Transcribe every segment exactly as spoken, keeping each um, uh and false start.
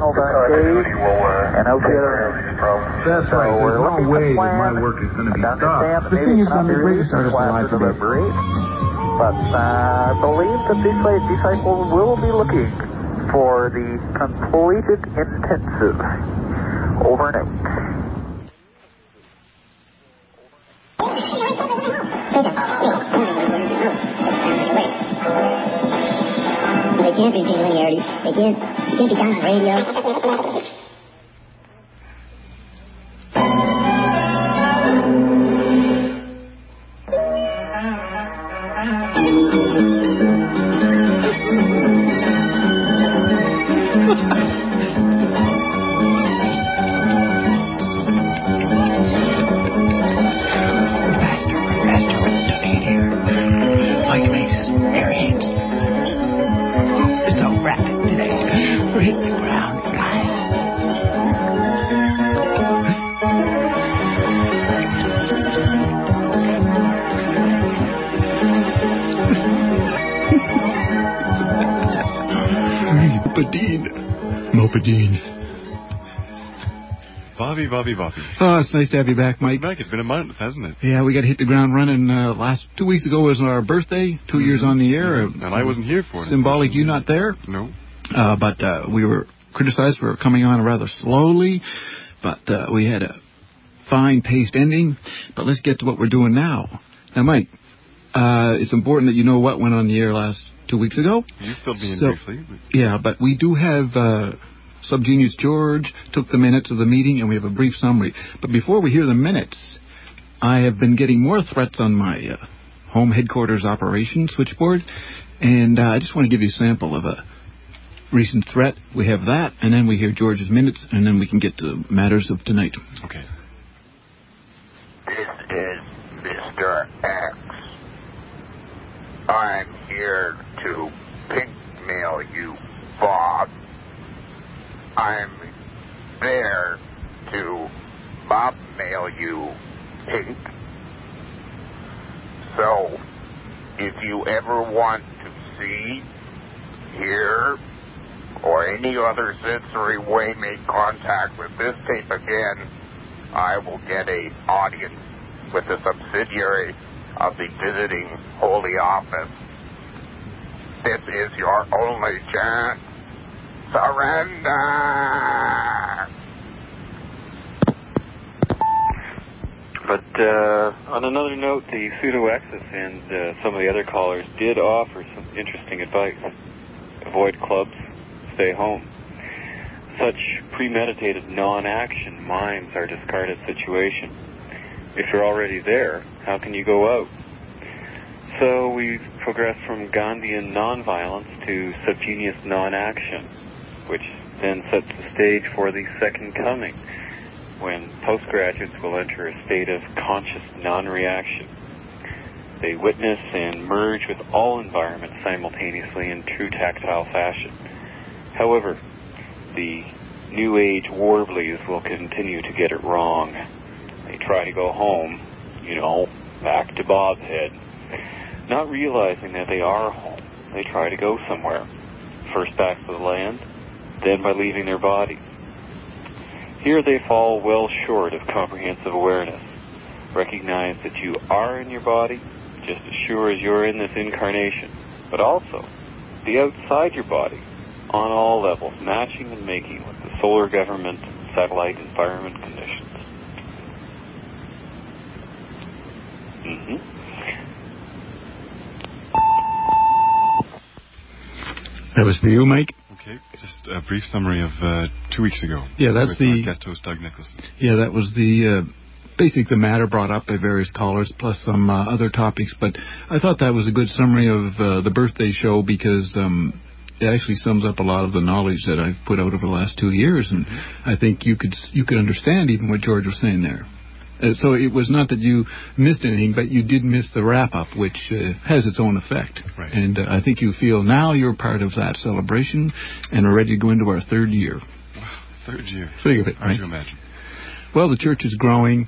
miles on stage and out the other end. That's so right. There's no way that my work is going to be stopped. The thing is, I'm the greatest artist alive today. But uh, I believe that these disciples will be looking for the completed intensive. Over and out. They can't be linearity. They can't, can't be done on radio. Bobby, Bobby, Bobby. Oh, it's nice to have you back, Mike. Back. It's been a month, hasn't it? Yeah, we got to hit the ground running. Uh, last two weeks ago was our birthday. Two mm-hmm. years on the air. Mm-hmm. And I wasn't here for it. Symbolic, you not there? No. Uh, but uh, we were criticized for coming on rather slowly. But uh, we had a fine-paced ending. But let's get to what we're doing now. Now, Mike, uh, it's important that you know what went on the air last two weeks ago. You filled me in so, briefly. But... Yeah, but we do have... Uh, Subgenius George took the minutes of the meeting, and we have a brief summary. But before we hear the minutes, I have been getting more threats on my uh, home headquarters operations switchboard, and uh, I just want to give you a sample of a recent threat. We have that, and then we hear George's minutes, and then we can get to matters of tonight. Okay. This is Mister X. I'm here to pink mail you, Bob. I'm there to Bob mail you, Pink. So, if you ever want to see, hear, or any other sensory way make contact with this tape again, I will get an audience with a subsidiary of the visiting Holy Office. This is your only chance. Surrender! But uh, on another note, the pseudo-Exus and uh, some of the other callers did offer some interesting advice. Avoid clubs, stay home. Such premeditated non-action mimes our discarded situation. If you're already there, how can you go out? So we've progressed from Gandhian nonviolence to subgenius non-action, which then sets the stage for the second coming, when postgraduates will enter a state of conscious non-reaction. They witness and merge with all environments simultaneously in true tactile fashion. However, the New Age warblies will continue to get it wrong. They try to go home, you know, back to Bob's head, not realizing that they are home. They try to go somewhere, first back to the land, then by leaving their bodies. Here they fall well short of comprehensive awareness. Recognize that you are in your body, just as sure as you're in this incarnation, but also be outside your body on all levels, matching and making with the solar government and satellite environment conditions. Mm-hmm. That was for you, Mike. Okay, just a brief summary of uh, two weeks ago. Yeah, that's with the guest host Doug Nicholson. Yeah, that was the uh, basic the matter brought up by various callers, plus some uh, other topics. But I thought that was a good summary of uh, the birthday show because um, it actually sums up a lot of the knowledge that I've put out over the last two years, and mm-hmm. I think you could you could understand even what George was saying there. Uh, so it was not that you missed anything, but you did miss the wrap-up, which uh, has its own effect. Right. And uh, I think you feel now you're part of that celebration and are ready to go into our third year. Third year. Think of it, Hard right? to imagine. Well, the church is growing.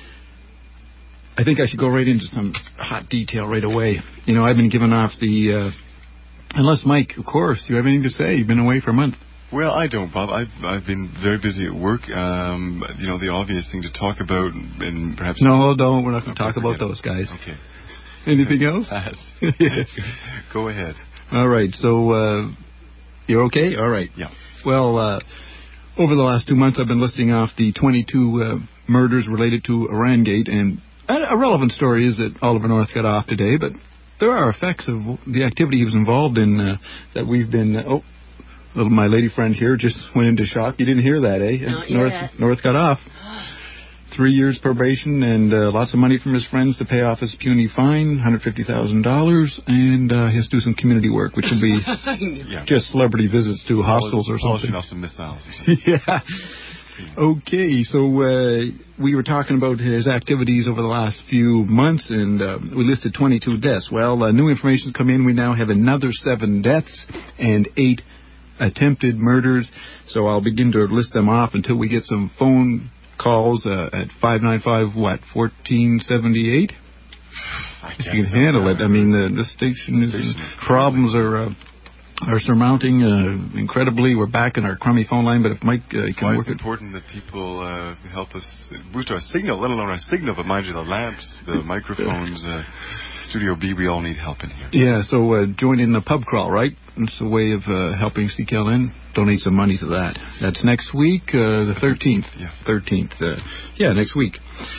I think I should go right into some hot detail right away. You know, I've been giving off the... Uh, unless, Mike, of course, you have anything to say. You've been away for a month. Well, I don't, Bob. I've, I've been very busy at work. Um, you know, the obvious thing to talk about, and perhaps... No, don't. We're not going to Okay, talk about forget it. those guys. Okay. Anything else? Pass. Yes. Go ahead. All right. So, uh, you're okay? All right. Yeah. Well, uh, over the last two months, I've been listing off the twenty-two uh, murders related to Irangate, and a relevant story is that Oliver North got off today, but there are effects of the activity he was involved in uh, that we've been... Uh, oh, little, my lady friend here just went into shock. You didn't hear that, eh? Not North, yet. North got off. Three years probation and uh, lots of money from his friends to pay off his puny fine, one hundred fifty thousand dollars, and uh, he has to do some community work, which will be Yeah. just celebrity visits to hostels or Polishing something. off some missiles or something. Yeah. Okay, so uh, we were talking about his activities over the last few months, and uh, we listed twenty-two deaths. Well, uh, new information's come in. We now have another seven deaths and eight attempted murders. So I'll begin to list them off until we get some phone calls uh, at five nine five, what, fourteen seventy-eight? I If you can handle it. I mean, the, the station, is, Station is problems are... Uh, are surmounting uh, incredibly. We're back in our crummy phone line, but if Mike uh, That's can why work it's it. important that people uh, help us boost our signal, let alone our signal, but mind you, the lamps, the microphones, uh, Studio B, we all need help in here. Yeah, so uh, join in the pub crawl, right? It's a way of uh, helping C K L N. Donate some money to that. That's next week, uh, the thirteenth. Yeah. thirteenth. Uh, yeah, next week.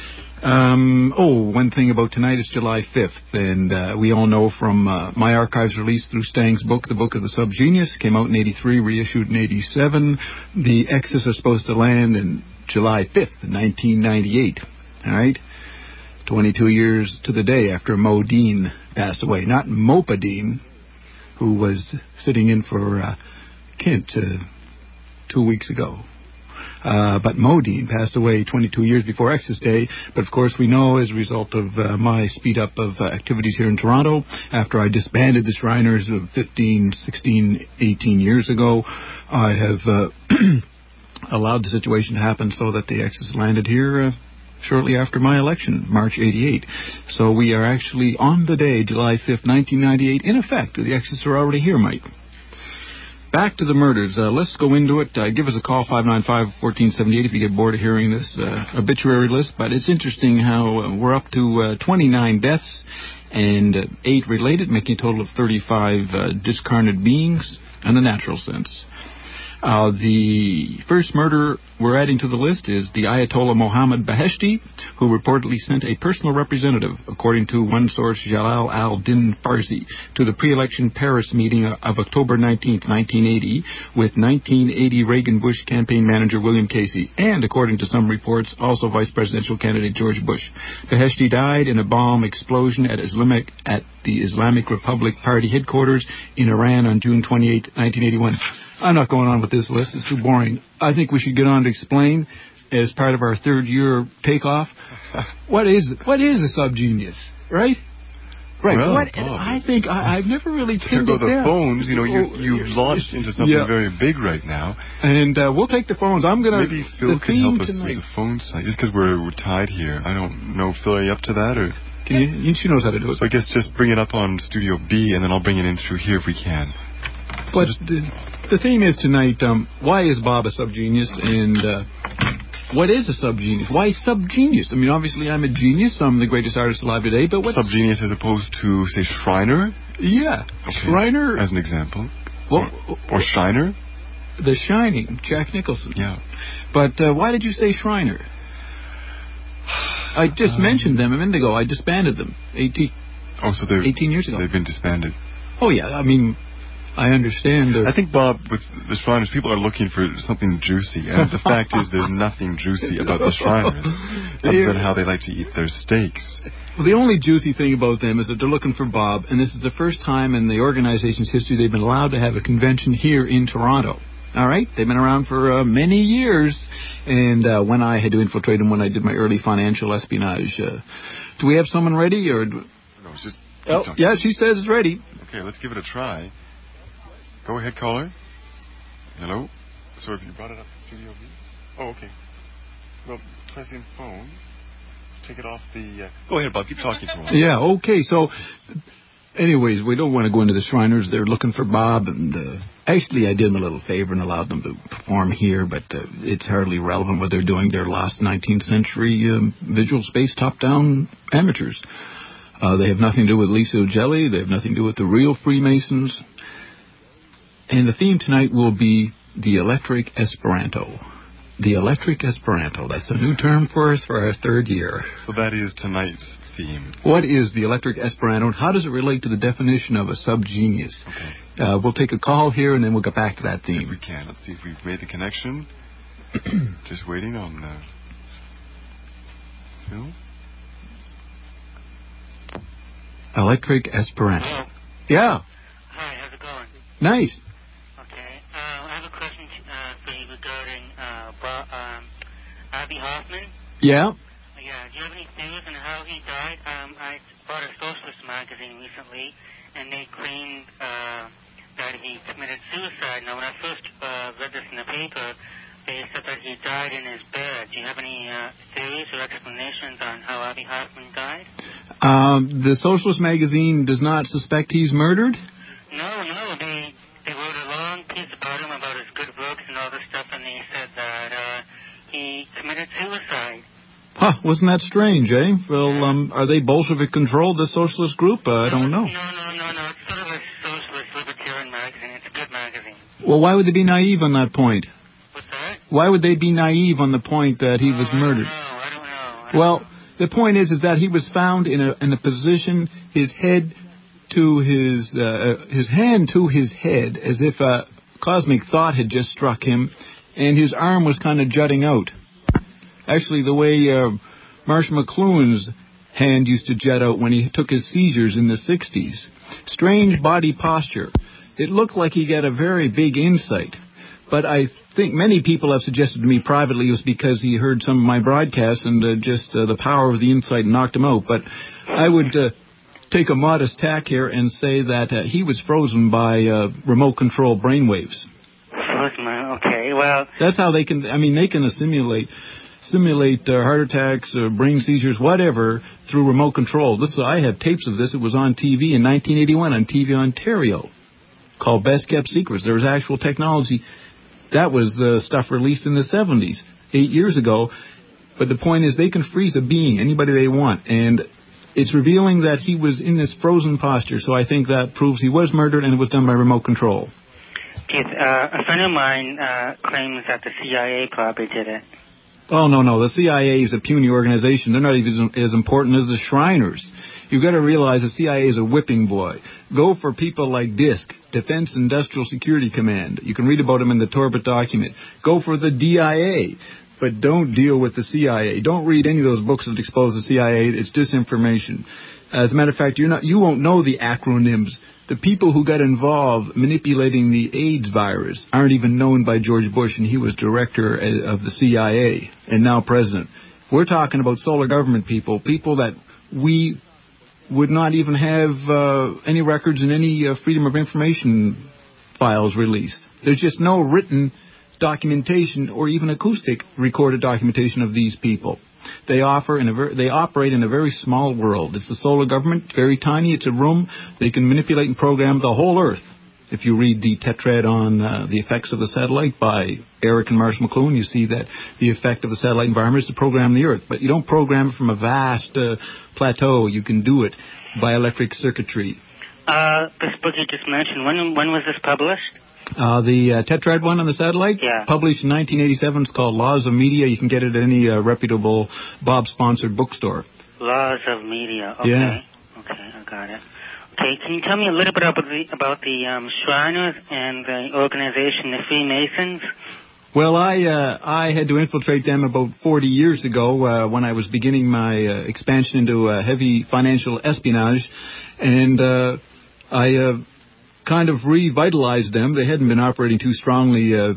Um, oh, one thing about tonight is July fifth, and uh, we all know from uh, my archives released through Stang's book, The Book of the Subgenius, came out in eighty-three, reissued in eighty-seven. The X's are supposed to land in July fifth, nineteen ninety-eight. All right? twenty-two years to the day after Mo Dean passed away. Not Mopa Dean, who was sitting in for uh, Kent uh, two weeks ago. Uh, but Mo Dean passed away twenty-two years before X's Day. But, of course, we know as a result of uh, my speed-up of uh, activities here in Toronto, after I disbanded the Shriners of fifteen, sixteen, eighteen years ago, I have uh, allowed the situation to happen so that the X's landed here uh, shortly after my election, March eighty-eight. So we are actually on the day, July fifth, nineteen ninety-eight. In effect, the X's are already here, Mike. Back to the murders. Uh, let's go into it. Uh, give us a call, five nine five, one four seven eight, if you get bored of hearing this uh, obituary list. But it's interesting how uh, we're up to uh, twenty-nine deaths and uh, eight related, making a total of thirty-five uh, discarnate beings in the natural sense. Uh, the first murder we're adding to the list is the Ayatollah Mohammad Beheshti, who reportedly sent a personal representative, according to one source, Jalal al-Din Farsi, to the pre-election Paris meeting of October nineteenth, nineteen eighty, with nineteen eighty Reagan-Bush campaign manager William Casey, and, according to some reports, also vice presidential candidate George Bush. Beheshti died in a bomb explosion at Islamic at the Islamic Republic Party headquarters in Iran on June twenty-eighth, nineteen eighty-one. I'm not going on with this list. It's too boring. I think we should get on to explain, as part of our third year takeoff, what is what is a subgenius, right? Right. Well, what, Bob, I think I, I've never really Here pinned go it the down. phones. You know, you, Oh, you've launched into something yeah. very big right now. And uh, we'll take the phones. I'm going to... Maybe Phil the can theme help us tonight. with the phone side. Just because we're, we're tied here. I don't know. Phil, are you up to that? Or Can you, she knows how to do it. So I guess just bring it up on Studio B, and then I'll bring it in through here if we can. But the, the theme is tonight, um, why is Bob a subgenius, and uh, what is a subgenius? Why subgenius? I mean, obviously I'm a genius. I'm the greatest artist alive today, but what's... Subgenius as opposed to, say, Shriner? Yeah. Okay. Shriner... As an example. Well, or, or Shiner? The Shining, Jack Nicholson. Yeah. But uh, why did you say Shriner? I just um, mentioned them a minute ago. I disbanded them eighteen, oh, so they're, eighteen years ago. They've been disbanded. Oh, yeah. I mean... I understand. Uh, I think, Bob, with the Shriners, people are looking for something juicy, and the fact is there's nothing juicy about the Shriners, other than how they like to eat their steaks. Well, the only juicy thing about them is that they're looking for Bob, and this is the first time in the organization's history they've been allowed to have a convention here in Toronto. All right? They've been around for uh, many years, and uh, when I had to infiltrate them when I did my early financial espionage. Uh, do we have someone ready? Or do... No, it's just... Oh, yeah, she says it's ready. Okay, let's give it a try. Go ahead, caller. Hello? So have you brought it up to Studio B? Oh, okay. Well, press in phone. Take it off the... Uh... Go ahead, Bob. Keep talking for a while. Yeah, okay. So Anyways, we don't want to go into the Shriners. They're looking for Bob, and uh, actually I did them a little favor and allowed them to perform here, but uh, it's hardly relevant what they're doing. They're lost nineteenth century um, visual space top-down amateurs. Uh, they have nothing to do with Lisa Ugelli. They have nothing to do with the real Freemasons. And the theme tonight will be the Electric Esperanto. The Electric Esperanto. That's a new term for us for our third year. So that is tonight's theme. What is the Electric Esperanto, and how does it relate to the definition of a subgenius? Okay. Uh, we'll take a call here, and then we'll get back to that theme. If we can. Let's see if we've made the connection. Just waiting on uh, Phil. Electric Esperanto. Hello. Yeah. Hi, how's it going? Nice. Okay. Uh, I have a question uh, for you regarding uh, Bob, um, Abbie Hoffman. Yeah. Yeah, do you have any theories on how he died? Um, I bought a socialist magazine recently, and they claimed uh, that he committed suicide. Now, when I first uh, read this in the paper, they said that he died in his bed. Do you have any uh, theories or explanations on how Abbie Hoffman died? Um, the Socialist magazine does not suspect he's murdered? No, no. They they wrote a long piece about him, about his good works and all this stuff, and they said that uh, he committed suicide. Huh, wasn't that strange, eh? Well, um, are they Bolshevik-controlled, this socialist group? Uh, I don't know. No, no, no, no. It's sort of a socialist libertarian magazine. It's a good magazine. Well, why would they be naive on that point? What's that? Why would they be naive on the point that he oh, was murdered? I don't know. I don't know. I don't well, know. the point is, is that he was found in a in a position, his head to his uh, his hand to his head, as if a cosmic thought had just struck him, and his arm was kind of jutting out. Actually, the way uh, Marshall McLuhan's hand used to jut out when he took his seizures in the sixties. Strange body posture. It looked like he got a very big insight. But I think many people have suggested to me privately it was because he heard some of my broadcasts and uh, just uh, the power of the insight knocked him out. But I would uh, take a modest tack here and say that uh, he was frozen by uh, remote control brainwaves. Frozen, okay, well... That's how they can, I mean, they can assimilate... simulate uh, heart attacks, uh, brain seizures, whatever, through remote control. This I have tapes of this. It was on T V in nineteen eighty-one on T V Ontario, called Best Kept Secrets. There was actual technology. That was uh, stuff released in the seventies, eight years ago. But the point is, they can freeze a being, anybody they want, and it's revealing that he was in this frozen posture. So I think that proves he was murdered, and it was done by remote control. Yes, uh, a friend of mine uh, claims that the C I A probably did it. Oh, no, no. The C I A is a puny organization. They're not even as important as the Shriners. You've got to realize the C I A is a whipping boy. Go for people like DISC, Defense Industrial Security Command. You can read about them in the Torbett document. Go for the D I A, but don't deal with the C I A. Don't read any of those books that expose the C I A. It's disinformation. As a matter of fact, you're not, you won't know the acronyms. The people who got involved manipulating the AIDS virus aren't even known by George Bush, and he was director of the C I A and now president. We're talking about solar government people, people that we would not even have uh, any records in any uh, Freedom of Information files released. There's just no written documentation or even acoustic recorded documentation of these people. They offer in a ver- they operate in a very small world. It's the solar government, very tiny. It's a room. They can manipulate and program the whole Earth. If you read the tetrad on uh, the effects of the satellite by Eric and Marshall McLuhan, you see that the effect of the satellite environment is to program the Earth. But you don't program it from a vast uh, plateau. You can do it by electric circuitry. Uh, this book you just mentioned, when when was this published? Uh, the uh, tetrad one on the satellite? Yeah. Published in nineteen eighty-seven. It's called Laws of Media. You can get it at any uh, reputable Bob-sponsored bookstore. Laws of Media. Okay. Yeah. Okay, I got it. Okay, can you tell me a little bit about the, about the um, Shriners and the organization, the Freemasons? Well, I uh, I had to infiltrate them about forty years ago uh, when I was beginning my uh, expansion into uh, heavy financial espionage, and uh, I uh, kind of revitalized them. They hadn't been operating too strongly uh,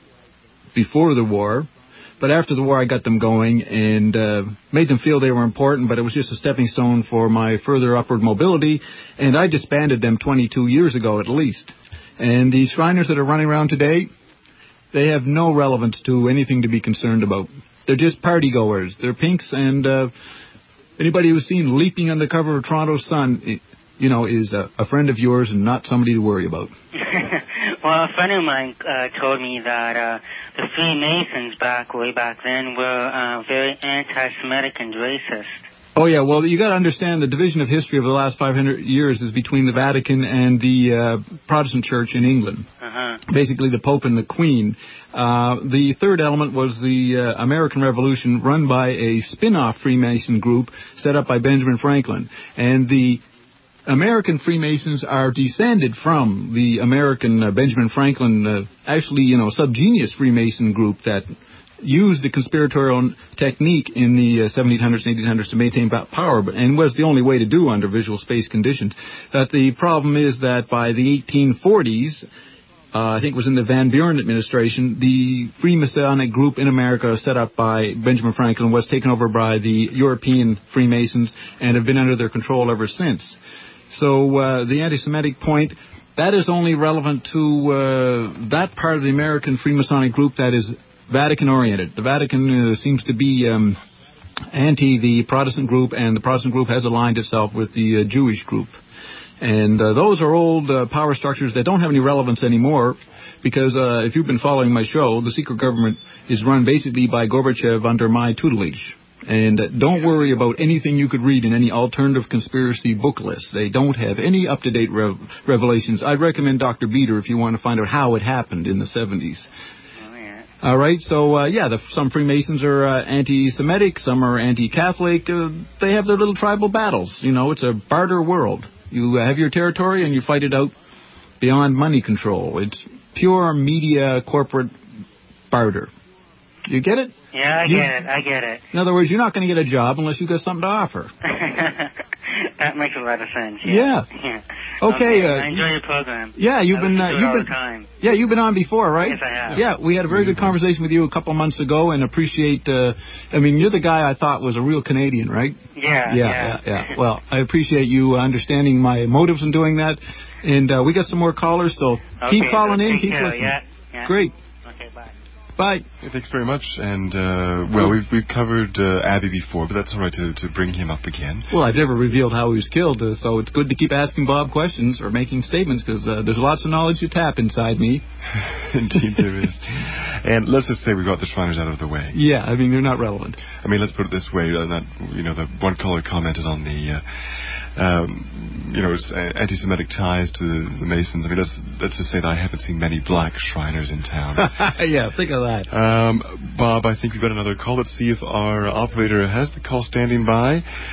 before the war, but after the war I got them going and uh, made them feel they were important, but it was just a stepping stone for my further upward mobility, and I disbanded them twenty-two years ago at least. And the Shriners that are running around today, they have no relevance to anything to be concerned about. They're just party goers. They're pinks, and uh, anybody who's seen Leaping on the Cover of Toronto Sun, you know, is a, a friend of yours and not somebody to worry about? Well, a friend of mine uh, told me that uh, the Freemasons back way back then were uh, very anti-Semitic and racist. Oh, yeah, well, you got to understand the division of history of the last five hundred years is between the Vatican and the uh, Protestant Church in England. Uh-huh. Basically, the Pope and the Queen. Uh, the third element was the uh, American Revolution, run by a spin-off Freemason group set up by Benjamin Franklin. And the American Freemasons are descended from the American uh, Benjamin Franklin, uh, actually, you know, subgenius Freemason group that used the conspiratorial technique in the uh, seventeen hundreds and eighteen hundreds to maintain power, but, and was the only way to do under visual space conditions. But the problem is that by the eighteen forties, uh, I think it was in the Van Buren administration, the Freemasonic group in America set up by Benjamin Franklin was taken over by the European Freemasons and have been under their control ever since. So uh, the anti-Semitic point, that is only relevant to uh, that part of the American Freemasonic group that is Vatican-oriented. The Vatican uh, seems to be um, anti the Protestant group, and the Protestant group has aligned itself with the uh, Jewish group. And uh, those are old uh, power structures that don't have any relevance anymore, because uh, if you've been following my show, the secret government is run basically by Gorbachev under my tutelage. And uh, don't worry about anything you could read in any alternative conspiracy book list. They don't have any up-to-date rev- revelations. I'd recommend Doctor Beater if you want to find out how it happened in the seventies. All right, so, uh, yeah, the, some Freemasons are uh, anti-Semitic, some are anti-Catholic. Uh, they have their little tribal battles. You know, it's a barter world. You uh, have your territory and you fight it out beyond money control. It's pure media corporate barter. You get it? Yeah, I you, get it. I get it. In other words, you're not going to get a job unless you've got something to offer. That makes a lot of sense. Yeah. Yeah. yeah. Okay. okay Uh, I enjoy your program. Yeah, you've I been. Uh, listen to it you've all been. the time. Yeah, you've been on before, right? Yes, I have. Yeah, we had a very good conversation with you a couple of months ago, and appreciate. Uh, I mean, you're the guy I thought was a real Canadian, right? Yeah. Yeah, yeah, yeah. yeah. Well, I appreciate you understanding my motives in doing that, and uh, we got some more callers, so okay, keep calling so in, keep care. listening. Yeah, yeah. Great. Okay, bye. Bye. Hey, thanks very much. And, uh, well, we've we've covered uh, Abby before, but that's all right to, to bring him up again. Well, I've never revealed how he was killed, uh, so it's good to keep asking Bob questions or making statements, because uh, there's lots of knowledge to tap inside me. Indeed there is. And let's just say we got the Shriners out of the way. Yeah, I mean, they're not relevant. I mean, let's put it this way. Uh, that, you know, the one caller commented on the... Uh, Um, you know, it's anti-Semitic ties to the Masons. I mean, let's, let's just say that I haven't seen many black Shriners in town. Yeah, think of that. Um, Bob, I think we've got another call. Let's see if our operator has the call standing by.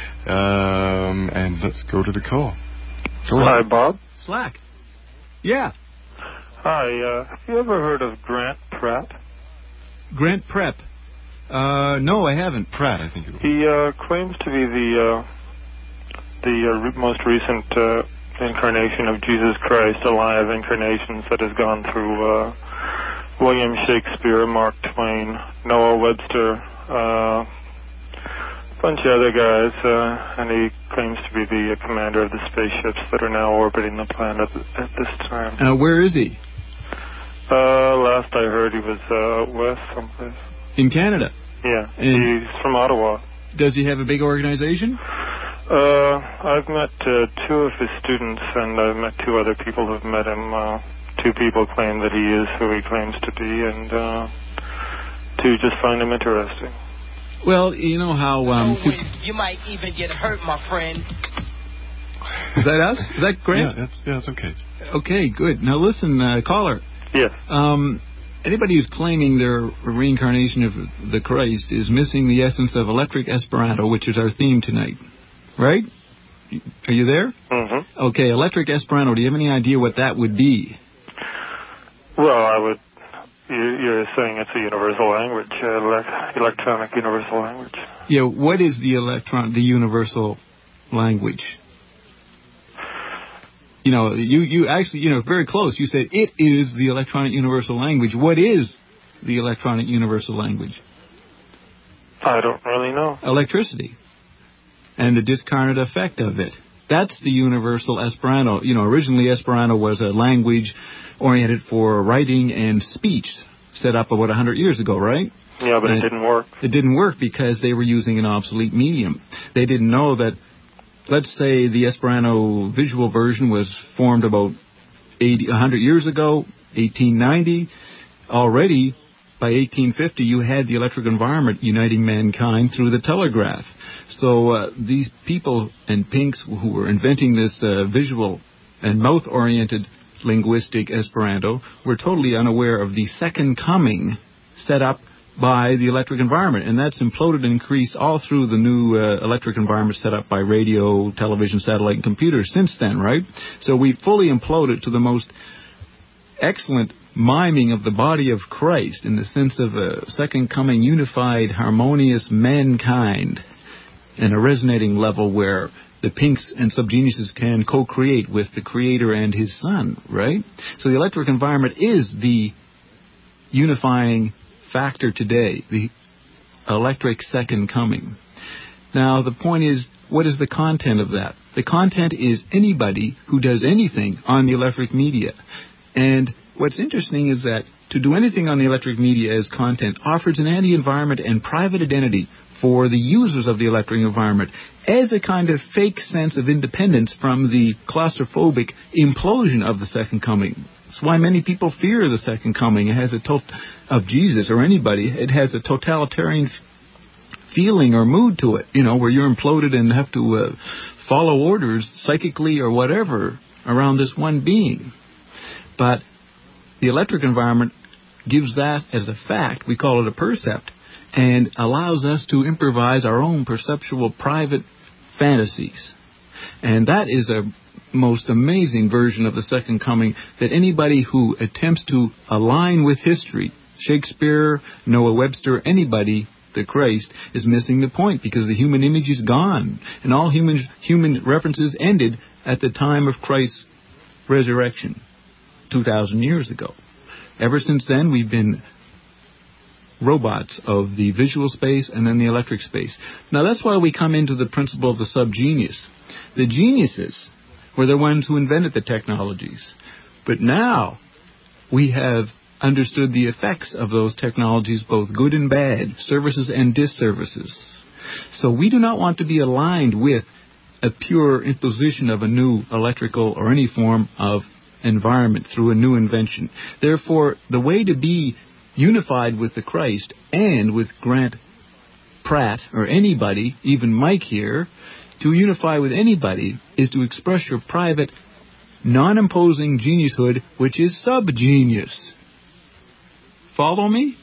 Um, and let's go to the call. Go Hi, ahead. Bob. Slack. Yeah. Hi, uh, have you ever heard of Grant Pratt? Grant Prep. Uh, no, I haven't. Pratt, I think it was. He uh, claims to be the... Uh, the uh, re- most recent uh, incarnation of Jesus Christ, a line of incarnations that has gone through uh, William Shakespeare, Mark Twain, Noah Webster, uh, a bunch of other guys, uh, and he claims to be the uh, commander of the spaceships that are now orbiting the planet at this time. Uh, where is he? Uh, last I heard he was uh, west someplace. In Canada? Yeah, And he's from Ottawa. does he have a big organization? Uh, I've met uh, two of his students, and I've met two other people who've met him. Uh, two people claim that he is who he claims to be, and uh, two just find him interesting. Well, you know how... Um, oh, you might even get hurt, my friend. Is that us? Is that Grant? Yeah, that's, yeah, that's okay. Okay, good. Now listen, uh, caller. Yes. Um, anybody who's claiming their reincarnation of the Christ is missing the essence of electric Esperanto, which is our theme tonight. Right? Are you there? Mm-hmm. Okay, electric Esperanto, do you have any idea what that would be? Well, I would... You're saying it's a universal language, uh, electronic universal language. Yeah, what is the electron, the universal language? You know, you, you actually, you know, very close. You said it is the electronic universal language. What is the electronic universal language? I don't really know. Electricity. And the discarnate effect of it. That's the universal Esperanto. You know, originally Esperanto was a language oriented for writing and speech, set up about one hundred years ago, right? Yeah, but and it didn't work. It didn't work because they were using an obsolete medium. They didn't know that let's say the Esperanto visual version was formed about eighty, one hundred years ago, eighteen ninety. Already, by eighteen fifty, you had the electric environment uniting mankind through the telegraph. So uh, these people and Pinks who were inventing this uh, visual and mouth-oriented linguistic Esperanto were totally unaware of the second coming set up by the electric environment, and that's imploded and increased all through the new uh, electric environment set up by radio, television, satellite, and computers since then, right? So we fully imploded to the most excellent miming of the body of Christ in the sense of a second coming, unified, harmonious mankind in a resonating level where the Pinks and subgeniuses can co-create with the Creator and His Son, right? So the electric environment is the unifying factor today, the electric second coming. Now, the point is, what is the content of that? The content is anybody who does anything on the electric media. And what's interesting is that to do anything on the electric media as content offers an anti-environment and private identity for the users of the electric environment as a kind of fake sense of independence from the claustrophobic implosion of the second coming. That's why many people fear the second coming. It has a to- of Jesus or anybody. It has a totalitarian f- feeling or mood to it, you know, where you're imploded and have to uh, follow orders psychically or whatever around this one being. But the electric environment gives that as a fact. We call it a percept, and allows us to improvise our own perceptual private fantasies. And that is a most amazing version of the second coming that anybody who attempts to align with history, Shakespeare, Noah Webster, anybody, the Christ, is missing the point, because the human image is gone. And all human human references ended at the time of Christ's resurrection, two thousand years ago. Ever since then, we've been robots of the visual space and then the electric space. Now, that's why we come into the principle of the subgenius. The geniuses were the ones who invented the technologies. But now we have understood the effects of those technologies, both good and bad, services and disservices. So we do not want to be aligned with a pure imposition of a new electrical or any form of environment through a new invention. Therefore, the way to be unified with the Christ and with Grant Pratt or anybody, even Mike here, to unify with anybody is to express your private, non-imposing geniushood, which is subgenius. Follow me?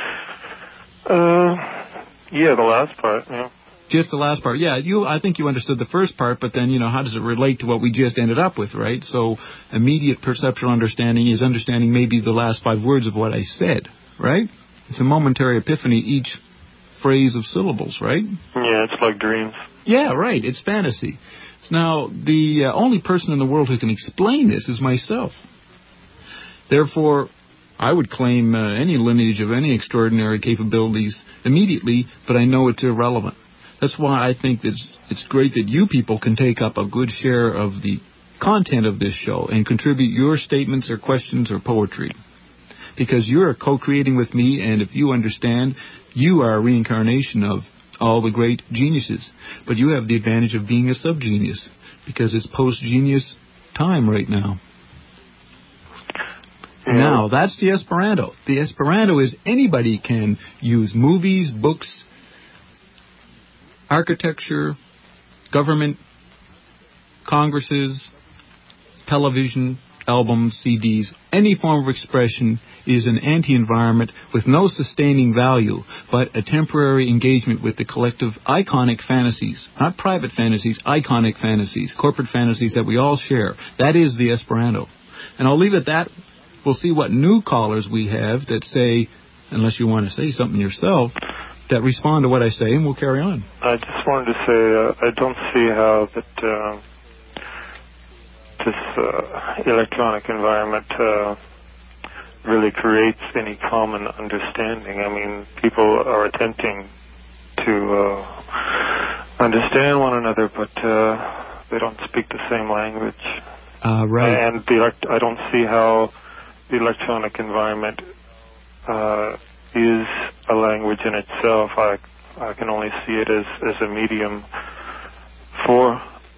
Uh, yeah, the last part, yeah. Just the last part. Yeah, you. I think you understood the first part, but then, you know, how does it relate to what we just ended up with, right? So immediate perceptual understanding is understanding maybe the last five words of what I said, right? It's a momentary epiphany, each phrase of syllables, right? Yeah, it's like dreams. Yeah, right. It's fantasy. Now, the uh, only person in the world who can explain this is myself. Therefore, I would claim uh, any lineage of any extraordinary capabilities immediately, but I know it's irrelevant. That's why I think that it's great that you people can take up a good share of the content of this show and contribute your statements or questions or poetry. Because you're co-creating with me, and if you understand, you are a reincarnation of all the great geniuses. But you have the advantage of being a subgenius, because it's post-genius time right now. Yeah. Now, that's the Esperanto. The Esperanto is anybody can use movies, books, architecture, government, congresses, television, albums, C Ds. Any form of expression is an anti-environment with no sustaining value, but a temporary engagement with the collective iconic fantasies, not private fantasies, iconic fantasies, corporate fantasies that we all share. That is the Esperanto. And I'll leave it at that. We'll see what new callers we have that say, unless you want to say something yourself, that respond to what I say, and we'll carry on. I just wanted to say uh, I don't see how that uh, this uh, electronic environment uh, really creates any common understanding. I mean, people are attempting to uh, understand one another, but uh, they don't speak the same language. Uh, right. And the elect- I don't see how the electronic environment uh, is a language in itself. I I can only see it as, as a medium for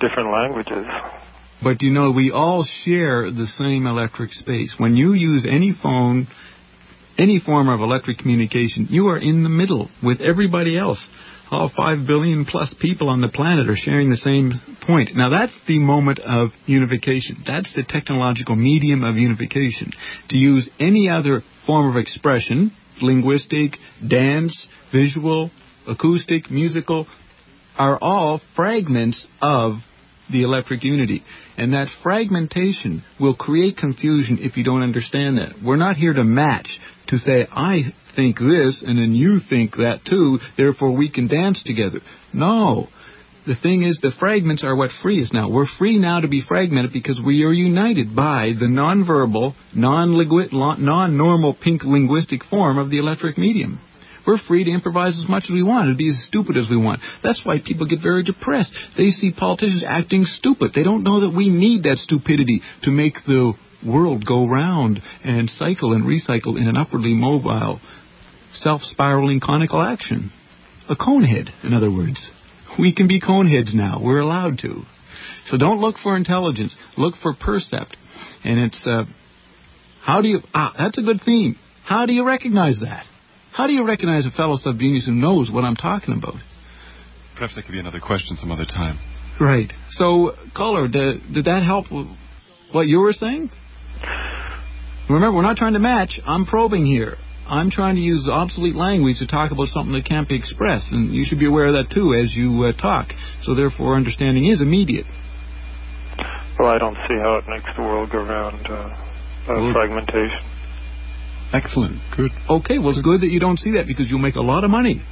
different languages. But, you know, we all share the same electric space. When you use any phone, any form of electric communication, you are in the middle with everybody else. All five billion plus people on the planet are sharing the same point. Now, that's the moment of unification. That's the technological medium of unification. To use any other form of expression, linguistic, dance, visual, acoustic, musical, are all fragments of the electric unity. And that fragmentation will create confusion if you don't understand that. We're not here to match, to say, I think this, and then you think that too, therefore we can dance together. No. The thing is, the fragments are what free us now. We're free now to be fragmented because we are united by the nonverbal, non-normal pink linguistic form of the electric medium. We're free to improvise as much as we want and be as stupid as we want. That's why people get very depressed. They see politicians acting stupid. They don't know that we need that stupidity to make the world go round and cycle and recycle in an upwardly mobile, self-spiraling conical action. A conehead, in other words. We can be coneheads now. We're allowed to. So don't look for intelligence. Look for percept. And it's, uh, how do you, ah, that's a good theme. How do you recognize that? How do you recognize a fellow subgenius who knows what I'm talking about? Perhaps that could be another question some other time. Right. So, caller, did, did that help what you were saying? Remember, we're not trying to match. I'm probing here. I'm trying to use obsolete language to talk about something that can't be expressed. And you should be aware of that, too, as you uh, talk. So, therefore, understanding is immediate. Well, I don't see how it makes the world go round uh, uh, well, fragmentation. Excellent. Good. Okay, well, it's good that you don't see that because you'll make a lot of money.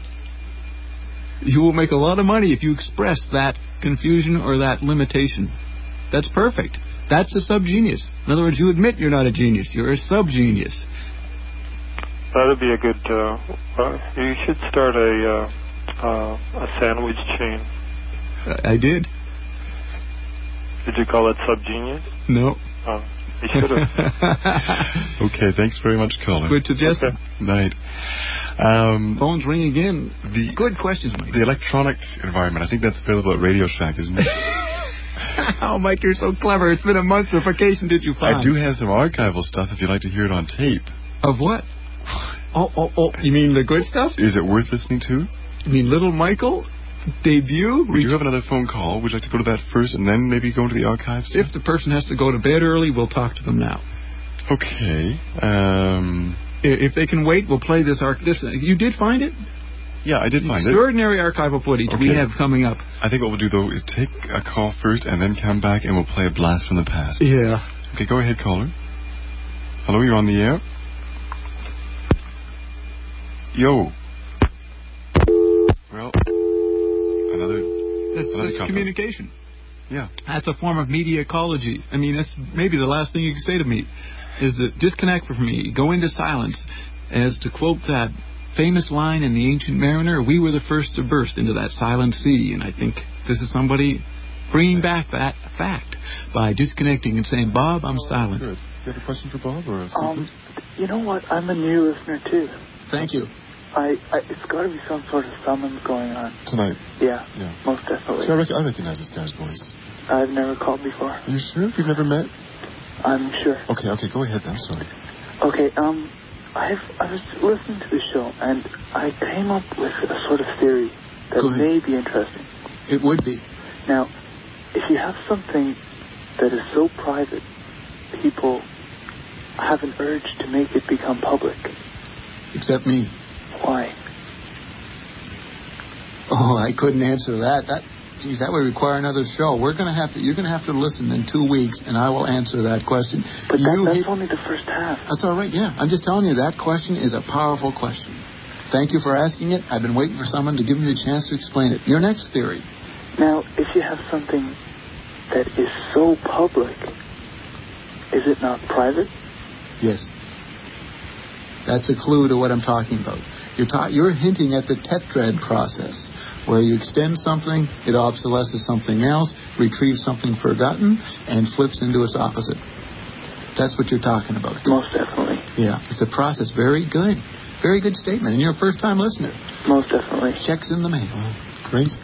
You will make a lot of money if you express that confusion or that limitation. That's perfect. That's a subgenius. In other words, you admit you're not a genius. You're a subgenius. That would be a good... Uh, uh, you should start a, uh, uh, a sandwich chain. I did. Did you call it subgenius? No. Oh. You should have. Okay, thanks very much, caller. Good suggestion. Okay. Night. Um, Phones ring again. The, Good questions, Mike. The electronic environment, I think that's available at Radio Shack, isn't it? Oh, Mike, you're so clever. It's been a month. What vacation did you find? I do have some archival stuff if you'd like to hear it on tape. Of what? Oh, oh, oh. You mean the good stuff? Is it worth listening to? You mean Little Michael? Debut? We do have another phone call. Would you like to go to that first and then maybe go into the archives? If the person has to go to bed early, we'll talk to them now. Okay. Um, if they can wait, we'll play this. Arch- this you did find it? Yeah, I did find Extraordinary it. Extraordinary archival footage okay. we have coming up. I think what we'll do, though, is take a call first and then come back and we'll play a blast from the past. Yeah. Okay, go ahead, caller. Hello, you're on the air. Yo. Well... Another, that's, another that's communication. Yeah. That's a form of media ecology. I mean, that's maybe the last thing you can say to me is that disconnect from me, go into silence. As to quote that famous line in The Ancient Mariner, we were the first to burst into that silent sea. And I think this is somebody bringing back that fact by disconnecting and saying, Bob, I'm oh, silent. Good. You have a question for Bob or a secret? Um, you know what? I'm a new listener, too. Thank you. I, I, it's got to be some sort of summons going on. Tonight? Yeah. Yeah. Most definitely. See, I, rec- I recognize this guy's voice. I've never called before. Are you sure? You've never met? I'm sure. Okay, okay, go ahead then. Sorry. Okay, um, I've, I was listening to the show, and I came up with a sort of theory that may be interesting. It would be. Now, if you have something that is so private, people have an urge to make it become public. Except me. Why? Oh, I couldn't answer that. That, geez, that would require another show. We're gonna have to. You're gonna have to listen in two weeks, and I will answer that question. But that, that's hit, only the first half. That's all right. Yeah, I'm just telling you that question is a powerful question. Thank you for asking it. I've been waiting for someone to give me a chance to explain it. Your next theory. Now, if you have something that is so public, is it not private? Yes. That's a clue to what I'm talking about. You're, ta- you're hinting at the tetrad process, where you extend something, it obsolesces something else, retrieves something forgotten, and flips into its opposite. That's what you're talking about. Most definitely. Yeah, it's a process. Very good. Very good statement. And you're a first-time listener. Most definitely. Checks in the mail. Great.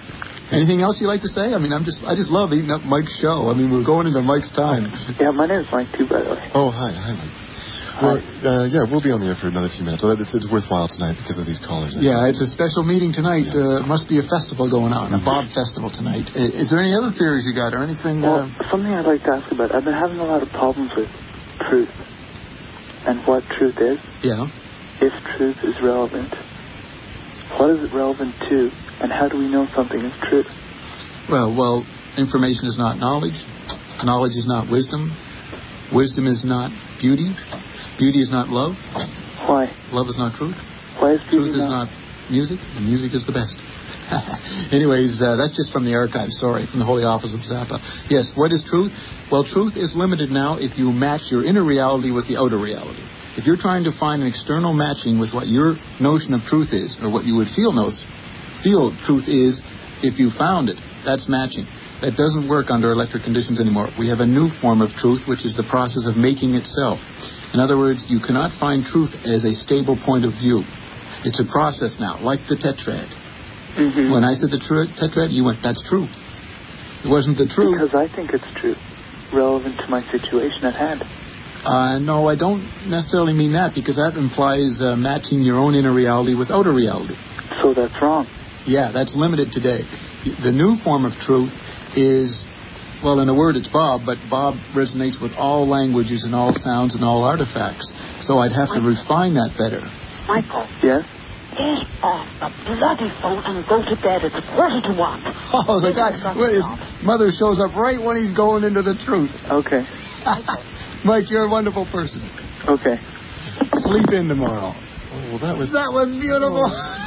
Anything else you'd like to say? I mean, I'm just, I just love eating up Mike's show. I mean, we're going into Mike's time. Yeah, my name is Mike too, by the way. Oh, hi, hi, Mike. Well, uh, yeah, we'll be on the air for another few minutes. So it's, it's worthwhile tonight because of these callers. Yeah, it's a special meeting tonight. Yeah. Uh, must be a festival going on, a Bob Festival tonight. Is there any other theories you got or anything? Well, uh... something I'd like to ask about. I've been having a lot of problems with truth and what truth is. Yeah. If truth is relevant, what is it relevant to, and how do we know something is true? Well, well, information is not knowledge. Knowledge is not wisdom. Wisdom is not beauty. Beauty is not love. Why? Love is not truth. Why is beauty Truth is not... not music, and music is the best. Anyways, uh, that's just from the archives, sorry, from the Holy Office of Zappa. Yes, what is truth? Well, truth is limited now if you match your inner reality with the outer reality. If you're trying to find an external matching with what your notion of truth is, or what you would feel knows, feel truth is, if you found it, that's matching. That doesn't work under electric conditions anymore. We have a new form of truth, which is the process of making itself. In other words, you cannot find truth as a stable point of view. It's a process now, like the tetrad. Mm-hmm. When I said the tr- tetrad, you went, that's true. It wasn't the truth. Because I think it's true, relevant to my situation at hand. Uh, no, I don't necessarily mean that, because that implies uh, matching your own inner reality with outer reality. So that's wrong. Yeah, that's limited today. The new form of truth is, well, in a word, it's Bob, but Bob resonates with all languages and all sounds and all artifacts. So I'd have to refine that better. Michael. Yes? Get off the bloody phone and go to bed. It's a quarter to one. Oh, the guy, well, his mother shows up right when he's going into the truth. Okay. Mike, you're a wonderful person. Okay. Sleep in tomorrow. Oh, well, that was... That was beautiful. Oh.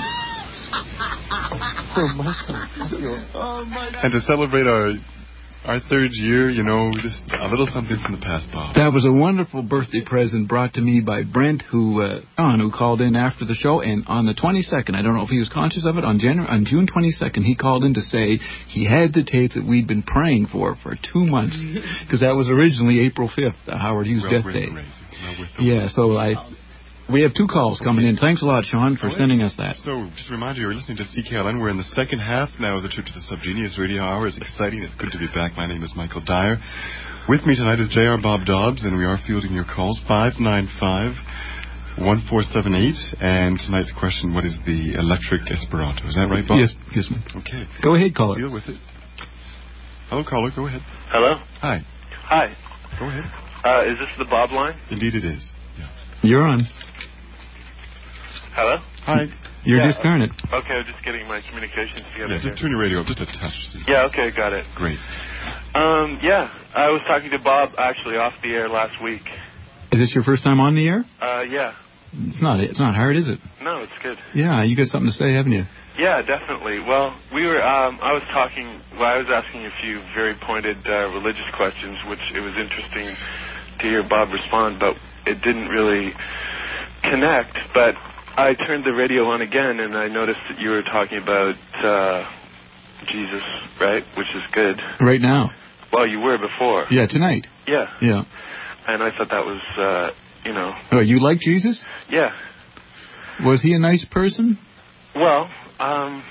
Oh, Michael. Oh, Michael. And to celebrate our our third year, you know, just a little something from the past, Bob. That was a wonderful birthday present brought to me by Brent, who uh, John, who called in after the show, and on the twenty-second, I don't know if he was conscious of it, on January, on June twenty-second, he called in to say he had the tape that we'd been praying for for two months, because that was originally April fifth, uh, Howard Hughes' well, death day. Well, yeah, so I... We have two calls coming in. Thanks a lot, Sean, for sending us that. So, just a reminder, you're listening to C K L N. We're in the second half now of the trip to the Subgenius Radio Hour. It's exciting. It's good to be back. My name is Michael Dyer. With me tonight is J R. Bob Dobbs, and we are fielding your calls, five nine five, one four seven eight. And tonight's question, what is the electric Esperanto? Is that right, Bob? Yes, yes, ma'am. Okay. Go ahead, caller. Deal with it. Hello, caller. Go ahead. Hello? Hi. Hi. Go ahead. Uh, is this the Bob line? Indeed it is. Yeah. You're on. Hello? Hi. You're yeah, discarnate. Okay, I'm just getting my communications together. Yeah, just here. turn your radio up just a touch. Yeah, okay, got it. Great. Um, yeah, I was talking to Bob actually off the air last week. Is this your first time on the air? Uh, yeah. It's not. It's not hard, is it? No, it's good. Yeah, you got something to say, haven't you? Yeah, definitely. Well, we were. Um, I was talking. Well, I was asking a few very pointed uh, religious questions, which it was interesting to hear Bob respond, but it didn't really connect. But I turned the radio on again, and I noticed that you were talking about uh, Jesus, right? Which is good. Right now. Well, you were before. Yeah, tonight. Yeah. Yeah. And I thought that was, uh, you know. Oh, you like Jesus? Yeah. Was he a nice person? Well, um,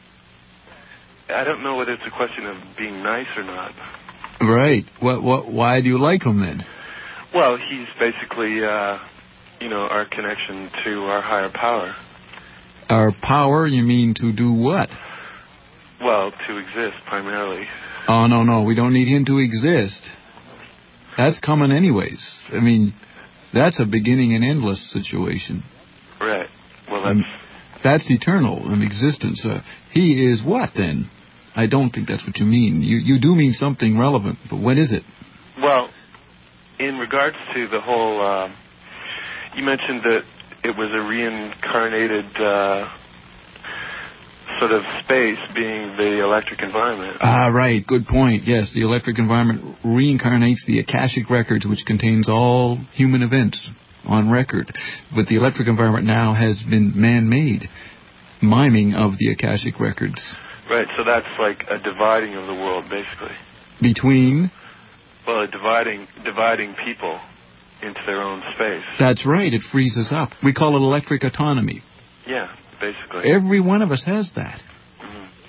I don't know whether it's a question of being nice or not. Right. What? What? Why do you like him then? Well, he's basically, uh, you know, our connection to our higher power. Our power? You mean to do what? Well, to exist primarily. Oh, no, no. We don't need him to exist. That's coming anyways. I mean, that's a beginning and endless situation. Right. Well, that's... Um, that's eternal in existence. Uh, he is what, then? I don't think that's what you mean. You you do mean something relevant, but what is it? Well, in regards to the whole... Uh, you mentioned that it was a reincarnated uh, sort of space being the electric environment. Ah, right. Good point. Yes, the electric environment reincarnates the Akashic Records, which contains all human events on record. But the electric environment now has been man-made, miming of the Akashic Records. Right, so that's like a dividing of the world, basically. Between? Well, a dividing, dividing people into their own space. That's right. It frees us up. We call it electric autonomy. Yeah, basically. Every one of us has that. Mm-hmm.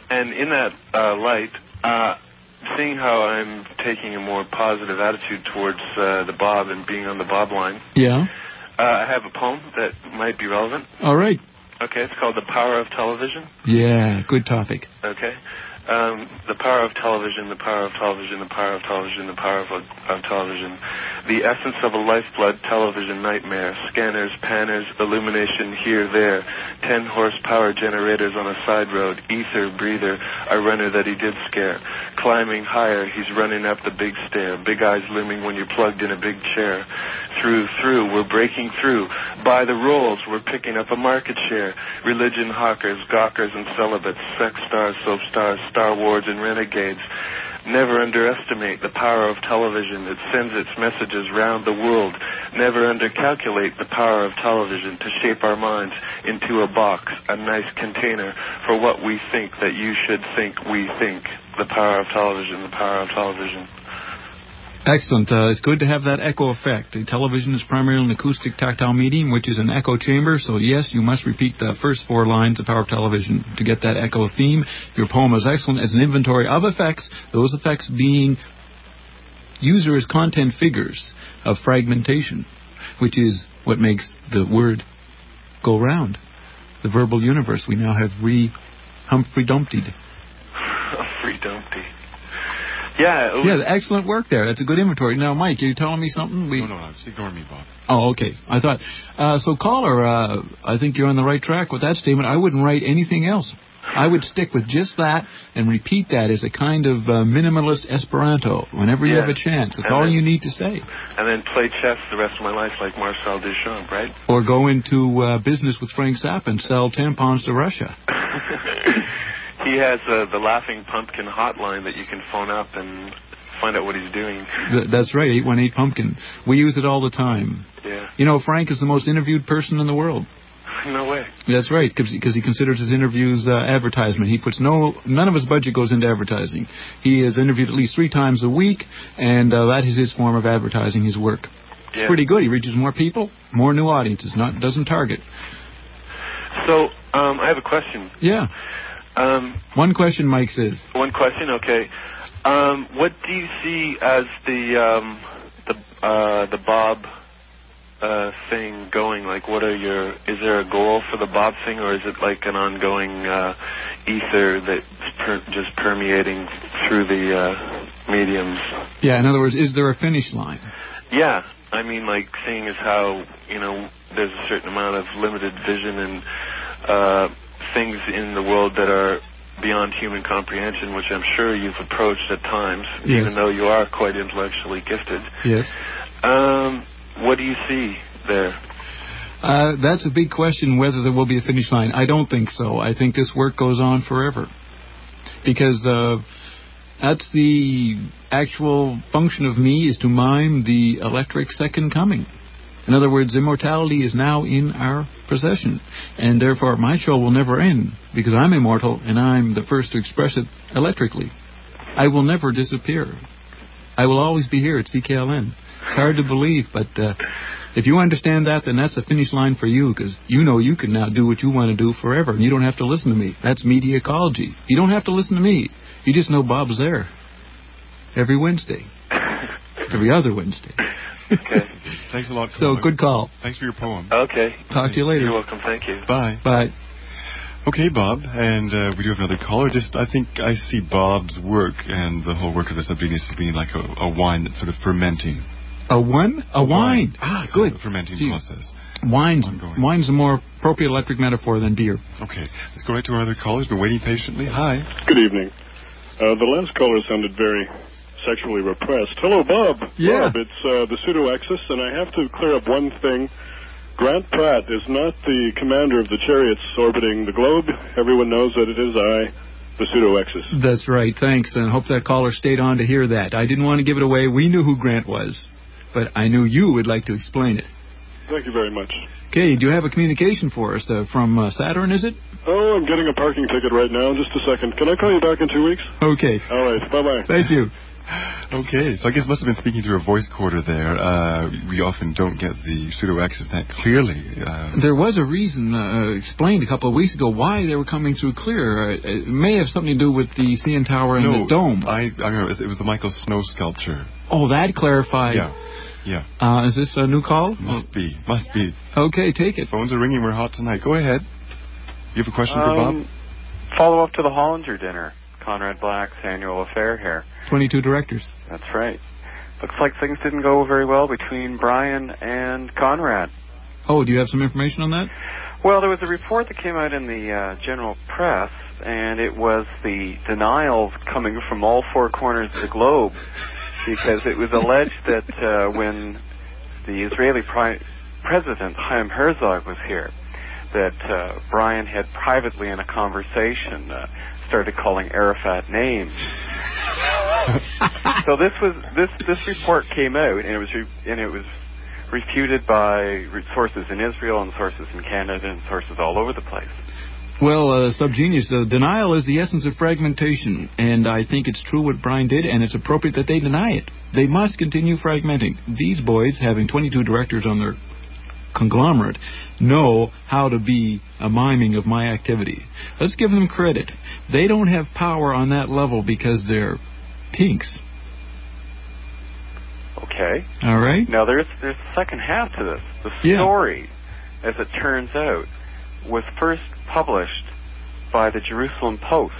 and in that uh, light, uh, seeing how I'm taking a more positive attitude towards uh, the Bob and being on the Bob line, Yeah. uh, I have a poem that might be relevant. All right. Okay, it's called The Power of Television. Yeah, good topic. Okay. Um, the power of television, the power of television, the power of television, the power of, of television. The essence of a lifeblood television nightmare. Scanners, panners, illumination here, there. Ten horsepower generators on a side road. Ether, breather, a runner that he did scare. Climbing higher, he's running up the big stair. Big eyes looming when you're plugged in a big chair. Through, through, we're breaking through. By the rolls, we're picking up a market share. Religion hawkers, gawkers and celibates. Sex stars, soap stars, Star Wars and renegades. Never underestimate the power of television. It sends its messages round the world. Never undercalculate the power of television to shape our minds into a box, a nice container for what we think that you should think we think. The power of television, the power of television. Excellent. Uh, it's good to have that echo effect. The television is primarily an acoustic tactile medium, which is an echo chamber. So, yes, you must repeat the first four lines of Power of Television to get that echo theme. Your poem is excellent. It's an inventory of effects, those effects being user as content figures of fragmentation, which is what makes the word go round. The verbal universe we now have re-Humphrey Dumptied. Humphrey Dumpty. Yeah. Yeah, excellent work there. That's a good inventory. Now, Mike, are you telling me something? We... No, no, no. Just ignore me, Bob. Oh, okay. I thought. Uh, so, caller, uh, I think you're on the right track with that statement. I wouldn't write anything else. I would stick with just that and repeat that as a kind of uh, minimalist Esperanto whenever you yeah. have a chance. That's and all then, you need to say. And then play chess the rest of my life like Marcel Duchamp, right? Or go into uh, business with Frank Zappa and sell tampons to Russia. He has uh, the Laughing Pumpkin hotline that you can phone up and find out what he's doing. Th- that's right, eight one eight pumpkin. We use it all the time. Yeah. You know, Frank is the most interviewed person in the world. No way. That's right, because he considers his interviews uh, advertisement. He puts no, none of his budget goes into advertising. He is interviewed at least three times a week, and uh, that is his form of advertising his work. It's yeah. pretty good. He reaches more people, more new audiences, not doesn't target. So, um, I have a question. Yeah. Um, one question, Mike says. One question, okay. Um, what do you see as the um, the uh, the Bob uh, thing going? Like, what are your? Is there a goal for the Bob thing, or is it like an ongoing uh, ether that's per, just permeating through the uh, mediums? Yeah. In other words, is there a finish line? Yeah. I mean, like, seeing as how, you know, there's a certain amount of limited vision and uh, things in the world that are beyond human comprehension, which I'm sure you've approached at times, yes. even though you are quite intellectually gifted. Yes. Um, what do you see there? Uh, that's a big question, whether there will be a finish line. I don't think so. I think this work goes on forever. Because uh, that's the actual function of me, is to mime the electric second coming. In other words, immortality is now in our possession, and therefore my show will never end, because I'm immortal and I'm the first to express it electrically. I will never disappear. I will always be here at C K L N. It's hard to believe, but uh, if you understand that, then that's a finish line for you, because you know you can now do what you want to do forever, and you don't have to listen to me. That's media ecology. You don't have to listen to me. You just know Bob's there every Wednesday, every other Wednesday. Okay. Thanks a lot. So, good call. Thanks for your poem. Okay. Talk to you later. You're welcome. Thank you. Bye. Bye. Okay, Bob, and uh, we do have another caller. Just, I think I see Bob's work and the whole work of the Sublinis as being like a, a wine that's sort of fermenting. A one? A, a wine. wine. Ah, good. A fermenting see, process. Wine's, Ongoing. wine's a more appropriate electric metaphor than beer. Okay. Let's go right to our other caller who's been waiting patiently. Hi. Good evening. Uh, the last caller sounded very sexually repressed. Hello, Bob. Yeah. Bob, it's uh, the pseudo-exus, and I have to clear up one thing. Grant Pratt is not the commander of the chariots orbiting the globe. Everyone knows that it is I, the pseudo-exus. That's right. Thanks, and I hope that caller stayed on to hear that. I didn't want to give it away. We knew who Grant was, but I knew you would like to explain it. Thank you very much. Okay, do you have a communication for us uh, from uh, Saturn, is it? Oh, I'm getting a parking ticket right now. Just a second. Can I call you back in two weeks? Okay. All right. Bye-bye. Thank you. Okay, so I guess must have been speaking through a voice recorder there. Uh, we often don't get the pseudo-X's that clearly. Uh, there was a reason uh, explained a couple of weeks ago why they were coming through clear. Uh, it may have something to do with the C N Tower and no, the dome. I, I remember it was the Michael Snow sculpture. Oh, that clarified. Yeah, yeah. Uh, is this a new call? Must be, must be. Okay, take it. Phones are ringing. We're hot tonight. Go ahead. You have a question um, for Bob? Follow up to the Hollinger dinner. Conrad Black's annual affair here. twenty-two directors. That's right. Looks like things didn't go very well between Brian and Conrad. Oh, do you have some information on that? Well, there was a report that came out in the uh, general press, and it was the denials coming from all four corners of the globe, because it was alleged that uh, when the Israeli pri- president, Chaim Herzog, was here, that uh, Brian had privately in a conversation uh, started calling Arafat names. So this was this this report came out, and it was re- and it was refuted by sources in Israel and sources in Canada and sources all over the place. Well, uh, Subgenius, uh, denial is the essence of fragmentation, and I think it's true what Brian did, and it's appropriate that they deny it. They must continue fragmenting. These boys, having twenty-two directors on their conglomerate, know how to be a miming of my activity. Let's give them credit. They don't have power on that level because they're pinks. Okay. All right. Now, there's there's a second half to this. The yeah. story, as it turns out, was first published by the Jerusalem Post.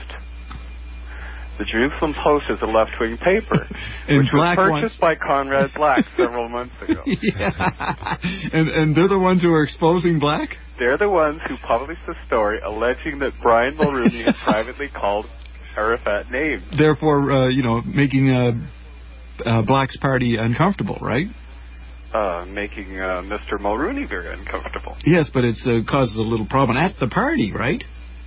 The Jerusalem Post is a left-wing paper, which was purchased by Conrad Black several months ago. Yeah. And, and they're the ones who are exposing Black? They're the ones who published the story alleging that Brian Mulrooney had privately called Arafat names. Therefore, uh, you know, making uh, uh, Black's party uncomfortable, right? Uh, making uh, Mister Mulrooney very uncomfortable. Yes, but it uh, causes a little problem at the party, right?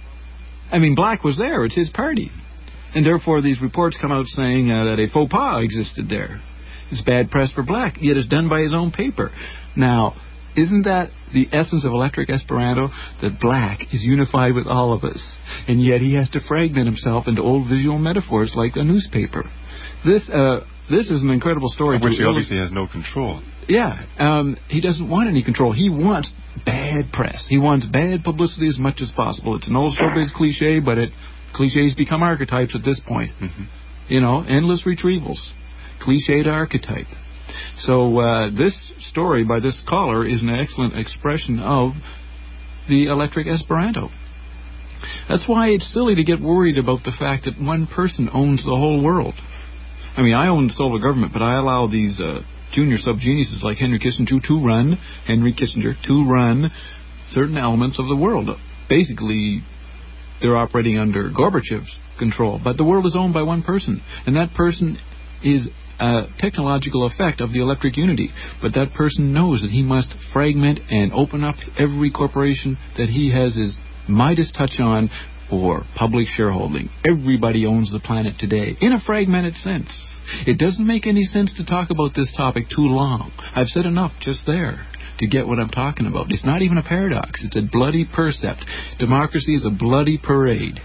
I mean, Black was there. It's his party. And therefore, these reports come out saying uh, that a faux pas existed there. It's bad press for Black, yet it's done by his own paper. Now, isn't that the essence of Electric Esperanto? That Black is unified with all of us, and yet he has to fragment himself into old visual metaphors like a newspaper. This uh, this is an incredible story. Of which he obviously has no control. Yeah, um, he doesn't want any control. He wants bad press. He wants bad publicity as much as possible. It's an old showbiz cliche, but it cliches become archetypes at this point. Mm-hmm. You know, endless retrievals. Cliched archetype. So uh, this story by this caller is an excellent expression of the Electric Esperanto. That's why it's silly to get worried about the fact that one person owns the whole world. I mean, I own solar government, but I allow these uh, junior subgeniuses like Henry Kissinger to run, Henry Kissinger to run certain elements of the world. Basically, they're operating under Gorbachev's control, but the world is owned by one person, and that person is a technological effect of the electric unity. But that person knows that he must fragment and open up every corporation that he has his Midas touch on for public shareholding. Everybody owns the planet today in a fragmented sense. It doesn't make any sense to talk about this topic too long. I've said enough just there to get what I'm talking about. It's not even a paradox. It's a bloody percept. Democracy is a bloody parade.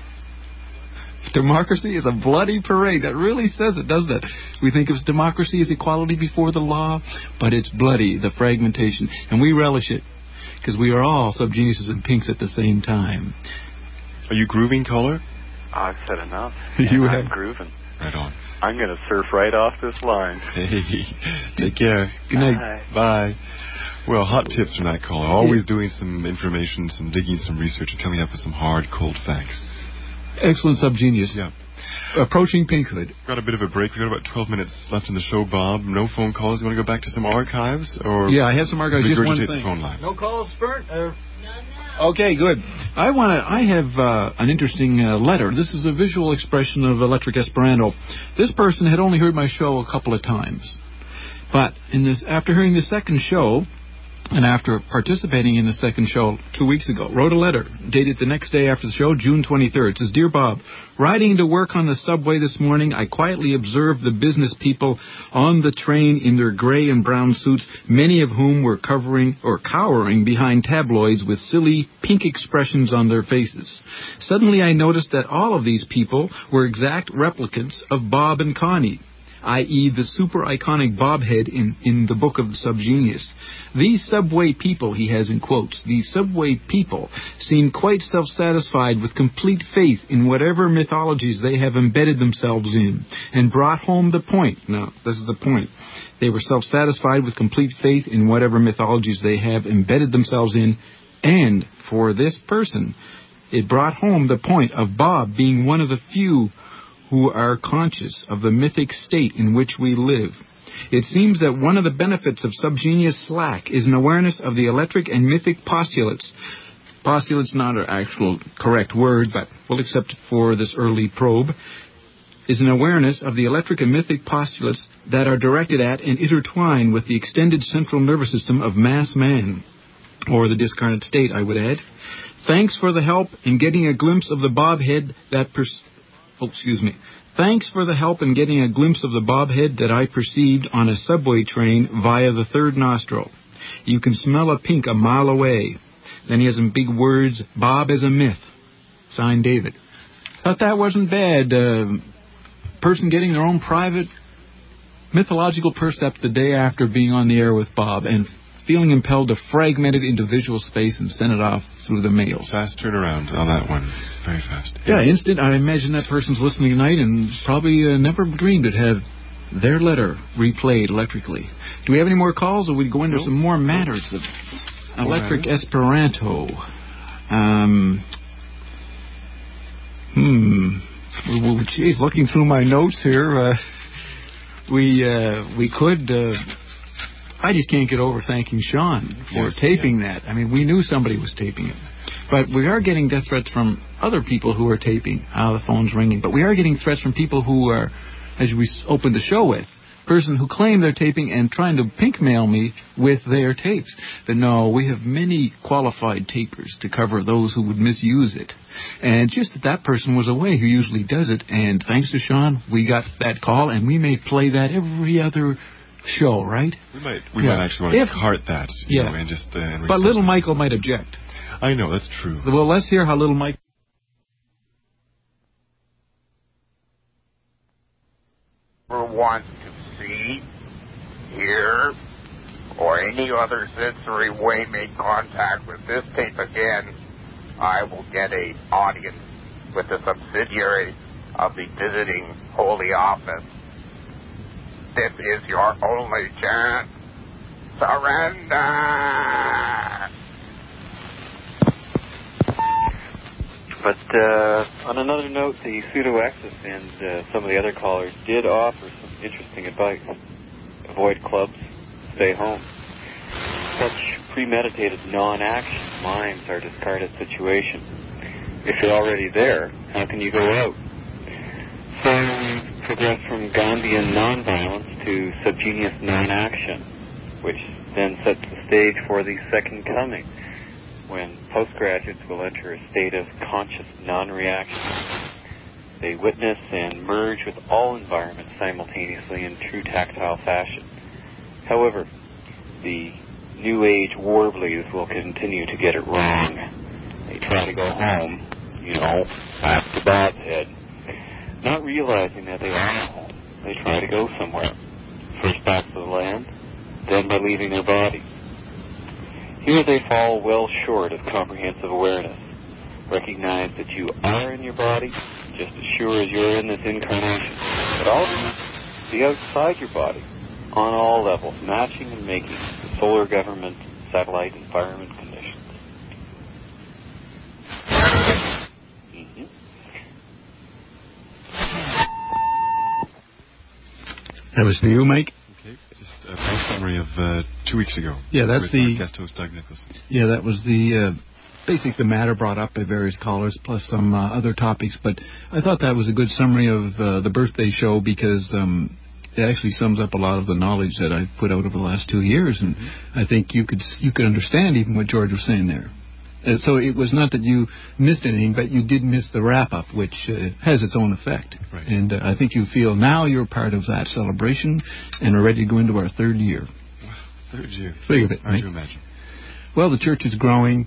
Democracy is a bloody parade. That really says it, doesn't it? We think of democracy as equality before the law, but it's bloody, the fragmentation. And we relish it, because we are all subgeniuses and pinks at the same time. Are you grooving, caller? I've said enough. You I'm have. grooving. Right on. I'm going to surf right off this line. Hey, take care. Good night. Bye. Bye. Well, hot tips from that caller. Always doing some information, some digging, some research, and coming up with some hard, cold facts. Excellent subgenius. Yeah. Approaching pinkhood. Got a bit of a break. We've got about twelve minutes left in the show, Bob. No phone calls. You want to go back to some archives? Or yeah, I have some archives. Just one thing. The phone line? No calls, Spurt? Uh, okay, good. I want to. I have uh, an interesting uh, letter. This is a visual expression of Electric Esperanto. This person had only heard my show a couple of times. But in this, after hearing the second show, and after participating in the second show two weeks ago, wrote a letter dated the next day after the show, June twenty-third. It says, Dear Bob, riding to work on the subway this morning, I quietly observed the business people on the train in their gray and brown suits, many of whom were covering or cowering behind tabloids with silly pink expressions on their faces. Suddenly I noticed that all of these people were exact replicants of Bob and Connie. that is the super iconic bobhead in, in the book of the Subgenius. These subway people, he has in quotes, these subway people seem quite self-satisfied with complete faith in whatever mythologies they have embedded themselves in, and brought home the point. No, this is the point. They were self-satisfied with complete faith in whatever mythologies they have embedded themselves in, and for this person, it brought home the point of Bob being one of the few who are conscious of the mythic state in which we live. It seems that one of the benefits of subgenius slack is an awareness of the electric and mythic postulates. Postulates, not an actual correct word, but we'll accept it for this early probe, is an awareness of the electric and mythic postulates that are directed at and intertwine with the extended central nervous system of mass man, or the discarnate state, I would add. Thanks for the help in getting a glimpse of the bobhead that pers- oh, excuse me. Thanks for the help in getting a glimpse of the bobhead that I perceived on a subway train via the third nostril. You can smell a pink a mile away. Then he has some big words, Bob as a myth. Signed, David. Thought that wasn't bad. Uh, person getting their own private mythological percept the day after being on the air with Bob, and feeling impelled to fragment it into visual space and send it off through the mail. Fast turnaround on that one. Very fast. Yeah, yeah, instant. I imagine that person's listening tonight and probably uh, never dreamed it'd have their letter replayed electrically. Do we have any more calls, or we go into nope. some more matters of more electric matters. Esperanto? Um, hmm. Well, geez, looking through my notes here, uh, we uh, we could... Uh, I just can't get over thanking Sean for yes, taping yeah. that. I mean, we knew somebody was taping it. But we are getting death threats from other people who are taping. Ah, the phone's ringing. But we are getting threats from people who are, as we opened the show with, person who claim they're taping and trying to pink mail me with their tapes. But no, we have many qualified tapers to cover those who would misuse it. And just that that person was away who usually does it. And thanks to Sean, we got that call, and we may play that every other show, right? We might we yeah. might actually want to if, cart that, you yeah. know, and just... Uh, and but little Michael might object. I know, that's true. Well, let's hear how little Mike... ...wants to see, hear, or any other sensory way make contact with this tape again, I will get an audience with a subsidiary of the visiting Holy Office. This is your only chance. Surrender! But uh, on another note, the pseudo-axis and uh, some of the other callers did offer some interesting advice. Avoid clubs, stay home. Such premeditated non-action minds are a discarded situation. If you're already there, how can you go out? So we progress from Gandhian nonviolence to subgenius non-action, which then sets the stage for the second coming, when postgraduates will enter a state of conscious non-reaction. They witness and merge with all environments simultaneously in true tactile fashion. However, the New Age warblies will continue to get it wrong. They try to go home, you know, back to Bob's head, not realizing that they are home. They try to go somewhere, first back to the land, then by leaving their body. Here they fall well short of comprehensive awareness. Recognize that you are in your body just as sure as you're in this incarnation, but also be outside your body on all levels, matching and making the solar government satellite environment conditions. Mm-hmm. That was for you, Mike? Okay, just a brief summary of uh, two weeks ago. Yeah, that's with the... guest host Doug Nicholson. Yeah, that was the... Uh, Basically, the matter brought up by various callers, plus some uh, other topics. But I thought that was a good summary of uh, the birthday show, because um, it actually sums up a lot of the knowledge that I've put out over the last two years. And mm-hmm. I think you could you could understand even what George was saying there. Uh, so it was not that you missed anything, but you did miss the wrap-up, which uh, has its own effect. Right. And uh, I think you feel now you're part of that celebration and are ready to go into our third year. Third year. Think of it, Hard right? to imagine. Well, the church is growing.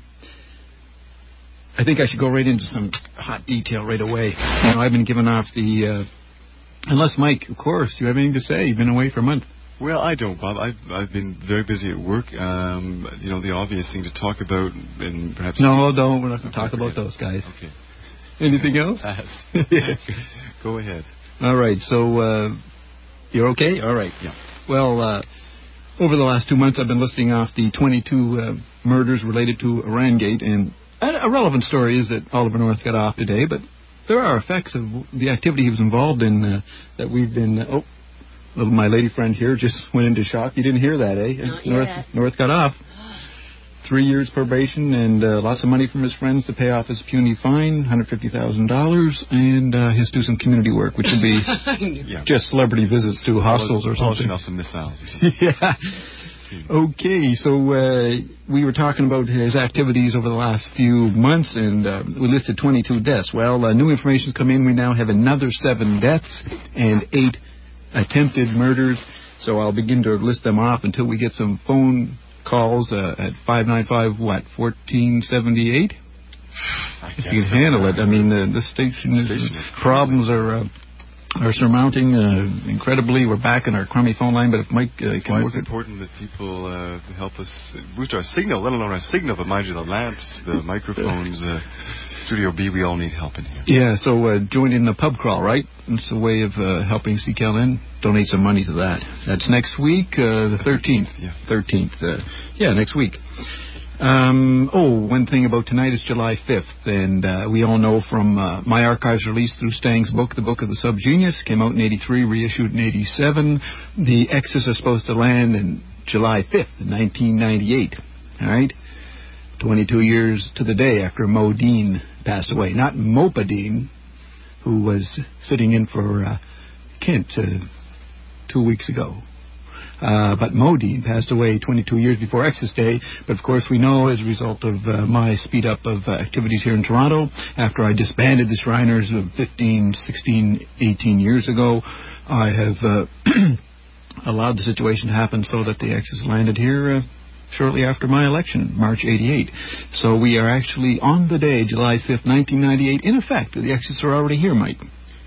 I think I should go right into some hot detail right away. You know, I've been giving off the uh, Unless, Mike, of course, you have anything to say. You've been away for a month. Well, I don't, Bob. I've, I've been very busy at work. Um, you know, the obvious thing to talk about, and perhaps... No, don't. We're not going to talk about those guys. Okay. Anything else? Yes. Go ahead. All right. So, uh, you're okay? All right. Yeah. Well, uh, over the last two months, I've been listing off the twenty-two uh, murders related to Irangate, and a relevant story is that Oliver North got off today, but there are effects of the activity he was involved in uh, that we've been... Uh, oh, little, my lady friend here just went into shock. You didn't hear that, eh? Not North, yet. North got off. Three years probation and uh, lots of money from his friends to pay off his puny fine, one hundred fifty thousand dollars, and uh, he has to do some community work, which would be yeah. just celebrity visits to hostels or something. Polishing off some missiles. Yeah. Okay, so uh, we were talking about his activities over the last few months, and uh, we listed twenty-two deaths. Well, uh, new information's come in. We now have another seven deaths and eight attempted murders. So I'll begin to list them off until we get some phone calls uh, at five nine five, what, fourteen seventy-eight? If you can handle it. I mean, uh, this station, is, station is problems are... Uh, are surmounting uh, incredibly. We're back in our crummy phone line, but if Mike uh, can Why work it's important that people uh, help us boost our signal, let alone our signal, but mind you, the lamps, the microphones, uh, Studio B, we all need help in here. Yeah, so uh, join in the pub crawl, right? It's a way of uh, helping C K L N. Donate some money to that. That's next week, uh, the thirteenth. Yeah. thirteenth. Uh, yeah, next week. Um, oh, one thing about tonight is July fifth, and uh, we all know from uh, my archives release through Stang's book, The Book of the Subgenius, came out in eighty-three, reissued in eighty-seven. The Exodus is supposed to land in July fifth, nineteen ninety-eight. All right? twenty-two years to the day after Mo Dean passed away. Not Mopa Dean, who was sitting in for uh, Kent uh, two weeks ago. Uh, but Mo Dean passed away twenty-two years before Exodus Day. But, of course, we know as a result of uh, my speed-up of uh, activities here in Toronto, after I disbanded the Shriners fifteen, sixteen, eighteen years ago, I have uh, allowed the situation to happen so that the Exodus landed here uh, shortly after my election, March eighty-eight. So we are actually on the day, July fifth, nineteen ninety-eight. In effect, the Exodus are already here, Mike.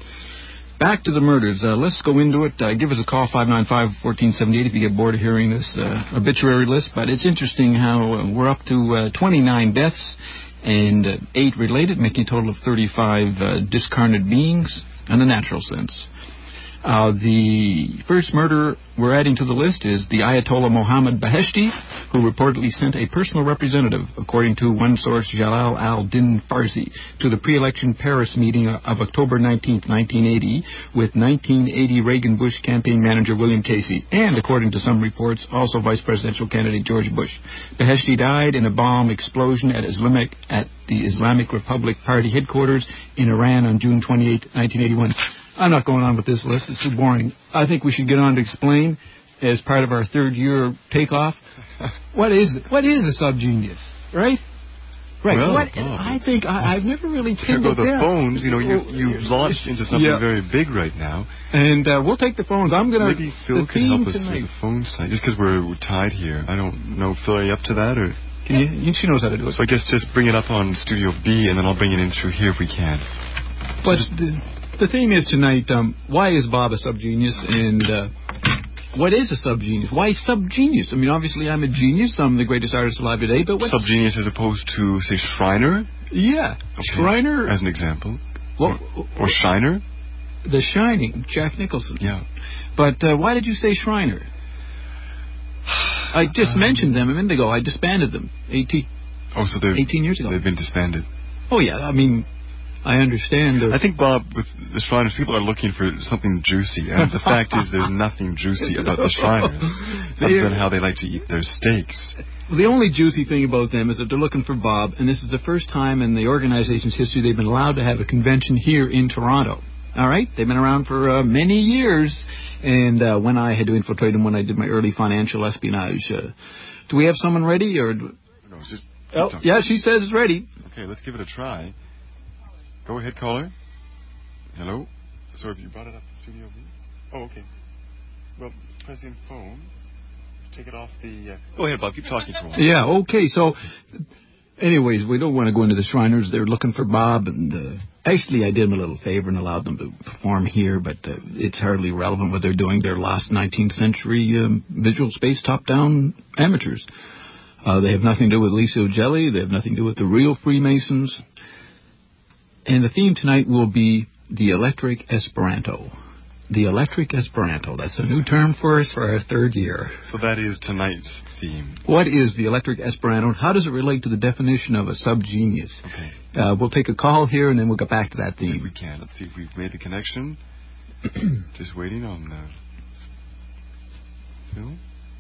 Back to the murders. Uh, let's go into it. Uh, give us a call, five nine five, one four seven eight, if you get bored of hearing this uh, obituary list. But it's interesting how uh, we're up to uh, twenty-nine deaths and uh, eight related, making a total of thirty-five uh, discarnate beings in the natural sense. Uh, the first murder we're adding to the list is the Ayatollah Mohammad Beheshti, who reportedly sent a personal representative, according to one source, Jalal al-Din Farsi, to the pre-election Paris meeting of October nineteenth, nineteen eighty, with nineteen eighty Reagan-Bush campaign manager William Casey, and, according to some reports, also vice presidential candidate George Bush. Beheshti died in a bomb explosion at Islamic at the Islamic Republic Party headquarters in Iran on June twenty-eighth, nineteen eighty-one. I'm not going on with this list. It's too boring. I think we should get on to explain, as part of our third year takeoff, what is what is a subgenius, right? Right. Well, what, oh, I think I, I've never really pinned Here it go the down. phones. You know, you you've launched into something yeah. very big right now. And uh, we'll take the phones. I'm going to... Maybe Phil can help us with the phone side, just because we're, we're tied here. I don't know. Phil, are you up to that? Or Can you, she knows how to do it. So I guess just bring it up on Studio B, and then I'll bring it in through here if we can. But the, the theme is tonight, um, why is Bob a subgenius? And uh, what is a subgenius? Why subgenius? I mean, obviously I'm a genius. I'm the greatest artist alive today, but what's... Subgenius as opposed to, say, Shriner? Yeah. Okay. Shriner... As an example. Well, or, or Shiner? The Shining, Jack Nicholson. Yeah. But uh, why did you say Shriner? I just um, mentioned them a minute ago. I disbanded them eighteen, oh, so eighteen years ago. They've been disbanded. Oh, yeah. I mean... I understand. I think, Bob, with the Shriners, people are looking for something juicy, and the fact is there's nothing juicy about the Shriners, other than how they like to eat their steaks. The only juicy thing about them is that they're looking for Bob, and this is the first time in the organization's history they've been allowed to have a convention here in Toronto. All right? They've been around for uh, many years, and uh, when I had to infiltrate them when I did my early financial espionage. Uh, do we have someone ready? Or do... No, it's just... Oh, yeah, she says it's ready. Okay, let's give it a try. Go ahead, caller. Hello? Sorry, have you brought it up to Studio B? Oh, okay. Well, press in phone. Take it off the... Uh... Go ahead, Bob. Keep talking for a while. Yeah, okay. So, anyways, we don't want to go into the Shriners. They're looking for Bob, and uh, Actually, I did them a little favor and allowed them to perform here, but uh, it's hardly relevant what they're doing. They're last nineteenth century um, visual space top-down amateurs. Uh, they have nothing to do with Lisa Ugelli. They have nothing to do with the real Freemasons. And the theme tonight will be the electric Esperanto. The electric Esperanto. That's a new term for us for our third year. So that is tonight's theme. What is the electric Esperanto? How does it relate to the definition of a subgenius? Okay. Uh, we'll take a call here, and then we'll get back to that theme. If we can. Let's see if we've made the connection. Just waiting on uh, Phil.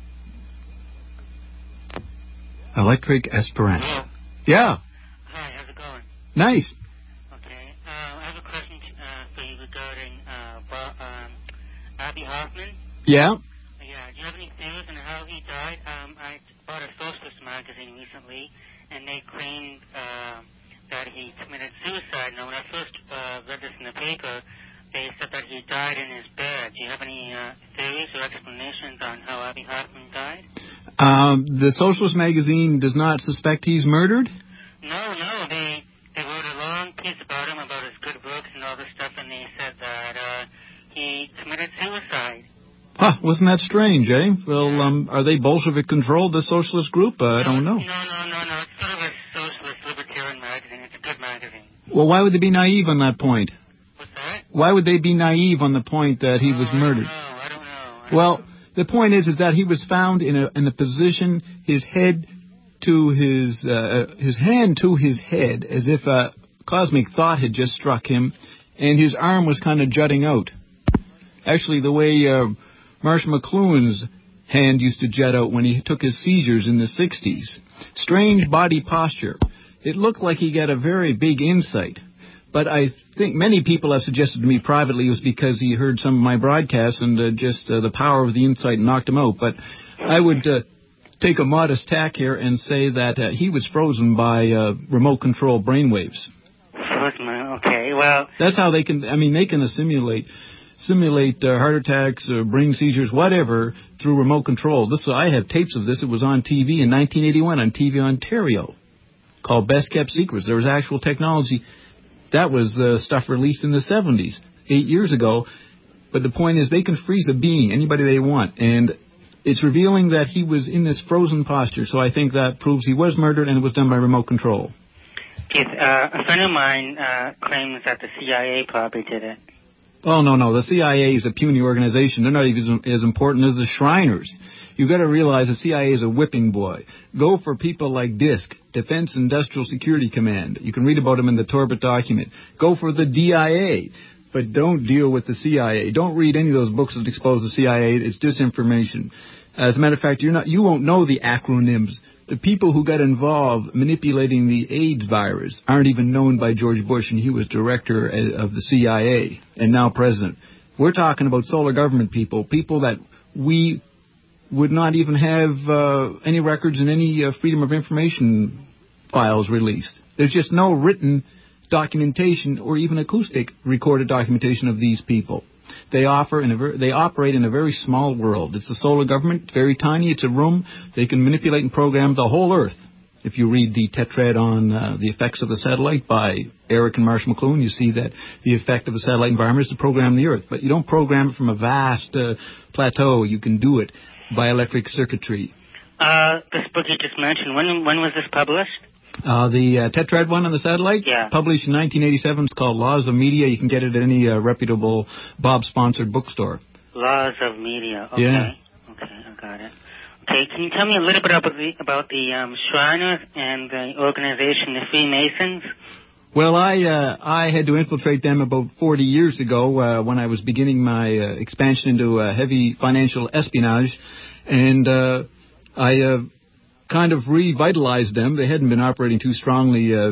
Electric Esperanto. Hello. Yeah. Hi, how's it going? Nice. Okay. Uh, I have a question uh, for you regarding uh, Bob, um, Abbie Hoffman. Yeah. Yeah. Do you have any theories on how he died? Um, I bought a Socialist magazine recently, and they claimed uh, that he committed suicide. Now, when I first uh, read this in the paper, they said that he died in his bed. Do you have any uh, theories or explanations on how Abbie Hoffman died? Um, the Socialist magazine does not suspect he's murdered? No, no. They they wrote a long piece about him, about his good books and all this stuff, and they said that uh, he committed suicide. Huh, wasn't that strange, eh? Well, um, are they Bolshevik-controlled, the socialist group? Uh, I don't know. No, no, no, no. It's sort of a socialist libertarian magazine. It's a good magazine. Well, why would they be naive on that point? What's that? Why would they be naive on the point that he oh, was murdered? I don't know. I don't know. I don't well, know. the point is, is that he was found in a in a position, his head to his uh, his hand to his head, as if a cosmic thought had just struck him, and his arm was kind of jutting out. Actually, the way uh, Marshall McLuhan's hand used to jut out when he took his seizures in the sixties. Strange body posture. It looked like he got a very big insight. But I think many people have suggested to me privately it was because he heard some of my broadcasts and uh, just uh, the power of the insight knocked him out. But I would uh, take a modest tack here and say that uh, he was frozen by uh, remote control brainwaves. Frozen, okay, well... That's how they can, I mean, they can simulate simulate uh, heart attacks, uh, brain seizures, whatever, through remote control. This I have tapes of this. It was on T V in nineteen eighty-one on T V Ontario called Best Kept Secrets. There was actual technology. That was uh, stuff released in the seventies, eight years ago. But the point is they can freeze a being, anybody they want. And it's revealing that he was in this frozen posture. So I think that proves he was murdered and it was done by remote control. Yes, uh, a friend of mine uh, claims that the C I A probably did it. Oh, no, no. The C I A is a puny organization. They're not even as important as the Shriners. You've got to realize the C I A is a whipping boy. Go for people like DISC, Defense Industrial Security Command. You can read about them in the Torbett document. Go for the D I A, but don't deal with the C I A. Don't read any of those books that expose the C I A. It's disinformation. As a matter of fact, you're not, you won't know the acronyms. The people who got involved manipulating the AIDS virus aren't even known by George Bush, and he was director of the C I A and now president. We're talking about solar government people, people that we would not even have uh, any records in any uh, Freedom of Information files released. There's just no written documentation or even acoustic recorded documentation of these people. They offer in a ver- they operate in a very small world. It's the solar government. It's very tiny. It's a room. They can manipulate and program the whole Earth. If you read the tetrad on uh, the effects of the satellite by Eric and Marshall McLuhan, you see that the effect of the satellite environment is to program the Earth. But you don't program it from a vast uh, plateau. You can do it by electric circuitry. Uh, this book you just mentioned, when when was this published? Uh, the uh, tetrad one on the satellite? Yeah. Published in nineteen eighty-seven. It's called Laws of Media. You can get it at any uh, reputable Bob-sponsored bookstore. Laws of Media. Okay. Yeah. Okay, I got it. Okay, can you tell me a little bit about the, about the um, Shriners and the organization, the Freemasons? Well, I uh, I had to infiltrate them about forty years ago uh, when I was beginning my uh, expansion into uh, heavy financial espionage, and uh, I uh, kind of revitalized them. They hadn't been operating too strongly uh,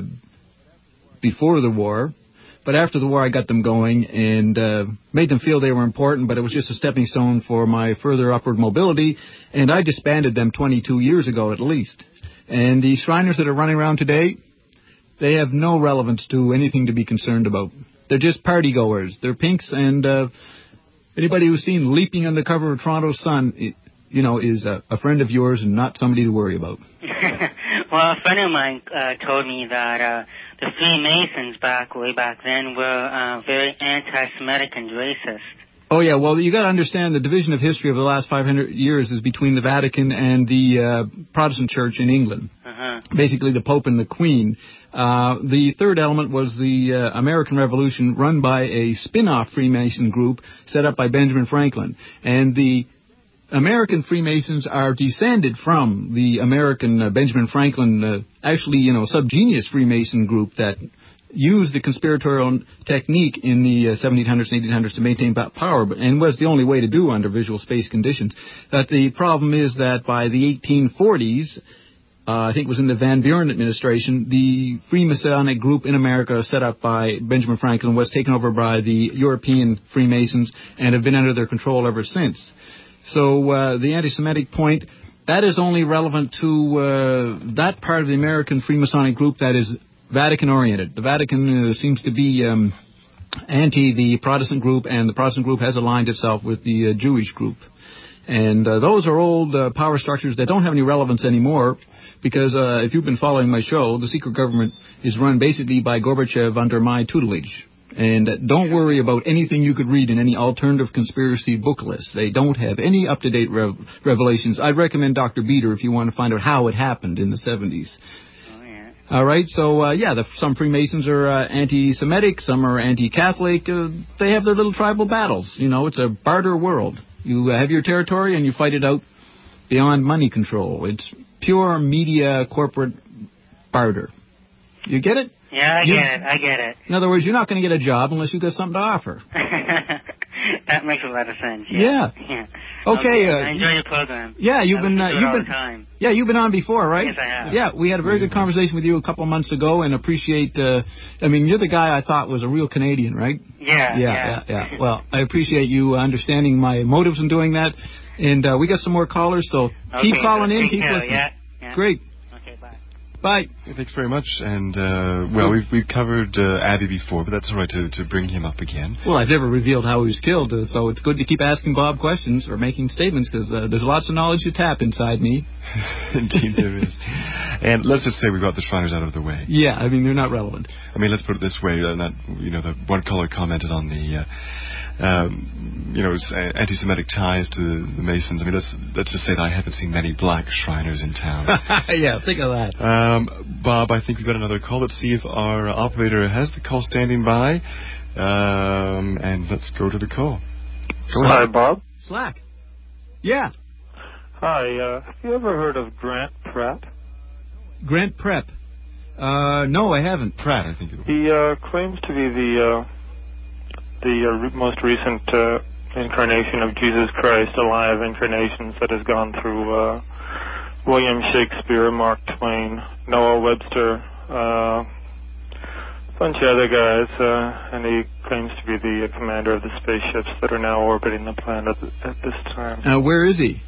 before the war, but after the war I got them going and uh, made them feel they were important, but it was just a stepping stone for my further upward mobility, and I disbanded them twenty-two years ago at least. And the Shriners that are running around today, they have no relevance to anything to be concerned about. They're just party goers. They're pinks, and uh, anybody who's seen Leaping on the Cover of Toronto Sun, it, you know, is a, a friend of yours and not somebody to worry about. Well, a friend of mine uh, told me that uh, the Freemasons back way back then were uh, very anti-Semitic and racist. Oh, yeah. Well, you got to understand the division of history of the last five hundred years is between the Vatican and the uh, Protestant Church in England. Uh-huh. Basically, the Pope and the Queen. Uh, the third element was the uh, American Revolution, run by a spin-off Freemason group set up by Benjamin Franklin. And the American Freemasons are descended from the American uh, Benjamin Franklin, uh, actually, you know, subgenius Freemason group that used the conspiratorial technique in the uh, seventeen hundreds and eighteen hundreds to maintain power, but, and was the only way to do under visual space conditions. But the problem is that by the eighteen forties, uh, I think it was in the Van Buren administration, the Freemasonic group in America set up by Benjamin Franklin was taken over by the European Freemasons and have been under their control ever since. So uh, the anti-Semitic point, that is only relevant to uh, that part of the American Freemasonic group that is Vatican-oriented. The Vatican uh, seems to be um, anti the Protestant group, and the Protestant group has aligned itself with the uh, Jewish group. And uh, those are old uh, power structures that don't have any relevance anymore, because uh, if you've been following my show, the secret government is run basically by Gorbachev under my tutelage. And uh, don't worry about anything you could read in any alternative conspiracy book list. They don't have any up-to-date rev- revelations. I'd recommend Doctor Beater if you want to find out how it happened in the seventies. All right, so, uh, yeah, the, some Freemasons are uh, anti-Semitic, some are anti-Catholic. Uh, they have their little tribal battles. You know, it's a barter world. You uh, have your territory and you fight it out beyond money control. It's pure media corporate barter. You get it? Yeah, I you, get it. I get it. In other words, you're not going to get a job unless you've got something to offer. That makes a lot of sense. Yeah. Yeah. yeah. Okay. okay. Uh, I enjoy your program. Yeah, you've I been. Uh, listen to it you've all been. the time. Yeah, you've been on before, right? Yes, I have. Yeah, we had a very good conversation with you a couple of months ago, and appreciate. Uh, I mean, you're the guy I thought was a real Canadian, right? Yeah. Yeah. Yeah. Yeah. yeah. Well, I appreciate you understanding my motives in doing that, and uh, we got some more callers, so okay, keep calling in, Thank keep you. listening. Yeah. yeah. Great. Okay. Bye. Bye. Yeah, thanks very much. And, uh, well, we've, we've covered uh, Abby before, but that's all right to, to bring him up again. Well, I've never revealed how he was killed, uh, so it's good to keep asking Bob questions or making statements, because uh, there's lots of knowledge to tap inside me. Indeed there is. And let's just say we got the Shriners out of the way. Yeah, I mean, they're not relevant. I mean, let's put it this way. Uh, that, you know, the one caller commented on the... Uh, Um, you know, anti-Semitic ties to the Masons. I mean, let's, let's just say that I haven't seen many black Shriners in town. Yeah, think of that. Um, Bob, I think we've got another call. Let's see if our operator has the call standing by. Um, and let's go to the call. Go Hi, ahead. Bob. Slack. Yeah. Hi, uh, have you ever heard of Grant Pratt? Grant Prep. Uh, no, I haven't. Pratt, I think it was. He uh, claims to be the... Uh, the uh, re- most recent uh, incarnation of Jesus Christ, a line of incarnations that has gone through uh, William Shakespeare, Mark Twain, Noah Webster, uh, a bunch of other guys, uh, and he claims to be the uh, commander of the spaceships that are now orbiting the planet at, at this time. Uh, where is he?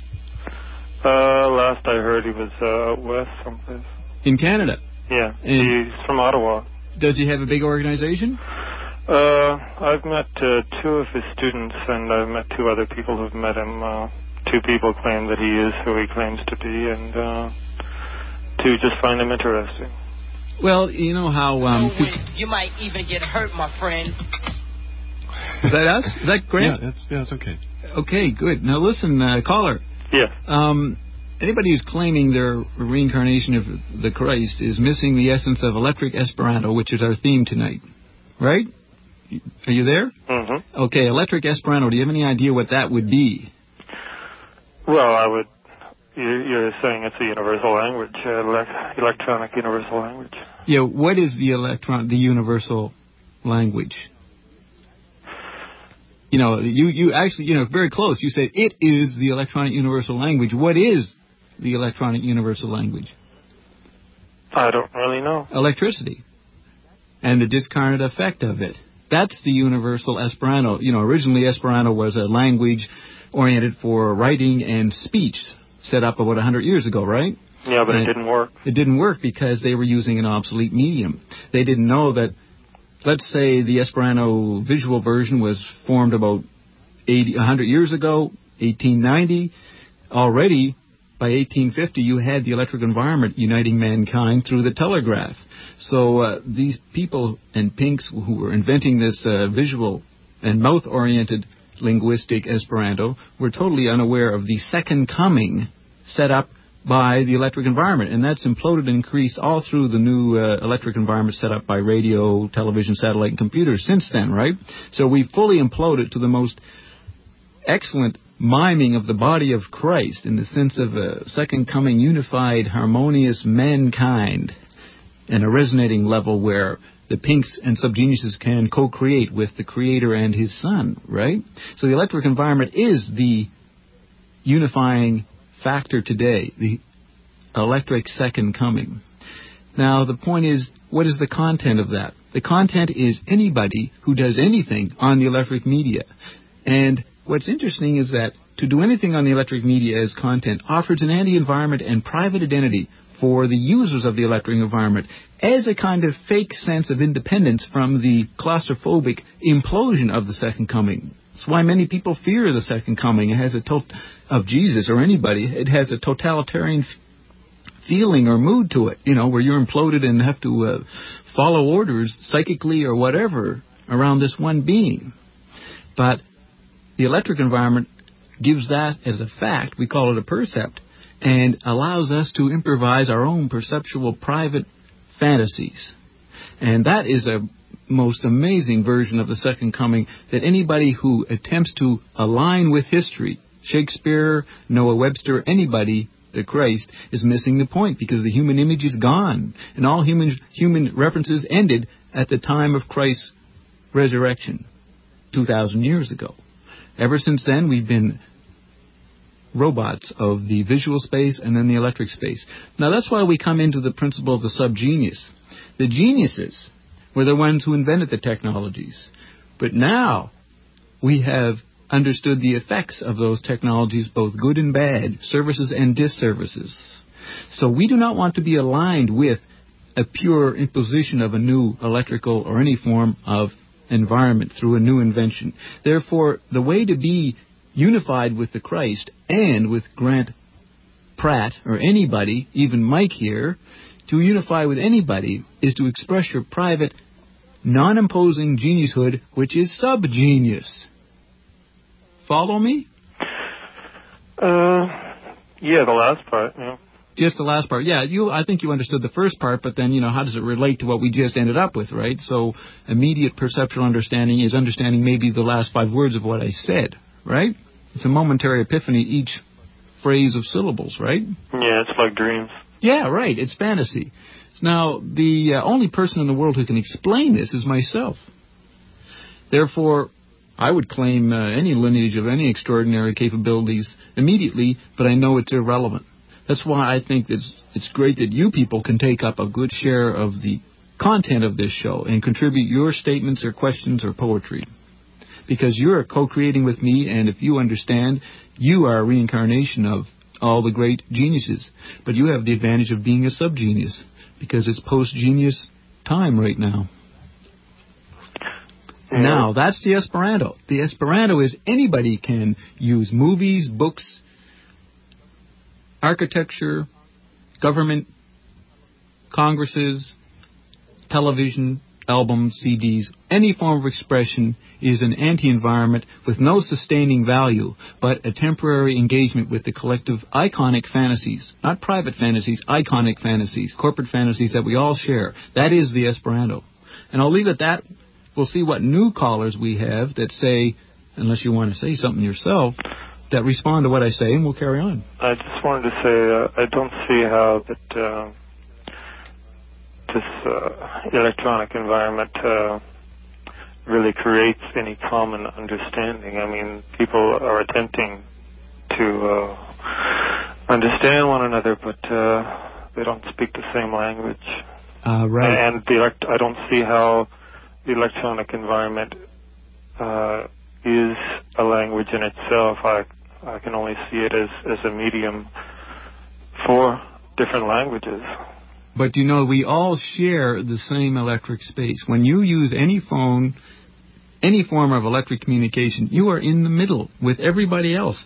Uh, last I heard he was uh, west someplace. In Canada? Yeah, And he's from Ottawa. does he have a big organization? Uh, I've met uh, two of his students, and I've met two other people who've met him. Uh, two people claim that he is who he claims to be, and uh, two just find him interesting. Well, you know how... Um, No way. You might even get hurt, my friend. Is that us? Is that Grant? Yeah, that's, yeah, that's okay. Okay, good. Now listen, uh, caller. Yeah. Um, anybody who's claiming their reincarnation of the Christ is missing the essence of electric Esperanto, which is our theme tonight. Right? Are you there? Mm-hmm. Okay, electric Esperanto. Do you have any idea what that would be? Well, I would... You're saying it's a universal language, uh, elect- electronic universal language. Yeah, what is the electron, the universal language? You know, you, you actually, you know, very close. You said it is the electronic universal language. What is the electronic universal language? I don't really know. Electricity. And the discarnate effect of it. That's the universal Esperanto. You know, originally Esperanto was a language oriented for writing and speech, set up about one hundred years ago, right? Yeah, but and it didn't work. It didn't work because they were using an obsolete medium. They didn't know that, let's say the Esperanto visual version was formed about eighty, one hundred years ago, eighteen ninety. Already, by eighteen fifty, you had the electric environment uniting mankind through the telegraph. So uh, these people and Pinks who were inventing this uh, visual and mouth-oriented linguistic Esperanto were totally unaware of the second coming set up by the electric environment, and that's imploded and increased all through the new uh, electric environment set up by radio, television, satellite, and computers since then, right? So we fully imploded to the most excellent miming of the body of Christ in the sense of a second coming, unified, harmonious mankind and a resonating level where the Pinks and subgeniuses can co-create with the Creator and His Son, right? So the electric environment is the unifying factor today, the electric second coming. Now, the point is, what is the content of that? The content is anybody who does anything on the electric media. And what's interesting is that to do anything on the electric media as content offers an anti-environment and private identity for the users of the electric environment as a kind of fake sense of independence from the claustrophobic implosion of the second coming. That's why many people fear the second coming. It has a to- of Jesus or anybody. It has a totalitarian f- feeling or mood to it, you know, where you're imploded and have to uh, follow orders psychically or whatever around this one being. But the electric environment gives that as a fact. We call it a percept, and allows us to improvise our own perceptual private fantasies. And that is a most amazing version of the second coming that anybody who attempts to align with history, Shakespeare, Noah Webster, anybody, the Christ, is missing the point, because the human image is gone. And all human human references ended at the time of Christ's resurrection, two thousand years ago. Ever since then, we've been robots of the visual space and then the electric space. Now, that's why we come into the principle of the subgenius. The geniuses were the ones who invented the technologies. But now we have understood the effects of those technologies, both good and bad, services and disservices. So we do not want to be aligned with a pure imposition of a new electrical or any form of environment through a new invention. Therefore, the way to be unified with the Christ and with Grant Pratt or anybody, even Mike here, to unify with anybody is to express your private, non-imposing geniushood, which is subgenius. Follow me? Uh, yeah, the last part, yeah. Just the last part. Yeah, you. I think you understood the first part, but then, you know, how does it relate to what we just ended up with, right? So immediate perceptual understanding is understanding maybe the last five words of what I said, right? It's a momentary epiphany, each phrase of syllables, right? Yeah, it's like dreams. Yeah, right. It's fantasy. Now, the uh, only person in the world who can explain this is myself. Therefore, I would claim uh, any lineage of any extraordinary capabilities immediately, but I know it's irrelevant. That's why I think it's, it's great that you people can take up a good share of the content of this show and contribute your statements or questions or poetry. Because you're co-creating with me, and if you understand, you are a reincarnation of all the great geniuses. But you have the advantage of being a subgenius, because it's post-genius time right now. Yeah. Now, that's the Esperanto. The Esperanto is anybody can use movies, books, architecture, government, congresses, television, albums, C Ds. Any form of expression is an anti-environment with no sustaining value, but a temporary engagement with the collective iconic fantasies, not private fantasies, iconic fantasies, corporate fantasies that we all share. That is the Esperanto. And I'll leave it at that. We'll see what new callers we have that say, unless you want to say something yourself, that respond to what I say, and we'll carry on. I just wanted to say uh, I don't see how that uh, this uh, electronic environment uh, really creates any common understanding. I mean, people are attempting to uh, understand one another, but uh, they don't speak the same language. Uh, right. And the elect- I don't see how the electronic environment uh, is a language in itself. I I can only see it as, as a medium for different languages. But, you know, we all share the same electric space. When you use any phone, any form of electric communication, you are in the middle with everybody else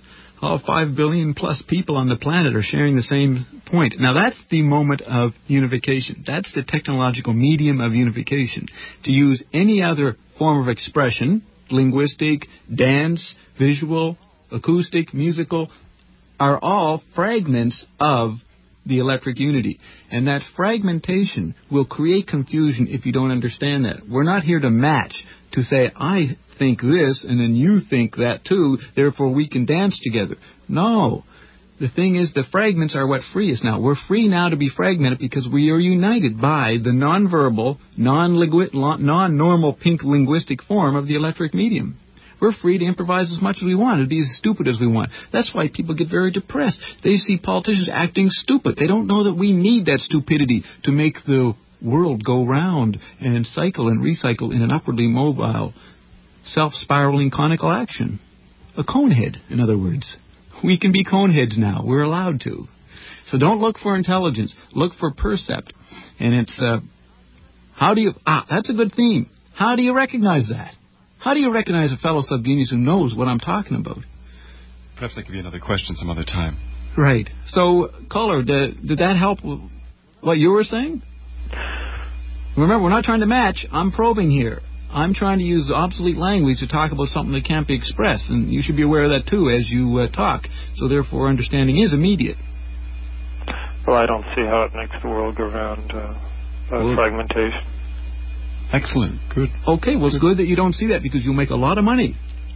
All five billion plus people on the planet are sharing the same point. Now, that's the moment of unification. That's the technological medium of unification. To use any other form of expression, linguistic, dance, visual, acoustic, musical, are all fragments of the electric unity. And that fragmentation will create confusion if you don't understand that. We're not here to match, to say, I think this, and then you think that too, therefore we can dance together. No. The thing is, the fragments are what free us now. We're free now to be fragmented because we are united by the nonverbal, non-normal pink linguistic form of the electric medium. We're free to improvise as much as we want, to be as stupid as we want. That's why people get very depressed. They see politicians acting stupid. They don't know that we need that stupidity to make the world go round and cycle and recycle in an upwardly mobile, self-spiraling conical action. A conehead, in other words. We can be coneheads now. We're allowed to. So don't look for intelligence. Look for percept. And it's, uh, how do you, ah, that's a good theme. How do you recognize that? How do you recognize a fellow subgenius who knows what I'm talking about? Perhaps that could be another question some other time. Right. So, caller, did, did that help what you were saying? Remember, we're not trying to match. I'm probing here. I'm trying to use obsolete language to talk about something that can't be expressed, and you should be aware of that, too, as you uh, talk. So, therefore, understanding is immediate. Well, I don't see how it makes the world go round uh, uh, well, fragmentation. Excellent. Good. Okay, well, it's good that you don't see that because you'll make a lot of money.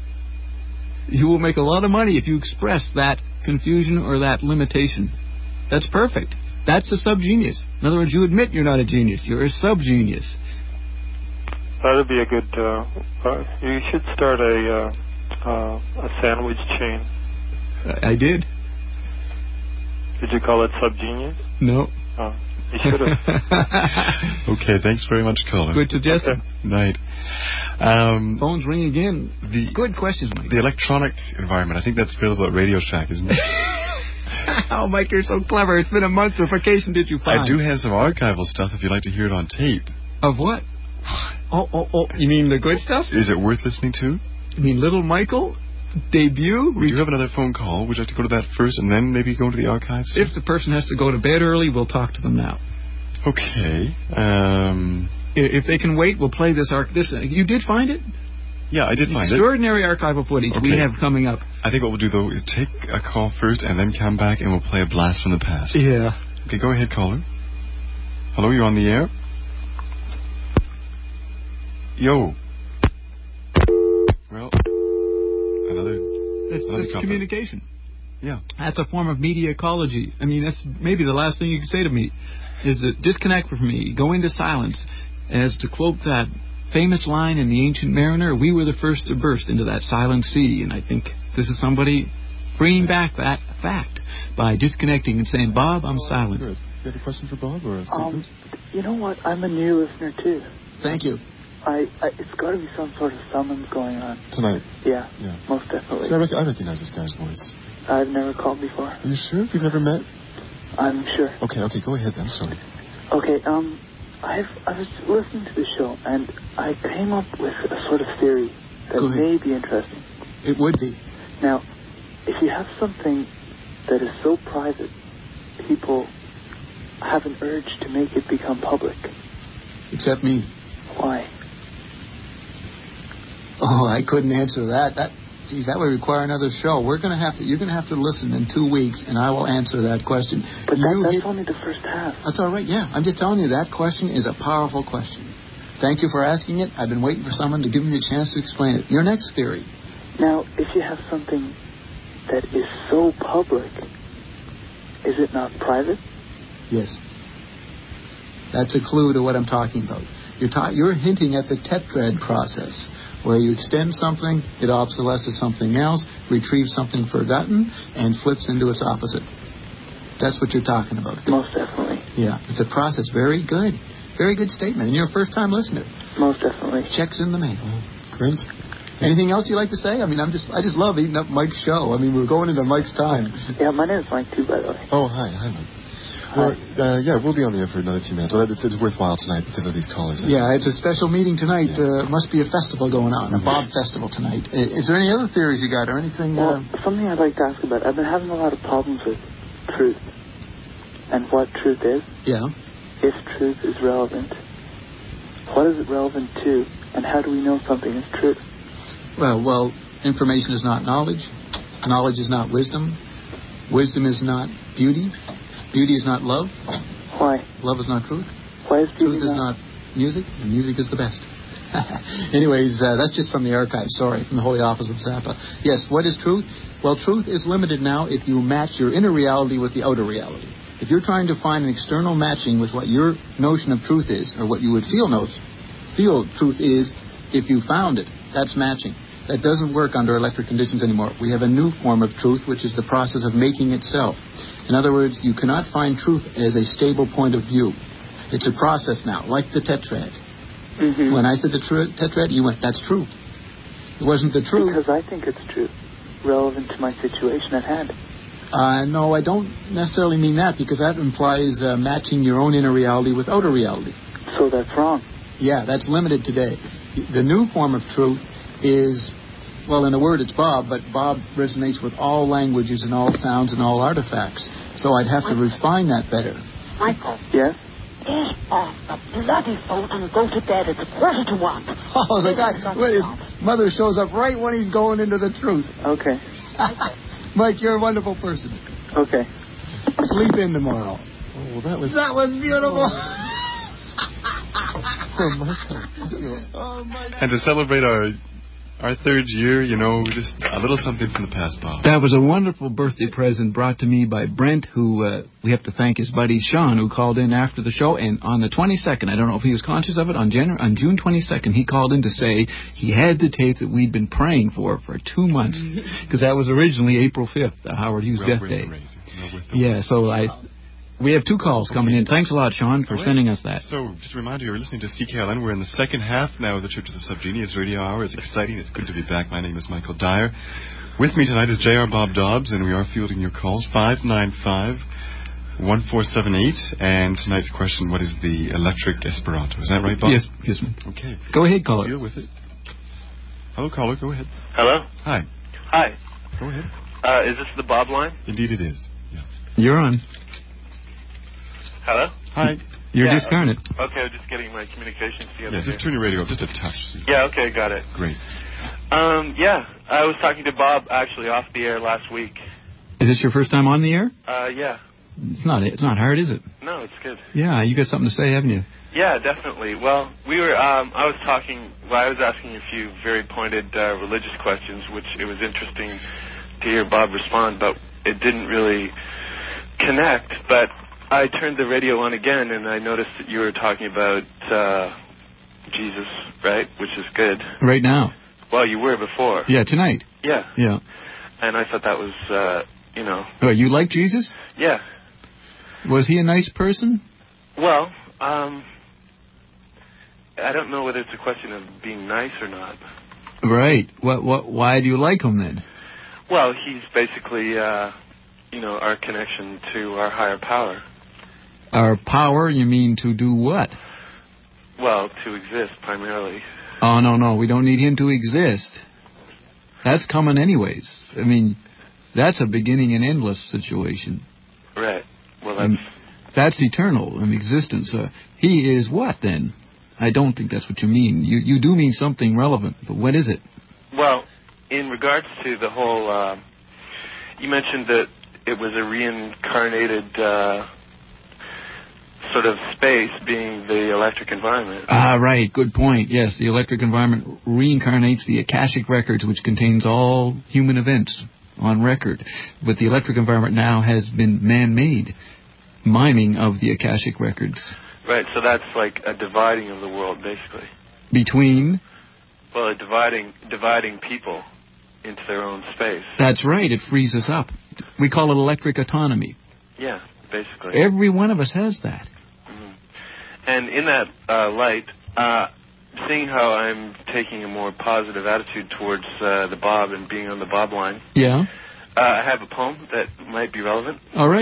You will make a lot of money if you express that confusion or that limitation. That's perfect. That's a subgenius. In other words, you admit you're not a genius. You're a subgenius. That would be a good... Uh, uh, you should start a, uh, uh, a sandwich chain. I did. Did you call it subgenius? No. Oh. You should have. Okay, thanks very much, caller. Good suggestion. Okay. Night. Um, Phones ring again. The, Good questions, Mike. The electronic environment, I think that's available at Radio Shack, isn't it? Oh, Mike, you're so clever. It's been a month. What vacation did you find? I do have some archival stuff if you'd like to hear it on tape. Of what? Oh, oh, oh. You mean the good stuff? Is it worth listening to? You mean Little Michael? Debut? We do have another phone call. Would you like to go to that first and then maybe go to the archives? If the person has to go to bed early, we'll talk to them now. Okay. Um, if they can wait, we'll play this arc. This you did find it? Yeah, I did find Extraordinary it. Extraordinary archival footage okay. we have coming up. I think what we'll do, though, is take a call first and then come back and we'll play a blast from the past. Yeah. Okay, go ahead, caller. Hello, you're on the air. Yo. Well, another... It's, another it's communication. Yeah. That's a form of media ecology. I mean, that's maybe the last thing you can say to me is that disconnect from me, go into silence. As to quote that famous line in The Ancient Mariner, we were the first to burst into that silent sea. And I think this is somebody bringing back that fact by disconnecting and saying, Bob, I'm oh, silent. Good. You have a question for Bob or a statement? Um, you know what? I'm a new listener, too. Thank you. I, I It's got to be some sort of summons going on. Tonight? Yeah. Yeah. Most definitely. I, rec- I recognize this guy's voice. I've never called before. Are you sure? You've never met? I'm sure. Okay, okay, go ahead then. Sorry. Okay, um, I've, I was listening to the show, and I came up with a sort of theory that may be interesting. It would be. Now, if you have something that is so private, people have an urge to make it become public. Except me. Why? Oh, I couldn't answer that. That, geez, that would require another show. We're gonna have to. You're gonna have to listen in two weeks, and I will answer that question. But that, that's hit, only the first half. That's all right. Yeah, I'm just telling you that question is a powerful question. Thank you for asking it. I've been waiting for someone to give me a chance to explain it. Your next theory. Now, if you have something that is so public, is it not private? Yes. That's a clue to what I'm talking about. You're, ta- you're hinting at the tetrad process, where you extend something, it obsolesces something else, retrieves something forgotten, and flips into its opposite. That's what you're talking about. Most definitely. Yeah, it's a process. Very good. Very good statement. And you're a first-time listener. Most definitely. Checks in the mail. Prince. Anything else you'd like to say? I mean, I'm just, I just love eating up Mike's show. I mean, we're going into Mike's time. Yeah, my name's Mike, too, by the way. Oh, hi. Hi, Mike. Well, uh, yeah, we'll be on the air for another few minutes. Well, it's, it's worthwhile tonight because of these callers. Yeah, it's a special meeting tonight. Yeah. Uh, must be a festival going on, a Bob Festival tonight. Is there any other theories you got or anything? Well, uh... something I'd like to ask about. I've been having a lot of problems with truth and what truth is. Yeah. If truth is relevant, what is it relevant to, and how do we know something is truth? Well, well, information is not knowledge. Knowledge is not wisdom. Wisdom is not beauty. Beauty is not love. Why? Love is not truth. Why is beauty Truth is not... not music, and music is the best. Anyways, uh, that's just from the archive, sorry, from the Holy Office of Zappa. Yes, what is truth? Well, truth is limited now if you match your inner reality with the outer reality. If you're trying to find an external matching with what your notion of truth is, or what you would feel knows, feel truth is, if you found it, that's matching. That doesn't work under electric conditions anymore. We have a new form of truth, which is the process of making itself. In other words, you cannot find truth as a stable point of view. It's a process now, like the tetrad. Mm-hmm. When I said the tr- tetrad, you went, that's true. It wasn't the truth. Because I think it's true, relevant to my situation at hand. Uh, no, I don't necessarily mean that, because that implies uh, matching your own inner reality with outer reality. So that's wrong. Yeah, that's limited today. The new form of truth is, well, in a word, it's Bob, but Bob resonates with all languages and all sounds and all artifacts. So I'd have to refine that better. Michael. Yes? Get off the bloody phone and go to bed. It's a quarter to one. Oh, the guy, well, his mother shows up right when he's going into the truth. Okay. Mike, you're a wonderful person. Okay. Sleep in tomorrow. Oh, well, that was... That was beautiful. Oh, Michael. Oh, Michael. And to celebrate our... Our third year, you know, just a little something from the past, Bob. That was a wonderful birthday present brought to me by Brent, who uh, we have to thank his buddy Sean, who called in after the show. And on the twenty-second, I don't know if he was conscious of it, on, Jan- on June twenty-second, he called in to say he had the tape that we'd been praying for for two months. Because that was originally April fifth, uh, Howard Hughes' well, death wait, day. Wait, wait. Yeah, so I... We have two calls coming in. Thanks a lot, Sean, for right. sending us that. So, just a reminder, you're listening to C K L N. We're in the second half now of the Trip to the Subgenius Radio Hour. It's exciting. It's good to be back. My name is Michael Dyer. With me tonight is J R. Bob Dobbs, and we are fielding your calls, five nine five, one four seven eight. And tonight's question, what is the electric Esperanto? Is that right, Bob? Yes, yes, ma'am. Okay. Go ahead, caller. Deal with it. Hello, caller. Go ahead. Hello? Hi. Hi. Go ahead. Uh, is this the Bob line? Indeed it is. Yeah. You're on. Hello? Hi. You're yeah, discarnate. Okay, I'm just getting my communications together. Yeah, just here. turn your radio up just a touch. Yeah, okay, got it. Great. Um, yeah, I was talking to Bob actually off the air last week. Is this your first time on the air? Uh, yeah. It's not. It's not hard, is it? No, it's good. Yeah, you got something to say, haven't you? Yeah, definitely. Well, we were. Um, I was talking. Well, I was asking a few very pointed uh, religious questions, which it was interesting to hear Bob respond, but it didn't really connect. But I turned the radio on again, and I noticed that you were talking about uh, Jesus, right? Which is good. Right now. Well, you were before. Yeah, tonight. Yeah. Yeah. And I thought that was, uh, you know. Oh, you like Jesus? Yeah. Was he a nice person? Well, um, I don't know whether it's a question of being nice or not. Right. What? What? Why do you like him then? Well, he's basically, uh, you know, our connection to our higher power. Our power? You mean to do what? Well, to exist primarily. Oh, no, no. We don't need him to exist. That's coming anyways. I mean, that's a beginning and endless situation. Right. Well, that's... Um, that's eternal in existence. Uh, he is what, then? I don't think that's what you mean. You you do mean something relevant, but what is it? Well, in regards to the whole... Uh, you mentioned that it was a reincarnated... Uh, sort of space being the electric environment. Ah, right. Good point. Yes, the electric environment reincarnates the Akashic Records, which contains all human events on record. But the electric environment now has been man-made, miming of the Akashic Records. Right, so that's like a dividing of the world, basically. Between? Well, a dividing, dividing people into their own space. That's right. It frees us up. We call it electric autonomy. Yeah, basically. Every one of us has that. And in that uh, light, uh, seeing how I'm taking a more positive attitude towards uh, the Bob and being on the Bob line, yeah, uh, I have a poem that might be relevant. All right.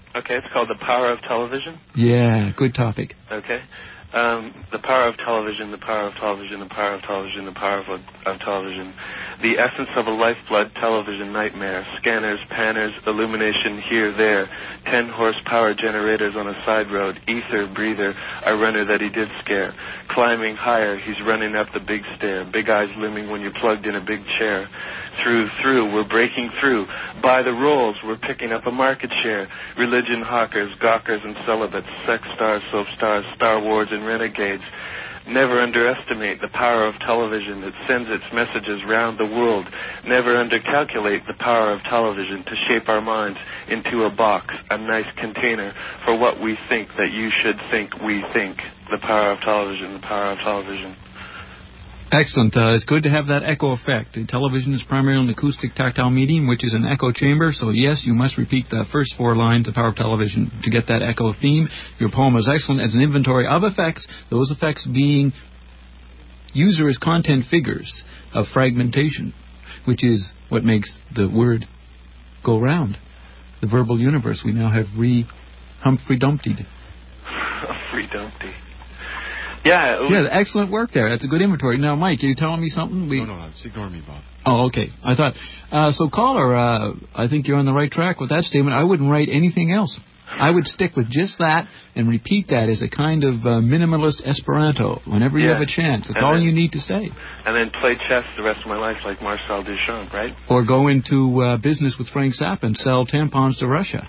Okay, it's called The Power of Television. Yeah, good topic. Okay. Um, the power of television, the power of television, the power of television, the power of, of television. The essence of a lifeblood television nightmare. Scanners, panners, illumination here, there. Ten horsepower generators on a side road. Ether, breather, a runner that he did scare. Climbing higher, he's running up the big stair. Big eyes looming when you're plugged in a big chair. Through, through, we're breaking through. By the rolls, we're picking up a market share. Religion hawkers, gawkers and celibates, sex stars, soap stars, Star Wars and renegades. Never underestimate the power of television. It sends its messages round the world. Never undercalculate the power of television to shape our minds into a box, a nice container for what we think that you should think we think. The power of television, the power of television. Excellent. Uh, it's good to have that echo effect. The television is primarily an acoustic tactile medium, which is an echo chamber. So, yes, you must repeat the first four lines of Power of Television to get that echo theme. Your poem is excellent as an inventory of effects, those effects being user as content figures of fragmentation, which is what makes the word go round. The verbal universe we now have re-Humphrey Dumpty'd. Humphrey Dumpty. Yeah. Yeah, excellent work there. That's a good inventory. Now, Mike, are you telling me something? We... No, no, no. Just ignore me, Bob. Oh, okay. I thought... Uh, so, caller, uh, I think you're on the right track with that statement. I wouldn't write anything else. I would stick with just that and repeat that as a kind of uh, minimalist Esperanto whenever you yeah. have a chance. That's and all then, you need to say. And then play chess the rest of my life like Marcel Duchamp, right? Or go into uh, business with Frank Zappa and sell tampons to Russia.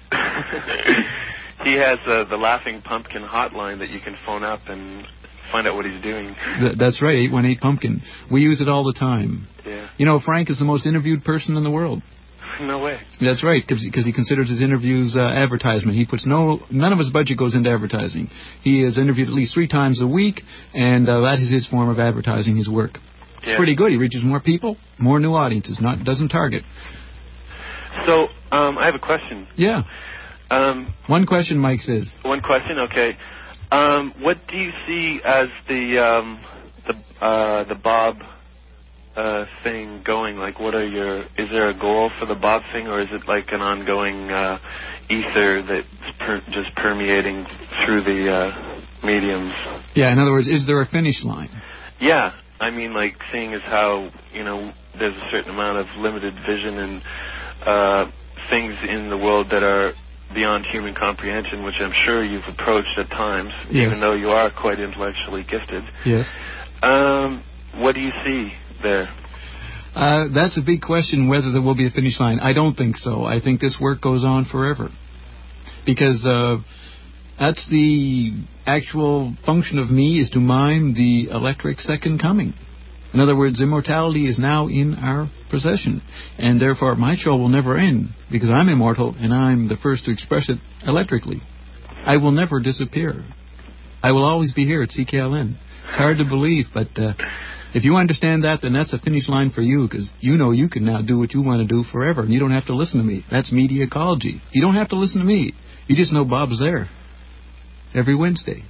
He has uh, the Laughing Pumpkin hotline that you can phone up and find out what he's doing. Th- that's right, eight one eight pumpkin. We use it all the time. Yeah. You know, Frank is the most interviewed person in the world. No way. That's right, because he considers his interviews uh, advertisement. He puts no, none of his budget goes into advertising. He is interviewed at least three times a week, and uh, that is his form of advertising his work. It's yeah. pretty good. He reaches more people, more new audiences, not doesn't target. So, um, I have a question. Yeah. Um, one question, Mike says. One question, okay. Um, what do you see as the um, the uh, the Bob uh, thing going? Like, what are your? Is there a goal for the Bob thing, or is it like an ongoing uh, ether that's per- just permeating through the uh, mediums? Yeah. In other words, is there a finish line? Yeah. I mean, like, seeing as how, you know, there's a certain amount of limited vision and uh, things in the world that are beyond human comprehension, which I'm sure you've approached at times, yes. even though you are quite intellectually gifted. Yes. Um, what do you see there? Uh, that's a big question, whether there will be a finish line. I don't think so. I think this work goes on forever. Because uh, that's the actual function of me, is to mime the electric second coming. In other words, immortality is now in our possession, and therefore my show will never end, because I'm immortal and I'm the first to express it electrically. I will never disappear. I will always be here at C K L N. It's hard to believe, but uh, if you understand that, then that's a finish line for you, because you know you can now do what you want to do forever, and you don't have to listen to me. That's media ecology. You don't have to listen to me. You just know Bob's there every Wednesday,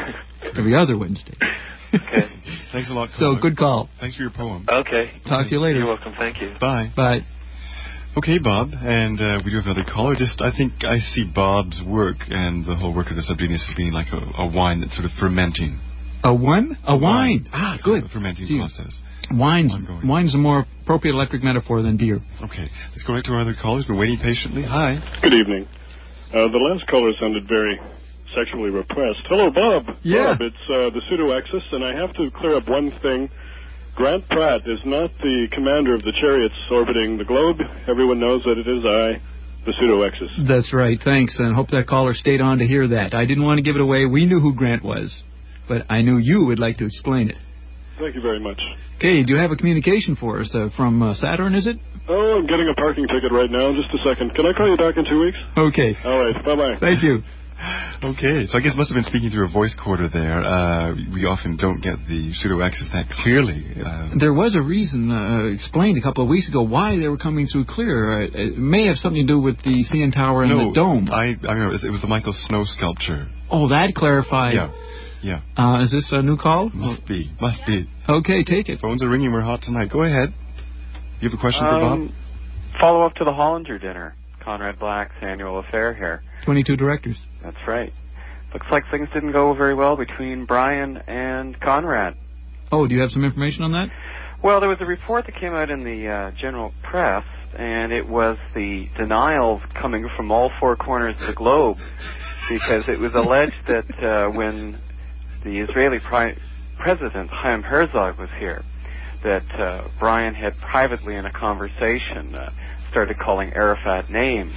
every other Wednesday. Okay. Thanks a lot, caller. So, good call. Thanks for your poem. Okay. Talk to you later. You're welcome. Thank you. Bye. Bye. Okay, Bob, and uh, we do have another caller. Just, I think I see Bob's work and the whole work of the Subgenius as being like a, a wine that's sort of fermenting. A one? A, a wine. wine. Ah, good. A fermenting See, process. Wine's, wine's a more appropriate electric metaphor than beer. Okay. Let's go right to our other caller who's been waiting patiently. Hi. Good evening. Uh, the last caller sounded very sexually repressed. Hello, Bob. Yeah. Bob, it's uh, the pseudo-exus, and I have to clear up one thing. Grant Pratt is not the commander of the chariots orbiting the globe. Everyone knows that it is I, the pseudo-exus. That's right. Thanks, and hope that caller stayed on to hear that. I didn't want to give it away. We knew who Grant was, but I knew you would like to explain it. Thank you very much. Okay, do you have a communication for us uh, from uh, Saturn, is it? Oh, I'm getting a parking ticket right now. Just a second. Can I call you back in two weeks? Okay. All right. Bye-bye. Thank you. Okay, so I guess it must have been speaking through a voice recorder there. Uh, we often don't get the pseudo-exus that clearly. Uh, there was a reason uh, explained a couple of weeks ago why they were coming through clear. Uh, it may have something to do with the C N Tower and no, the dome. I, I remember, it was the Michael Snow sculpture. Oh, that clarified. Yeah, yeah. Uh, is this a new call? Must be, must be. Okay, take it. Phones are ringing, we're hot tonight. Go ahead. You have a question um, for Bob? Follow up to the Hollinger dinner. Conrad Black's annual affair here. twenty-two directors. That's right. Looks like things didn't go very well between Brian and Conrad. Oh, do you have some information on that? Well, there was a report that came out in the uh, general press, and it was the denials coming from all four corners of the globe, because it was alleged that uh, when the Israeli pri- President Chaim Herzog was here, that uh, Brian had privately in a conversation uh, started calling Arafat names.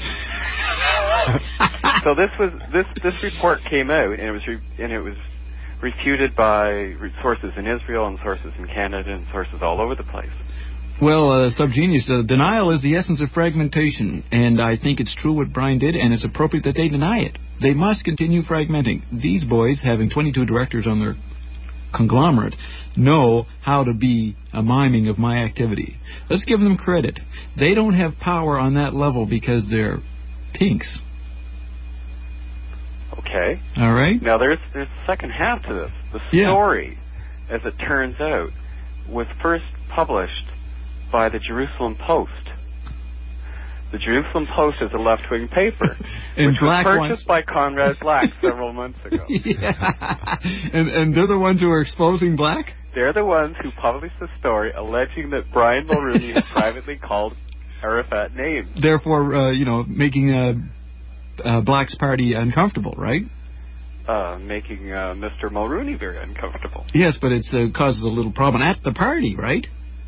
So this was this this report came out, and it was re- and it was refuted by re- sources in Israel and sources in Canada and sources all over the place. Well, uh, Subgenius, uh, denial is the essence of fragmentation, and I think it's true what Brian did, and it's appropriate that they deny it. They must continue fragmenting. These boys, having twenty-two directors on their conglomerate, know how to be a miming of my activity. Let's give them credit. They don't have power on that level because they're pinks. Okay. All right. Now, there's there's a second half to this. The Yeah. story, as it turns out, was first published by the Jerusalem Post. The Jerusalem Post is a left-wing paper, And which Black was wants- purchased by Conrad Black several months ago. Yeah. And, and they're the ones who are exposing Black? They're the ones who published the story alleging that Brian Mulrooney had privately called Arafat names. Therefore, uh, you know, making uh, uh, Black's party uncomfortable, right? Uh, making uh, Mister Mulrooney very uncomfortable. Yes, but it uh, causes a little problem at the party, right?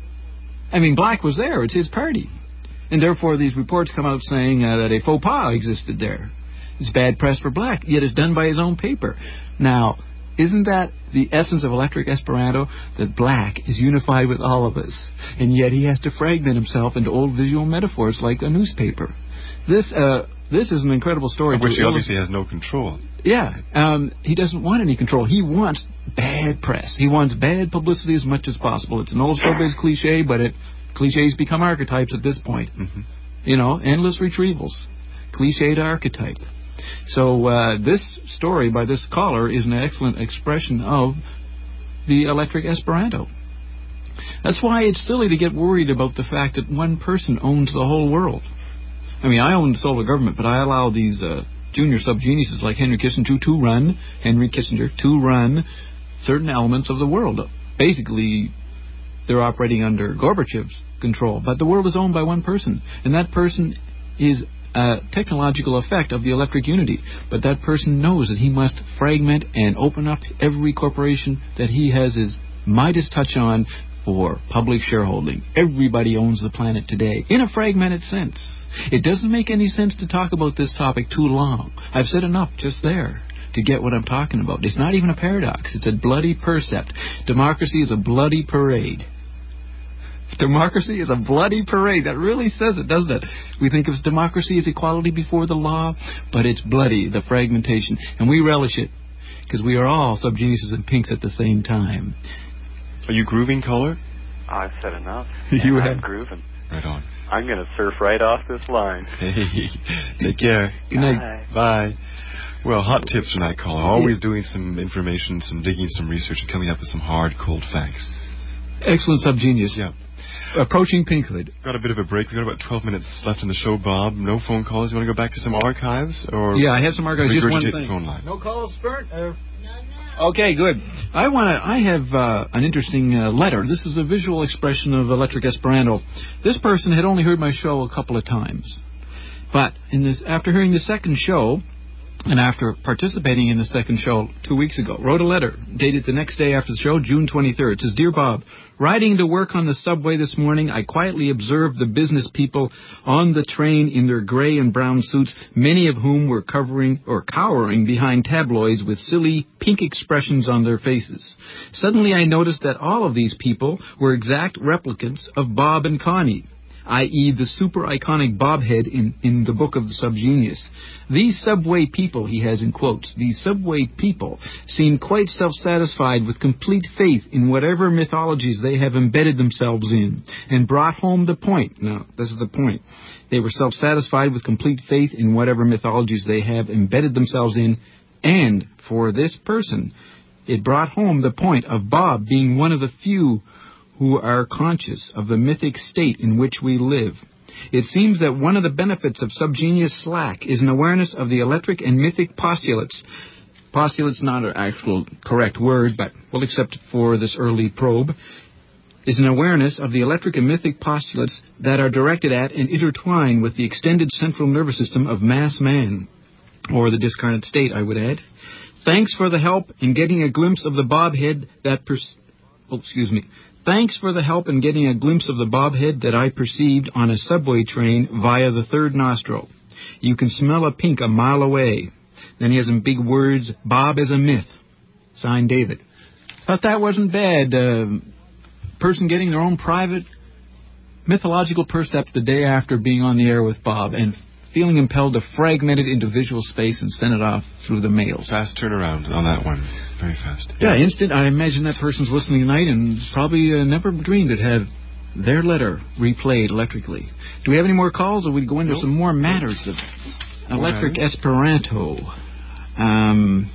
I mean, Black was there. It's his party. And therefore, these reports come out saying uh, that a faux pas existed there. It's bad press for Black, yet it's done by his own paper. Now, isn't that the essence of Electric Esperanto? That Black is unified with all of us, and yet he has to fragment himself into old visual metaphors like a newspaper. This uh, this is an incredible story. Of which to he illust- obviously has no control. Yeah, um, he doesn't want any control. He wants bad press. He wants bad publicity as much as possible. It's an old showbiz cliche, but it cliches become archetypes at this point. Mm-hmm. You know, endless retrievals. Cliched archetype. So uh, this story by this caller is an excellent expression of the Electric Esperanto. That's why it's silly to get worried about the fact that one person owns the whole world. I mean, I own the solar government, but I allow these uh, junior subgeniuses like Henry Kissinger to run, Henry Kissinger, to run certain elements of the world. Basically, they're operating under Gorbachev's control, but the world is owned by one person, and that person is a technological effect of the electric unity. But that person knows that he must fragment and open up every corporation that he has his Midas touch on for public shareholding. Everybody owns the planet today, in a fragmented sense. It doesn't make any sense to talk about this topic too long. I've said enough just there to get what I'm talking about. It's not even a paradox. It's a bloody percept. Democracy is a bloody parade. Democracy is a bloody parade. That really says it, doesn't it? We think of democracy as equality before the law, but it's bloody, the fragmentation. And we relish it, because we are all subgeniuses and pinks at the same time. Are you grooving, caller? I've said enough. You I'm have. grooving. Right on. I'm going to surf right off this line. Hey, take care. Good night. Bye. Bye. Well, hot tips from that caller. Always doing some information, some digging, some research, and coming up with some hard, cold facts. Excellent subgenius. Yeah. Approaching pinkhood. Got a bit of a break. We've got about twelve minutes left in the show, Bob. No phone calls. You want to go back to some archives? Or Yeah, I have some archives. Just one regurgitate thing. the phone line? No calls, Spurt? Uh, Okay, good. I want to. I have uh, an interesting uh, letter. This is a visual expression of Electric Esperanto. This person had only heard my show a couple of times, but in this, after hearing the second show, and after participating in the second show two weeks ago, wrote a letter dated the next day after the show, June twenty-third. It says, "Dear Bob, riding to work on the subway this morning, I quietly observed the business people on the train in their gray and brown suits, many of whom were covering or cowering behind tabloids with silly pink expressions on their faces. Suddenly I noticed that all of these people were exact replicants of Bob and Connie, that is the super iconic Bobhead in, in the book of the Subgenius. These subway people," he has in quotes, "these subway people seem quite self-satisfied with complete faith in whatever mythologies they have embedded themselves in, and brought home the point." Now, this is the point. They were self-satisfied with complete faith in whatever mythologies they have embedded themselves in, and for this person, it brought home the point of Bob being one of the few who are conscious of the mythic state in which we live. It seems that one of the benefits of subgenius slack is an awareness of the electric and mythic postulates. Postulate's not an actual correct word, but we'll accept it for this early probe. Is an awareness of the electric and mythic postulates that are directed at and intertwine with the extended central nervous system of mass man, or the discarnate state, I would add. Thanks for the help in getting a glimpse of the bobhead that pers- oh, excuse me. Thanks for the help in getting a glimpse of the bobhead that I perceived on a subway train via the third nostril. You can smell a pink a mile away. Then he has in big words, Bob is a myth. Signed, David. Thought that wasn't bad. Uh, person getting their own private mythological percept the day after being on the air with Bob and feeling impelled to fragment it into visual space and send it off through the mail. Fast turnaround on that one. Very fast. Yeah, yeah, instant. I imagine that person's listening tonight and probably uh, never dreamed it had their letter replayed electrically. Do we have any more calls, or we go into nope. some more matters of more electric matters. Esperanto? Um,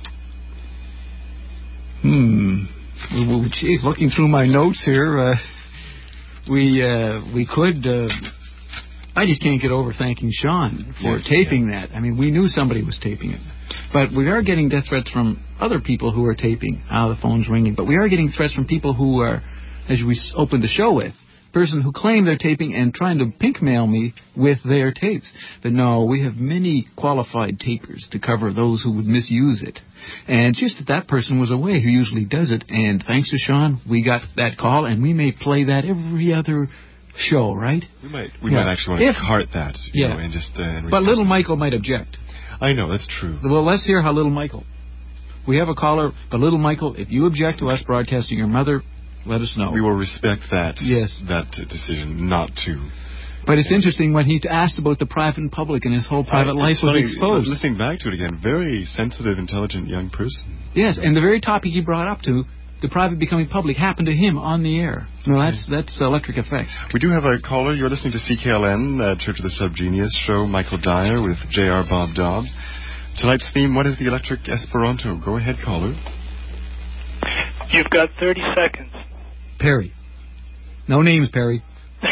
hmm. Well, geez, looking through my notes here, uh, we uh, we could. Uh, I just can't get over thanking Sean for yes, taping yeah. that. I mean, we knew somebody was taping it. But we are getting death threats from other people who are taping. Ah, the phone's ringing. But we are getting threats from people who are, as we opened the show with, person who claim they're taping and trying to pink mail me with their tapes. But no, we have many qualified tapers to cover those who would misuse it. And just that that person was away who usually does it. And thanks to Sean, we got that call, and we may play that every other show, right? We might we yeah. might actually want to if, cart that, you yeah. know, and just... Uh, and but little Michael might object. I know, that's true. Well, let's hear how little Michael... We have a caller, but little Michael, if you object to us broadcasting your mother, let us know. We will respect that, yes. that decision not to. But it's interesting when he asked about the private and public, and his whole private I, life was funny, exposed. Listening back to it again, very sensitive, intelligent young person. Yes, and the very topic he brought up to, the private becoming public, happened to him on the air. No, that's that's electric effect. We do have a caller. You're listening to C K L N, uh, Church of the Subgenius show. Michael Dyer with J R. Bob Dobbs. Tonight's theme, what is the electric Esperanto? Go ahead, caller. You've got thirty seconds. Perry. No names, Perry.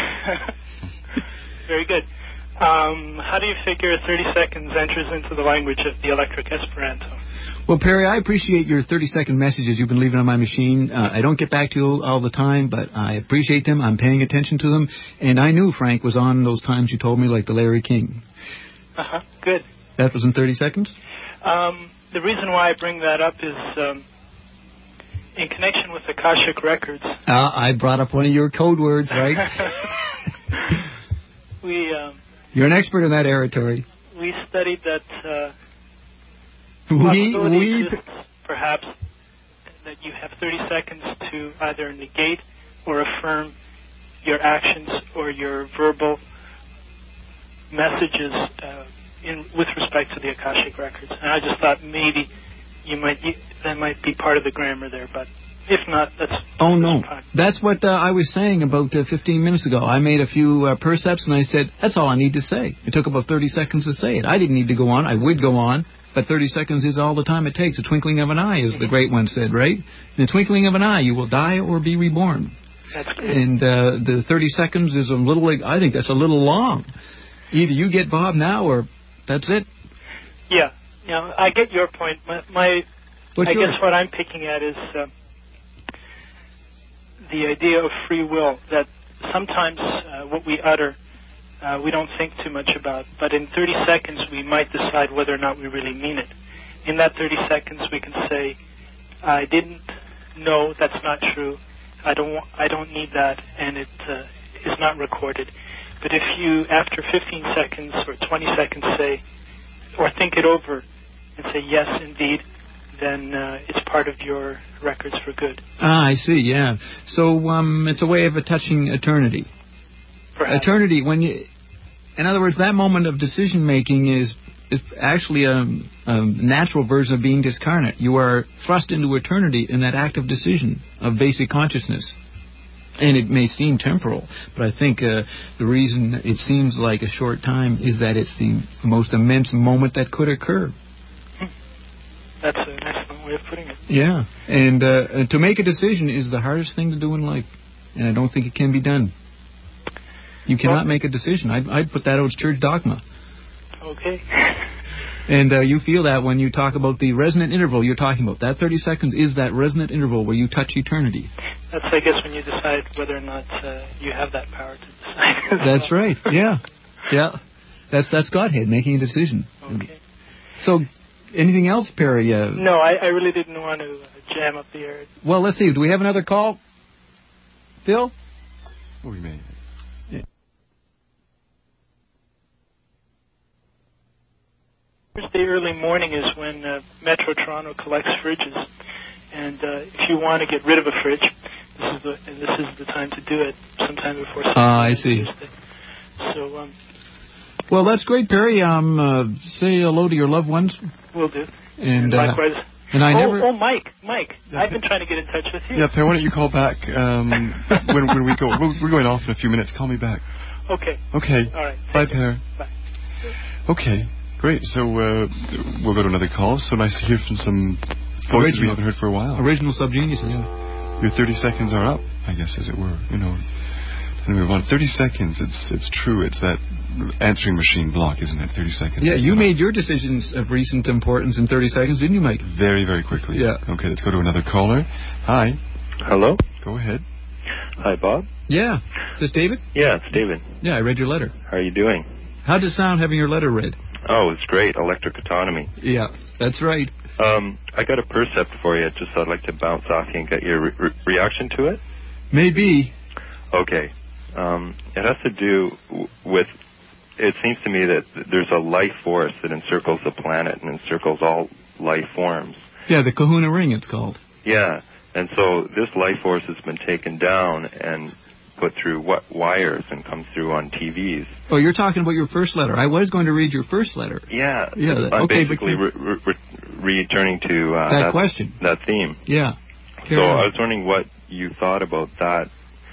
Very good. Um, how do you figure thirty seconds enters into the language of the electric Esperanto? Well, Perry, I appreciate your thirty-second messages you've been leaving on my machine. Uh, I don't get back to you all the time, but I appreciate them. I'm paying attention to them. And I knew Frank was on those times you told me, like the Larry King. Uh-huh. Good. That was in thirty seconds? Um, the reason why I bring that up is um, in connection with Akashic Records. Uh, I brought up one of your code words, right? we. Um, You're an expert in that territory. We studied that... Uh, We, we exists, perhaps, that you have thirty seconds to either negate or affirm your actions or your verbal messages uh, in with respect to the Akashic Records. And I just thought maybe you might you, that might be part of the grammar there, but if not, that's oh no, fine. That's what uh, I was saying about uh, fifteen minutes ago. I made a few uh, percepts and I said that's all I need to say. It took about thirty seconds to say it. I didn't need to go on. I would go on. But thirty seconds is all the time it takes. A twinkling of an eye, as the great one said, right? In the twinkling of an eye, you will die or be reborn. That's good. And uh, the thirty seconds is a little, I think that's a little long. Either you get Bob now or that's it. Yeah. Yeah, I get your point. My, my What's I yours? guess what I'm picking at is uh, the idea of free will, that sometimes uh, what we utter Uh, we don't think too much about, but in thirty seconds we might decide whether or not we really mean it. In that thirty seconds we can say, I didn't know, that's not true, I don't wa- I don't need that, and it uh, is not recorded. But if you, after fifteen seconds or twenty seconds say, or think it over and say, yes, indeed, then uh, it's part of your records for good. Ah, I see, yeah. So um, it's a way of touching eternity. Perhaps. Eternity, when you, in other words, that moment of decision making is is actually a, a natural version of being discarnate. You are thrust into eternity in that act of decision of basic consciousness, and it may seem temporal, but I think uh, the reason it seems like a short time is that it's the most immense moment that could occur. That's an excellent way of putting it. Yeah, and uh, to make a decision is the hardest thing to do in life, and I don't think it can be done. You cannot make a decision. I'd, I'd put that out as church dogma. Okay. And uh, you feel that when you talk about the resonant interval you're talking about. That thirty seconds is that resonant interval where you touch eternity. That's, I guess, when you decide whether or not uh, you have that power to decide. That's right. Yeah. Yeah. That's that's Godhead making a decision. Okay. So, anything else, Perry? Uh, no, I, I really didn't want to uh, jam up the air. Well, let's see. Do we have another call? Phil? Oh, we may. Yeah. Thursday early morning is when uh, Metro Toronto collects fridges. And uh, if you want to get rid of a fridge, this is the and this is the time to do it, sometime before Ah, uh, I see. Thursday. So, um... Well, that's great, Perry. Um, uh, say hello to your loved ones. Will do. And, and likewise. Uh, and I oh, never... oh, Mike, Mike, I've been trying to get in touch with you. Yeah, Perry, why don't you call back um, when when we go? We're going off in a few minutes. Call me back. Okay. Okay. All right. Bye, Perry. Bye. Okay, great. So uh, we'll go to another call. So nice to hear from some voices Original. we haven't heard for a while. Original subgeniuses. Yeah. Your thirty seconds are up, I guess, as it were. You know. And we move on. thirty seconds. It's it's true. It's that answering machine block, isn't it? thirty seconds. Yeah, you made your decisions of recent importance in thirty seconds, didn't you, Mike? Very, very quickly. Yeah. Okay, let's go to another caller. Hi. Hello? Go ahead. Hi, Bob. Yeah. Is this David? Yeah, it's David. Yeah, I read your letter. How are you doing? How did it sound having your letter read? Oh, it's great. Electric autonomy. Yeah, that's right. Um, I got a percept for you. Just I'd like to bounce off you and get your re- re- reaction to it. Maybe. Okay. Um, it has to do w- with, it seems to me that there's a life force that encircles the planet and encircles all life forms. Yeah, the Kahuna Ring, it's called. Yeah, and so this life force has been taken down and put through what wires and comes through on T Vs. Oh, you're talking about your first letter. I was going to read your first letter. Yeah. Yeah. That, I'm okay, basically but, re- re- returning to uh, that, that question, that theme. Yeah. So I was wondering what you thought about that.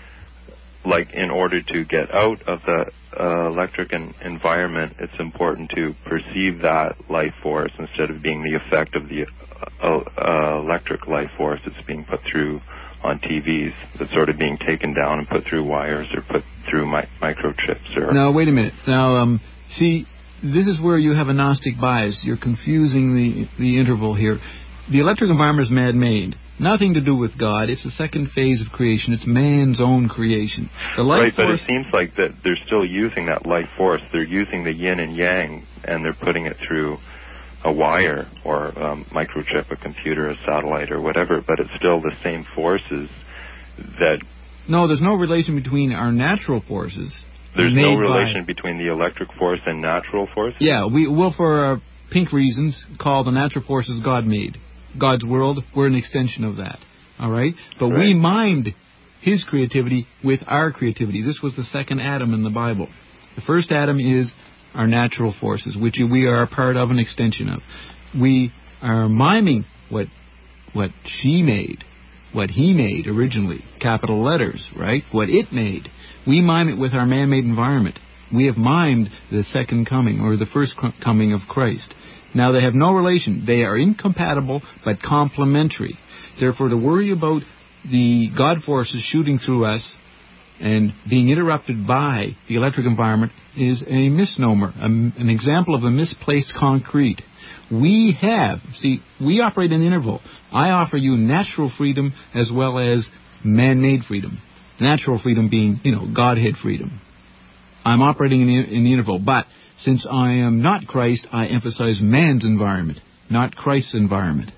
Like, in order to get out of the uh, electric en- environment, it's important to perceive that life force instead of being the effect of the uh, uh, electric life force that's being put through on T Vs, that's sort of being taken down and put through wires or put through mi- microchips. Or now, wait a minute. Now, um, see, this is where you have a Gnostic bias. You're confusing the, the interval here. The electric environment is man-made. Nothing to do with God. It's the second phase of creation. It's man's own creation. The life right, force... but it seems like that they're still using that life force. They're using the yin and yang, and they're putting it through a wire or a microchip, a computer, a satellite, or whatever, but it's still the same forces that... No, there's no relation between our natural forces. There's no by... relation between the electric force and natural force? Yeah, we will, for uh, pink reasons, call the natural forces God-made. God's world, we're an extension of that. All right? But right. we mimed his creativity with our creativity. This was the second Adam in the Bible. The first Adam is our natural forces, which we are a part of, an extension of. We are miming what what she made, what he made originally, capital letters, right? What it made. We mime it with our man-made environment. We have mimed the second coming, or the first coming of Christ. Now, they have no relation. They are incompatible, but complementary. Therefore, to worry about the God forces shooting through us and being interrupted by the electric environment is a misnomer, a, an example of a misplaced concrete. We have, see, we operate in the interval. I offer you natural freedom as well as man-made freedom. Natural freedom being, you know, Godhead freedom. I'm operating in the, in the interval, but since I am not Christ, I emphasize man's environment, not Christ's environment.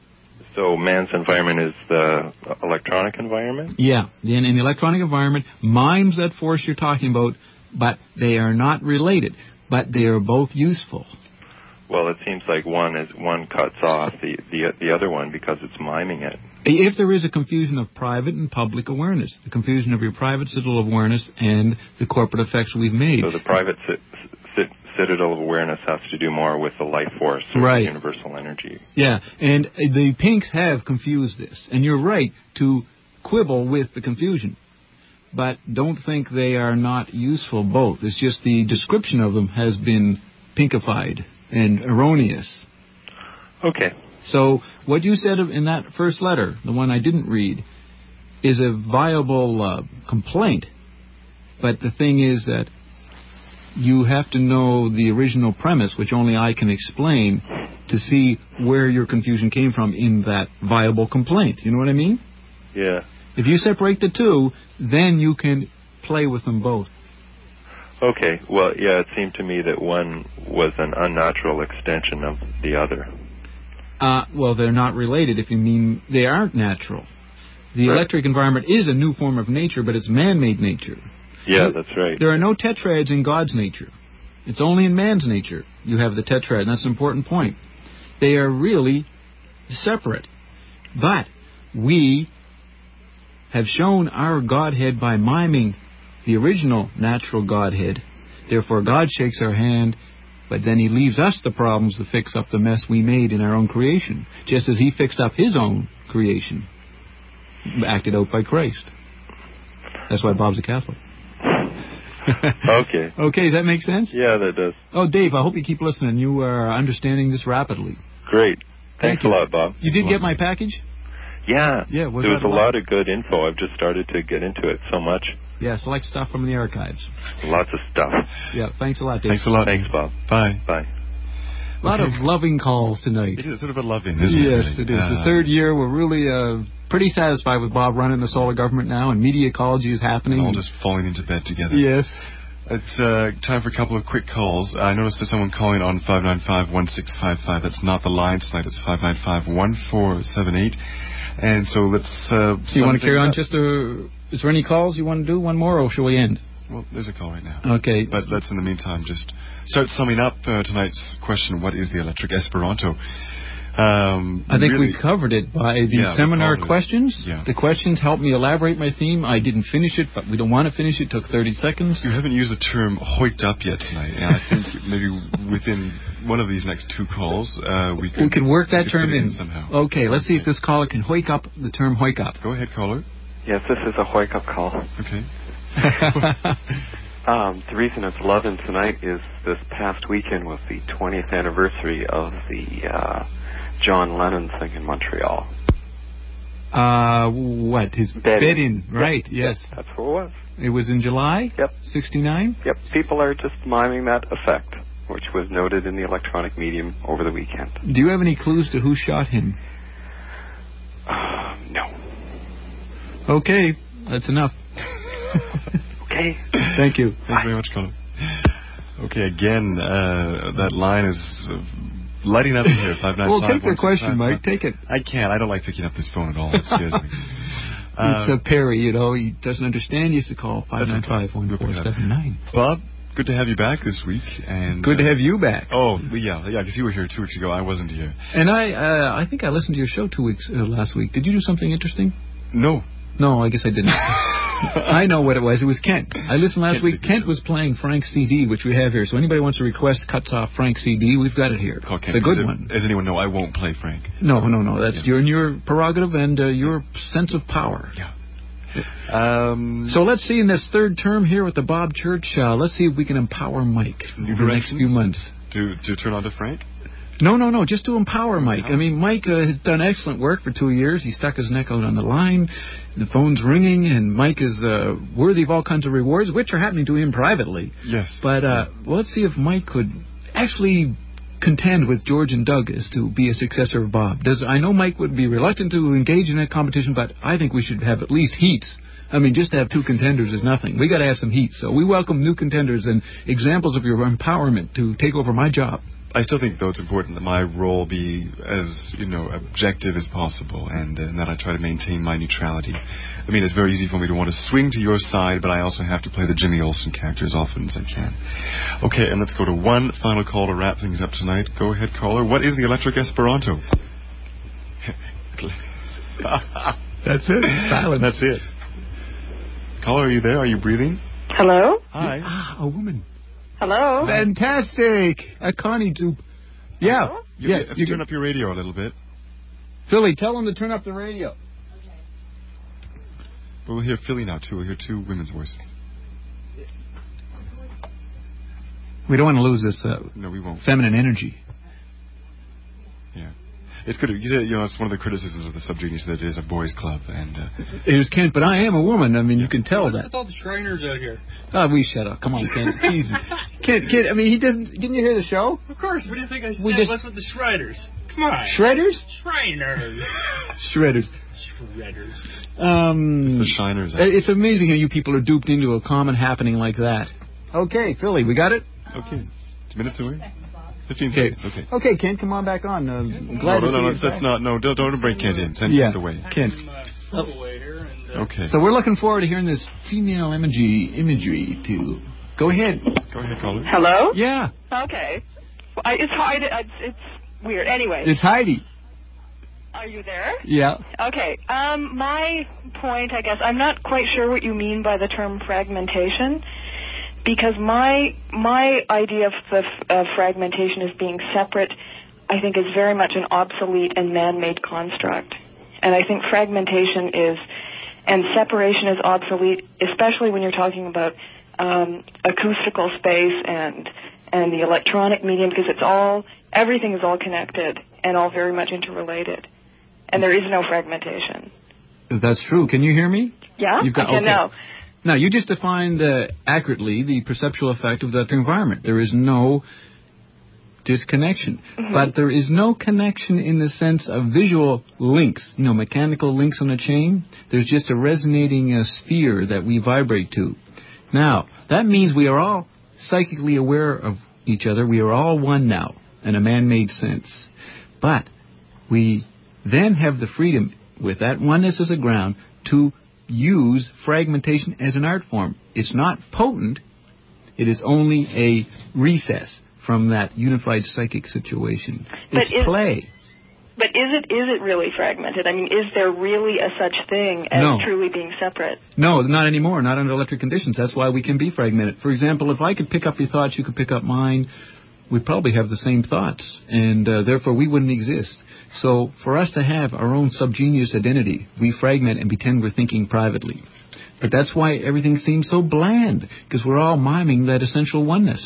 So man's environment is the electronic environment? Yeah. Then in the electronic environment, mimes that force you're talking about, but they are not related, but they are both useful. Well, it seems like one is one cuts off the, the, the other one because it's miming it. If there is a confusion of private and public awareness, the confusion of your private citadel of awareness and the corporate effects we've made. So the private c- c- citadel of awareness has to do more with the life force or right. the universal energy. Yeah, and the pinks have confused this. And you're right to quibble with the confusion. But don't think they are not useful both. It's just the description of them has been pinkified and erroneous. Okay. So what you said in that first letter, the one I didn't read, is a viable uh, complaint But the thing is that you have to know the original premise, which only I can explain, to see where your confusion came from in that viable complaint. You know what I mean? Yeah. If you separate the two, then you can play with them both. Okay. Well, yeah, it seemed to me that one was an unnatural extension of the other. Uh, well, they're not related if you mean they aren't natural. The Right. electric environment is a new form of nature, but it's man-made nature. Yeah, that's right. There are no tetrads in God's nature. It's only in man's nature you have the tetrad, and that's an important point. They are really separate. But we have shown our Godhead by miming the original natural Godhead. Therefore, God shakes our hand, but then he leaves us the problems to fix up the mess we made in our own creation, just as he fixed up his own creation, acted out by Christ. That's why Bob's a Catholic. Okay. Okay, does that make sense? Yeah, that does. Oh, Dave, I hope you keep listening. You are understanding this rapidly. Great. Thank Thanks you. a lot, Bob. You did get my package? Yeah. Yeah, was there was that a a lot? lot of good info. I've just started to get into it so much. Yeah, select stuff from the archives. Lots of stuff. Yeah, thanks a lot, Dave. Thanks a lot. Thanks, Bob. Bye. Bye. A lot Okay. of loving calls tonight. It is sort of a loving, isn't it? Yes, really? it is. Uh, The third year, we're really uh, pretty satisfied with Bob running the solar government now, and media ecology is happening. all just falling into bed together. Yes. It's uh, time for a couple of quick calls. I noticed there's someone calling on five nine five, one six five five. That's not the line tonight. It's five nine five, one four seven eight. And so let's... Uh, Do you want to carry on just a... Is there any calls you want to do? One more, or shall we end? Well, there's a call right now. Okay. But let's, in the meantime, just start summing up uh, tonight's question, what is the electric Esperanto? Um, I think really, we covered it by the Yeah, we seminar covered it. questions. Yeah. The questions helped me elaborate my theme. I didn't finish it, but we don't want to finish it. It took thirty seconds. You haven't used the term hoiked up yet tonight, and I think maybe within one of these next two calls, uh, we could... We could work that we could term fit it in. somehow. Okay, let's see if this caller can hoik up the term hoik up. Go ahead, caller. Yes, this is a wake-up call. Okay. Um, the reason it's eleven tonight is this past weekend was the twentieth anniversary of the uh, John Lennon thing in Montreal. Uh, what? His Bed-in. bed-in, right, Yep, yes. That's what it was. It was in July? Yep. sixty-nine? Yep, people are just miming that effect, which was noted in the electronic medium over the weekend. Do you have any clues to who shot him? Uh, no. Okay, that's enough. Okay. Thank you. Thank you very much, caller. Okay, again, uh, that line is uh, lighting up in here. Five nine Well, five, take the one six question, five Mike. five. Take it. I can't. I don't like picking up this phone at all. It scares me. It's Uh, a Perry, you know. He doesn't understand. He used to call five nine five, one four seven nine. Bob, good to have you back this week. And Good to uh, have you back. Oh, yeah, yeah, because you were here two weeks ago. I wasn't here. And I uh, I think I listened to your show two weeks uh, last week. Did you do something interesting? No. No, I guess I didn't. I know what it was. It was Kent. I listened last Kent week. Kent was playing Frank's C D, which we have here. So anybody wants to request cuts off Frank's C D, we've got it here. Call Kent. It's a good As- one. As anyone know, I won't play Frank. No, no, no. That's Yeah. your, your prerogative and uh, your sense of power. Yeah. Um, So let's see in this third term here with the Bob Church, uh, let's see if we can empower Mike New over the next directions? few months. to, to turn on to Frank? No, no, no, just to empower Mike. I mean, Mike uh, has done excellent work for two years. He stuck his neck out on the line. The phone's ringing, and Mike is uh, worthy of all kinds of rewards, which are happening to him privately. Yes. But uh, well, let's see if Mike could actually contend with George and Doug as to be a successor of Bob. Does I know Mike would be reluctant to engage in that competition, but I think we should have at least heats. I mean, just to have two contenders is nothing. We got to have some heat. So we welcome new contenders and examples of your empowerment to take over my job. I still think, though, it's important that my role be as, you know, objective as possible, and, uh, and that I try to maintain my neutrality. I mean, it's very easy for me to want to swing to your side, but I also have to play the Jimmy Olsen character as often as I can. Okay, and let's go to one final call to wrap things up tonight. Go ahead, caller. What is the electric Esperanto? That's it. Silence. That's it. Caller, are you there? Are you breathing? Hello? Hi. Ah, a woman. Hello? Fantastic. A Connie dupe. Yeah. You, yeah. you have to turn up your radio a little bit. Philly, tell them to turn up the radio. But we'll hear Philly now, too. We'll hear two women's voices. We don't want to lose this uh, no, we won't. feminine energy. Yeah. It's good. You said, you know, it's one of the criticisms of the subject. You said it is a boys' club, and uh, it is Kent. But I am a woman. I mean, you can tell What's that. with all the Shriners out here? Oh, we shut up. Come on, Kent. Jesus, Kent. Kent. I mean, he didn't. Didn't you hear the show? Of course. What do you think I said? We just, What's with the Shriners? Come on. Shredders? Shriners. Shredders. Shredders. Um, it's the Shiners. It's amazing how you people are duped into a common happening like that. Okay, Philly, we got it? Okay. Two minutes away? Fifteen okay. seconds. Okay. Okay, Kent, come on back on. Uh, glad no, to no, no, see no, that's not, no, don't, don't bring Kent in. Send yeah, Kent away. Kent. Oh. Away here and, uh, okay. So we're looking forward to hearing this female imagery, imagery too. Go ahead. Go ahead, caller. Hello? Yeah. Okay. Well, I, it's hard. It's, it's weird. Anyway. It's Heidi. Are you there? Yeah. Okay. Um, my point, I guess, I'm not quite sure what you mean by the term fragmentation, because my my idea of the of fragmentation as being separate, I think, is very much an obsolete and man-made construct. And I think fragmentation is, and separation is obsolete, especially when you're talking about um, acoustical space and and the electronic medium, because it's all, everything is all connected and all very much interrelated. And there is no fragmentation. That's true. Can you hear me? Yeah, You've got, I can okay. now. Now, you just defined uh, accurately the perceptual effect of that environment. There is no disconnection. Mm-hmm. But there is no connection in the sense of visual links, you know, mechanical links on a chain. There's just a resonating uh, sphere that we vibrate to. Now, that means we are all psychically aware of each other. We are all one now in a man-made sense. But we then have the freedom, with that oneness as a ground, to use fragmentation as an art form. It's not potent. It is only a recess from that unified psychic situation. It's but is, play. But is it is it really fragmented? I mean, is there really a such thing as no. truly being separate? No, not anymore. Not under electric conditions. That's why we can be fragmented. For example, if I could pick up your thoughts, you could pick up mine, we'd probably have the same thoughts, and uh, therefore we wouldn't exist. So for us to have our own subgenius identity, we fragment and pretend we're thinking privately. But that's why everything seems so bland, because we're all miming that essential oneness.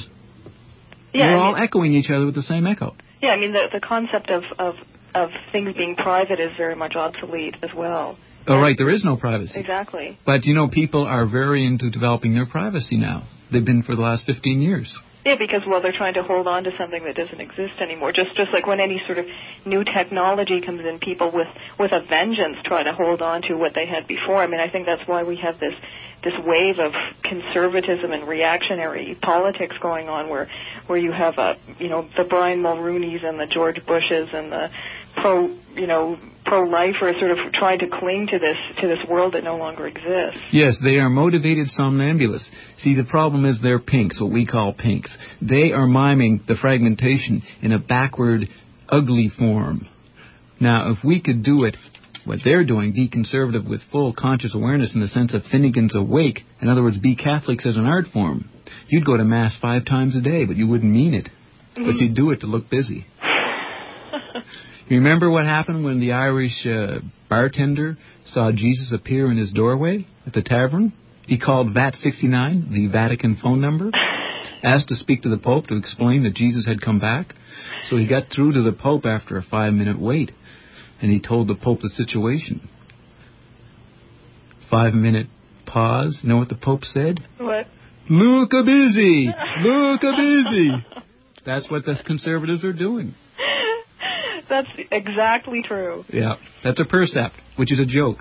Yeah, we're I mean, all echoing each other with the same echo. Yeah, I mean, the, the concept of, of, of things being private is very much obsolete as well. Oh, right, there is no privacy. Exactly. But, you know, people are very into developing their privacy now. They've been for the last fifteen years. Yeah, because, well, they're trying to hold on to something that doesn't exist anymore. Just just like when any sort of new technology comes in, people with, with a vengeance try to hold on to what they had before. I mean, I think that's why we have this this wave of conservatism and reactionary politics going on, where where you have, uh, you know, the Brian Mulrooney's and the George Bushes and the pro, you know, pro-lifers sort of trying to cling to this to this world that no longer exists. Yes, they are motivated somnambulists. See, the problem is they're pinks, what we call pinks. They are miming the fragmentation in a backward, ugly form. Now, if we could do it, what they're doing, be conservative with full conscious awareness in the sense of Finnegan's Awake, in other words, be Catholics as an art form, you'd go to Mass five times a day, but you wouldn't mean it. Mm-hmm. But you'd do it to look busy. You remember what happened when the Irish uh, bartender saw Jesus appear in his doorway at the tavern? He called V A T sixty-nine, the Vatican phone number, asked to speak to the Pope to explain that Jesus had come back. So he got through to the Pope after a five-minute wait, and he told the Pope the situation. Five-minute pause. You know what the Pope said? What? Look a busy! Look a busy! That's what the conservatives are doing. That's exactly true. Yeah, that's a percept, which is a joke.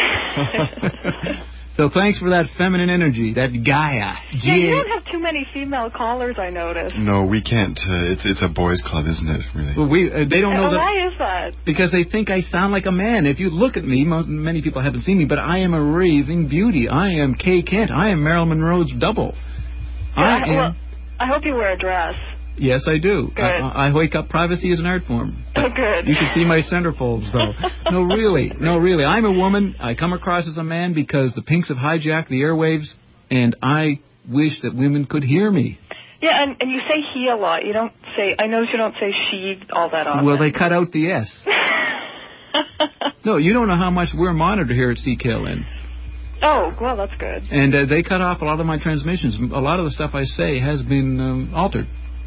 So thanks for that feminine energy, that Gaia. G- yeah, you don't have too many female callers, I noticed. No, we can't. Uh, it's it's a boys' club, isn't it? Really? Well, we uh, they don't know uh, that. Why is that? Because they think I sound like a man. If you look at me, mo- many people haven't seen me, but I am a raving beauty. I am Kay Kent. I am Marilyn Monroe's double. Yeah, I am. Well, I hope you wear a dress. Yes, I do. Good. I, I wake up privacy as an art form. Oh, good. You should see my centerfolds, though. No, really. No, really. I'm a woman. I come across as a man because the pinks have hijacked the airwaves, and I wish that women could hear me. Yeah, and, and you say he a lot. You don't say, I notice you don't say she all that often. Well, they cut out the S. No, you don't know how much we're monitored here at C K L N. Oh, well, that's good. And uh, they cut off a lot of my transmissions. A lot of the stuff I say has been um, altered.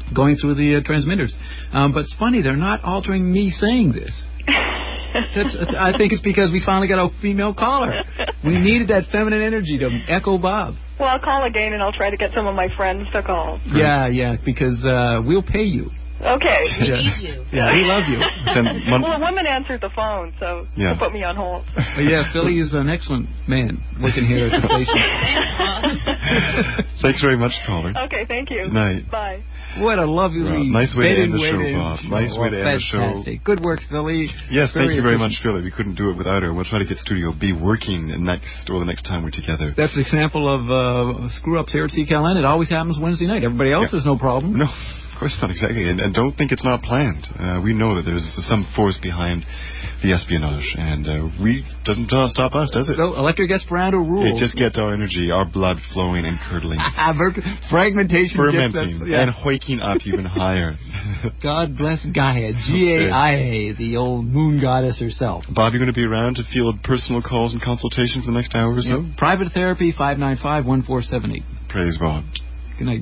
going through the uh, transmitters. Um, but it's funny, they're not altering me saying this. That's, that's, I think it's because we finally got a female caller. We needed that feminine energy to echo Bob. Well, I'll call again, and I'll try to get some of my friends to call. Yeah, yeah, because uh, we'll pay you. Okay. We yeah. need you. Yeah, we love you. Well, a woman answered the phone, so yeah. she put me on hold. But yeah, Philly is an excellent man working here at the station. Thanks very much, caller. Okay, thank you. Good night. Bye. What a lovely... Well, nice way to end the show, to, Bob. Nice oh, way to end the show. Fantastic. Good work, Philly. Yes, very thank you very efficient. much, Philly. We couldn't do it without her. We'll try to get Studio B working next, or the next time we're together. That's an example of uh, screw-ups here at C K L N. It always happens Wednesday night. Everybody else yeah. has no problem. No. Of course not, exactly. And, and don't think it's not planned. Uh, we know that there's some force behind the espionage, and uh, we doesn't uh, stop us, does it? No, Electric Esperanto rules. It just gets our energy, our blood flowing and curdling. Fragmentation Fermenting gets us, yeah. and waking up even higher. God bless Gaia, G A I A, the old moon goddess herself. Bob, you're going to be around to field personal calls and consultation for the next hour or so? Yeah. Private therapy, five nine five, one four seven eight. Praise Bob. Good night.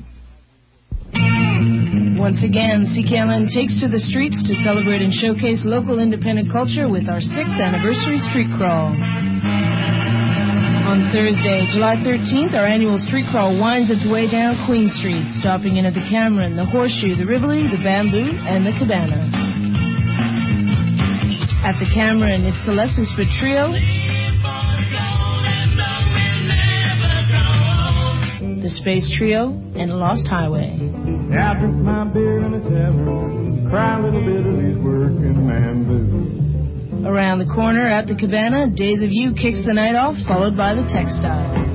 Once again, C K L N takes to the streets to celebrate and showcase local independent culture with our sixth anniversary street crawl. On Thursday, July thirteenth, our annual street crawl winds its way down Queen Street, stopping in at the Cameron, the Horseshoe, the Rivoli, the Bamboo, and the Cabana. At the Cameron, it's the Leslie Spit Trio, the Space Trio, and Lost Highway. I drink my beer in a tavern, cry a little bit of these working man blues. Around the corner at the Cabana, Days of You kicks the night off, followed by the Textiles.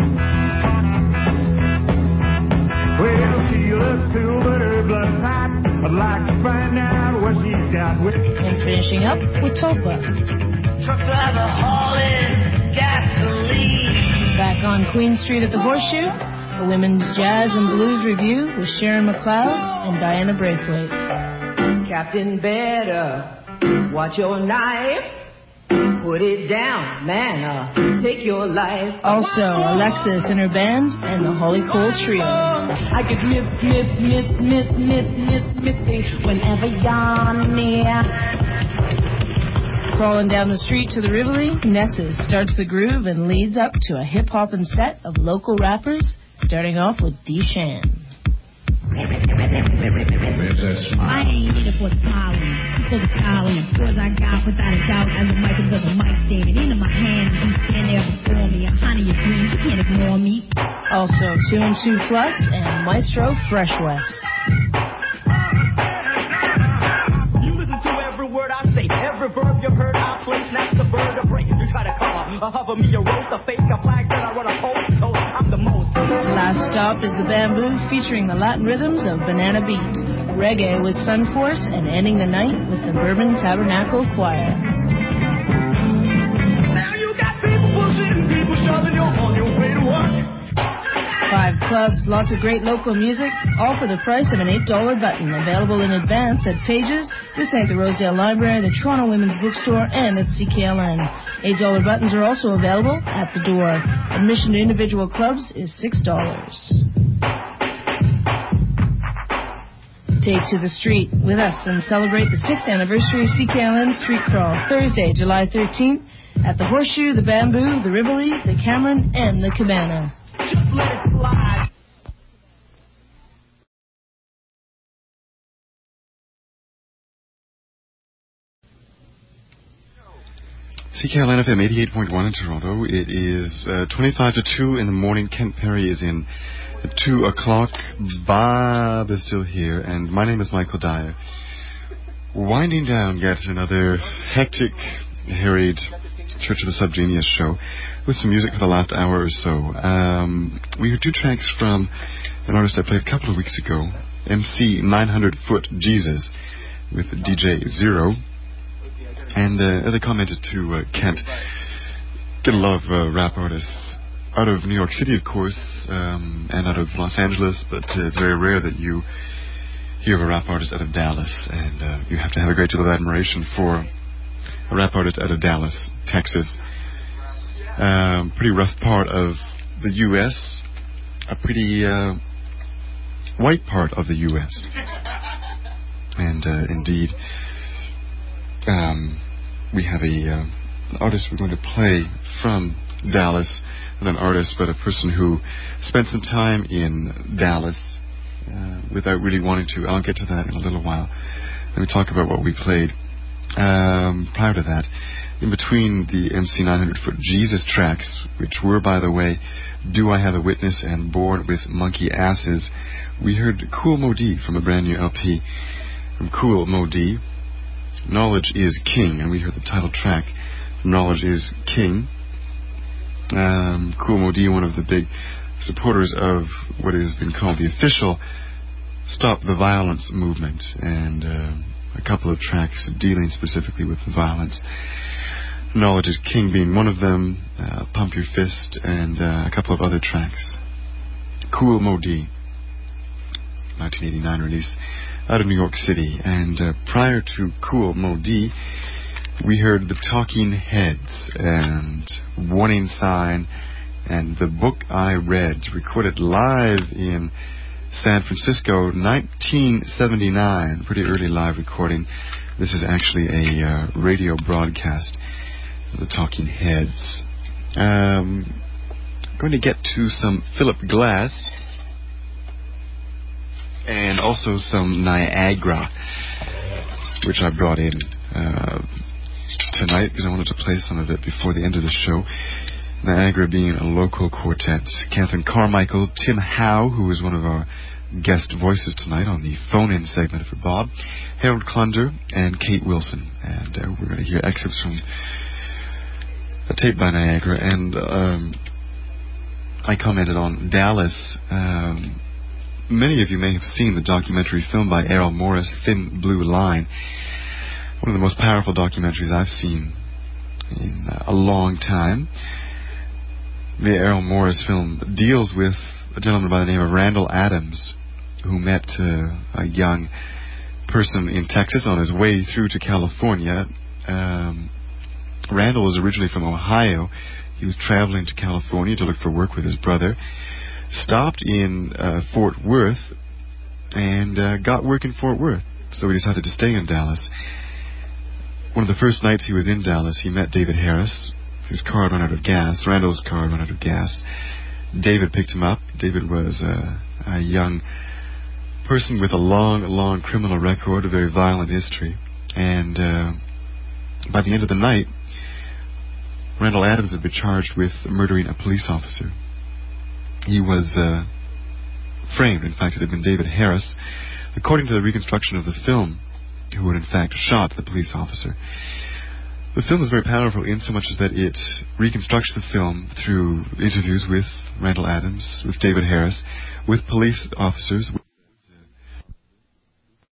Well, she looks cool, but her blood's hot. I'd like to find out what she's got with. And finishing up with Topa. Truck driver hauling gasoline. Back on Queen Street at the Horseshoe, a women's jazz and blues review with Sharon McLeod and Diana Braithwaite. Captain, better watch your knife. Put it down, man, uh, take your life. Also, Alexis and her band and the Holy Coal Trio. I get miss, miss, miss, miss, miss, miss, missing whenever you're near. Crawling down the street to the Rivoli, Nessus starts the groove and leads up to a hip-hoppin' set of local rappers, starting off with D-Shan. I ain't here for the columns, for the columns. Scores I got without a doubt as a mic of the mic standing into my hand. You stand there before me, a honey of dreams, you can't ignore me. Also, two and two Plus and Maestro Fresh West. You listen to every word I say, every verb you heard I play. Snatch the bird, a break. You try to cover, a hover me, a roast, a fake, a flag that I run a post. So I'm the most. Last stop is the Bamboo, featuring the Latin rhythms of Banana Beat, reggae with Sunforce, and ending the night with the Bourbon Tabernacle Choir. Now you got people pushing, people shoving you on your way to work. Five clubs, lots of great local music, all for the price of an eight dollar button. Available in advance at Pages, the Saint Rosedale Library, the Toronto Women's Bookstore, and at C K L N. eight dollar buttons are also available at the door. Admission to individual clubs is six dollars. Take to the street with us and celebrate the sixth anniversary C K L N Street Crawl, Thursday, July thirteenth, at the Horseshoe, the Bamboo, the Rivoli, the Cameron, and the Cabana. Just let it slide. C K L N F M eighty-eight point one in Toronto. It is uh, twenty-five to two in the morning. Kent Perry is in at two o'clock. Bob is still here, and my name is Michael Dyer. Winding down yet another hectic, harried Church of the Subgenius show with some music for the last hour or so. Um, we heard two tracks from an artist I played a couple of weeks ago, M C nine hundred foot Jesus, with D J Zero. And uh, as I commented to uh, Kent, get a lot of uh, rap artists out of New York City, of course, um, and out of Los Angeles, but uh, it's very rare that you hear of a rap artist out of Dallas, and uh, you have to have a great deal of admiration for a rap artist out of Dallas, Texas. Um, pretty rough part of the U S, a pretty uh, white part of the U S And uh, indeed, um, we have a uh, artist we're going to play from Dallas, not an artist, but a person who spent some time in Dallas uh, without really wanting to. I'll get to that in a little while. Let me talk about what we played. Um, prior to that, in between the M C nine hundred foot Jesus tracks, which were, by the way, Do I Have a Witness and Born with Monkey Asses, we heard Kool Moe Dee from a brand new L P from Kool Moe Dee, Knowledge is King, and we heard the title track from Knowledge is King. Um, Kool Moe Dee, one of the big supporters of what has been called the official Stop the Violence movement, and uh, a couple of tracks dealing specifically with the violence. Knowledge is King being one of them, uh, Pump Your Fist, and uh, a couple of other tracks. Kool Moe Dee, nineteen eighty-nine release out of New York City. And uh, prior to Kool Moe Dee, we heard the Talking Heads and Warning Sign and The Book I Read, recorded live in San Francisco, nineteen seventy-nine, pretty early live recording. This is actually a uh, radio broadcast of the Talking Heads. Um, I'm going to get to some Philip Glass and also some Niagara, which I brought in uh, tonight because I wanted to play some of it before the end of the show. Niagara being a local quartet. Catherine Carmichael, Tim Howe, who is one of our guest voices tonight on the phone-in segment for Bob, Harold Klunder, and Kate Wilson. And uh, we're going to hear excerpts from a tape by Niagara. And um, I commented on Dallas. Um, many of you may have seen the documentary film by Errol Morris, Thin Blue Line. One of the most powerful documentaries I've seen in uh, a long time. The Errol Morris film deals with a gentleman by the name of Randall Adams, who met uh, a young person in Texas on his way through to California. Um, Randall was originally from Ohio. He was traveling to California to look for work with his brother. Stopped in uh, Fort Worth and uh, got work in Fort Worth. So he decided to stay in Dallas. One of the first nights he was in Dallas, he met David Harris. His car had run out of gas. Randall's car had run out of gas. David picked him up. David was uh, a young person with a long, long criminal record, a very violent history. And uh, by the end of the night, Randall Adams had been charged with murdering a police officer. He was uh, framed. In fact, it had been David Harris, according to the reconstruction of the film, who had in fact shot the police officer. The film is very powerful in so much as that it reconstructs the film through interviews with Randall Adams, with David Harris, with police officers, with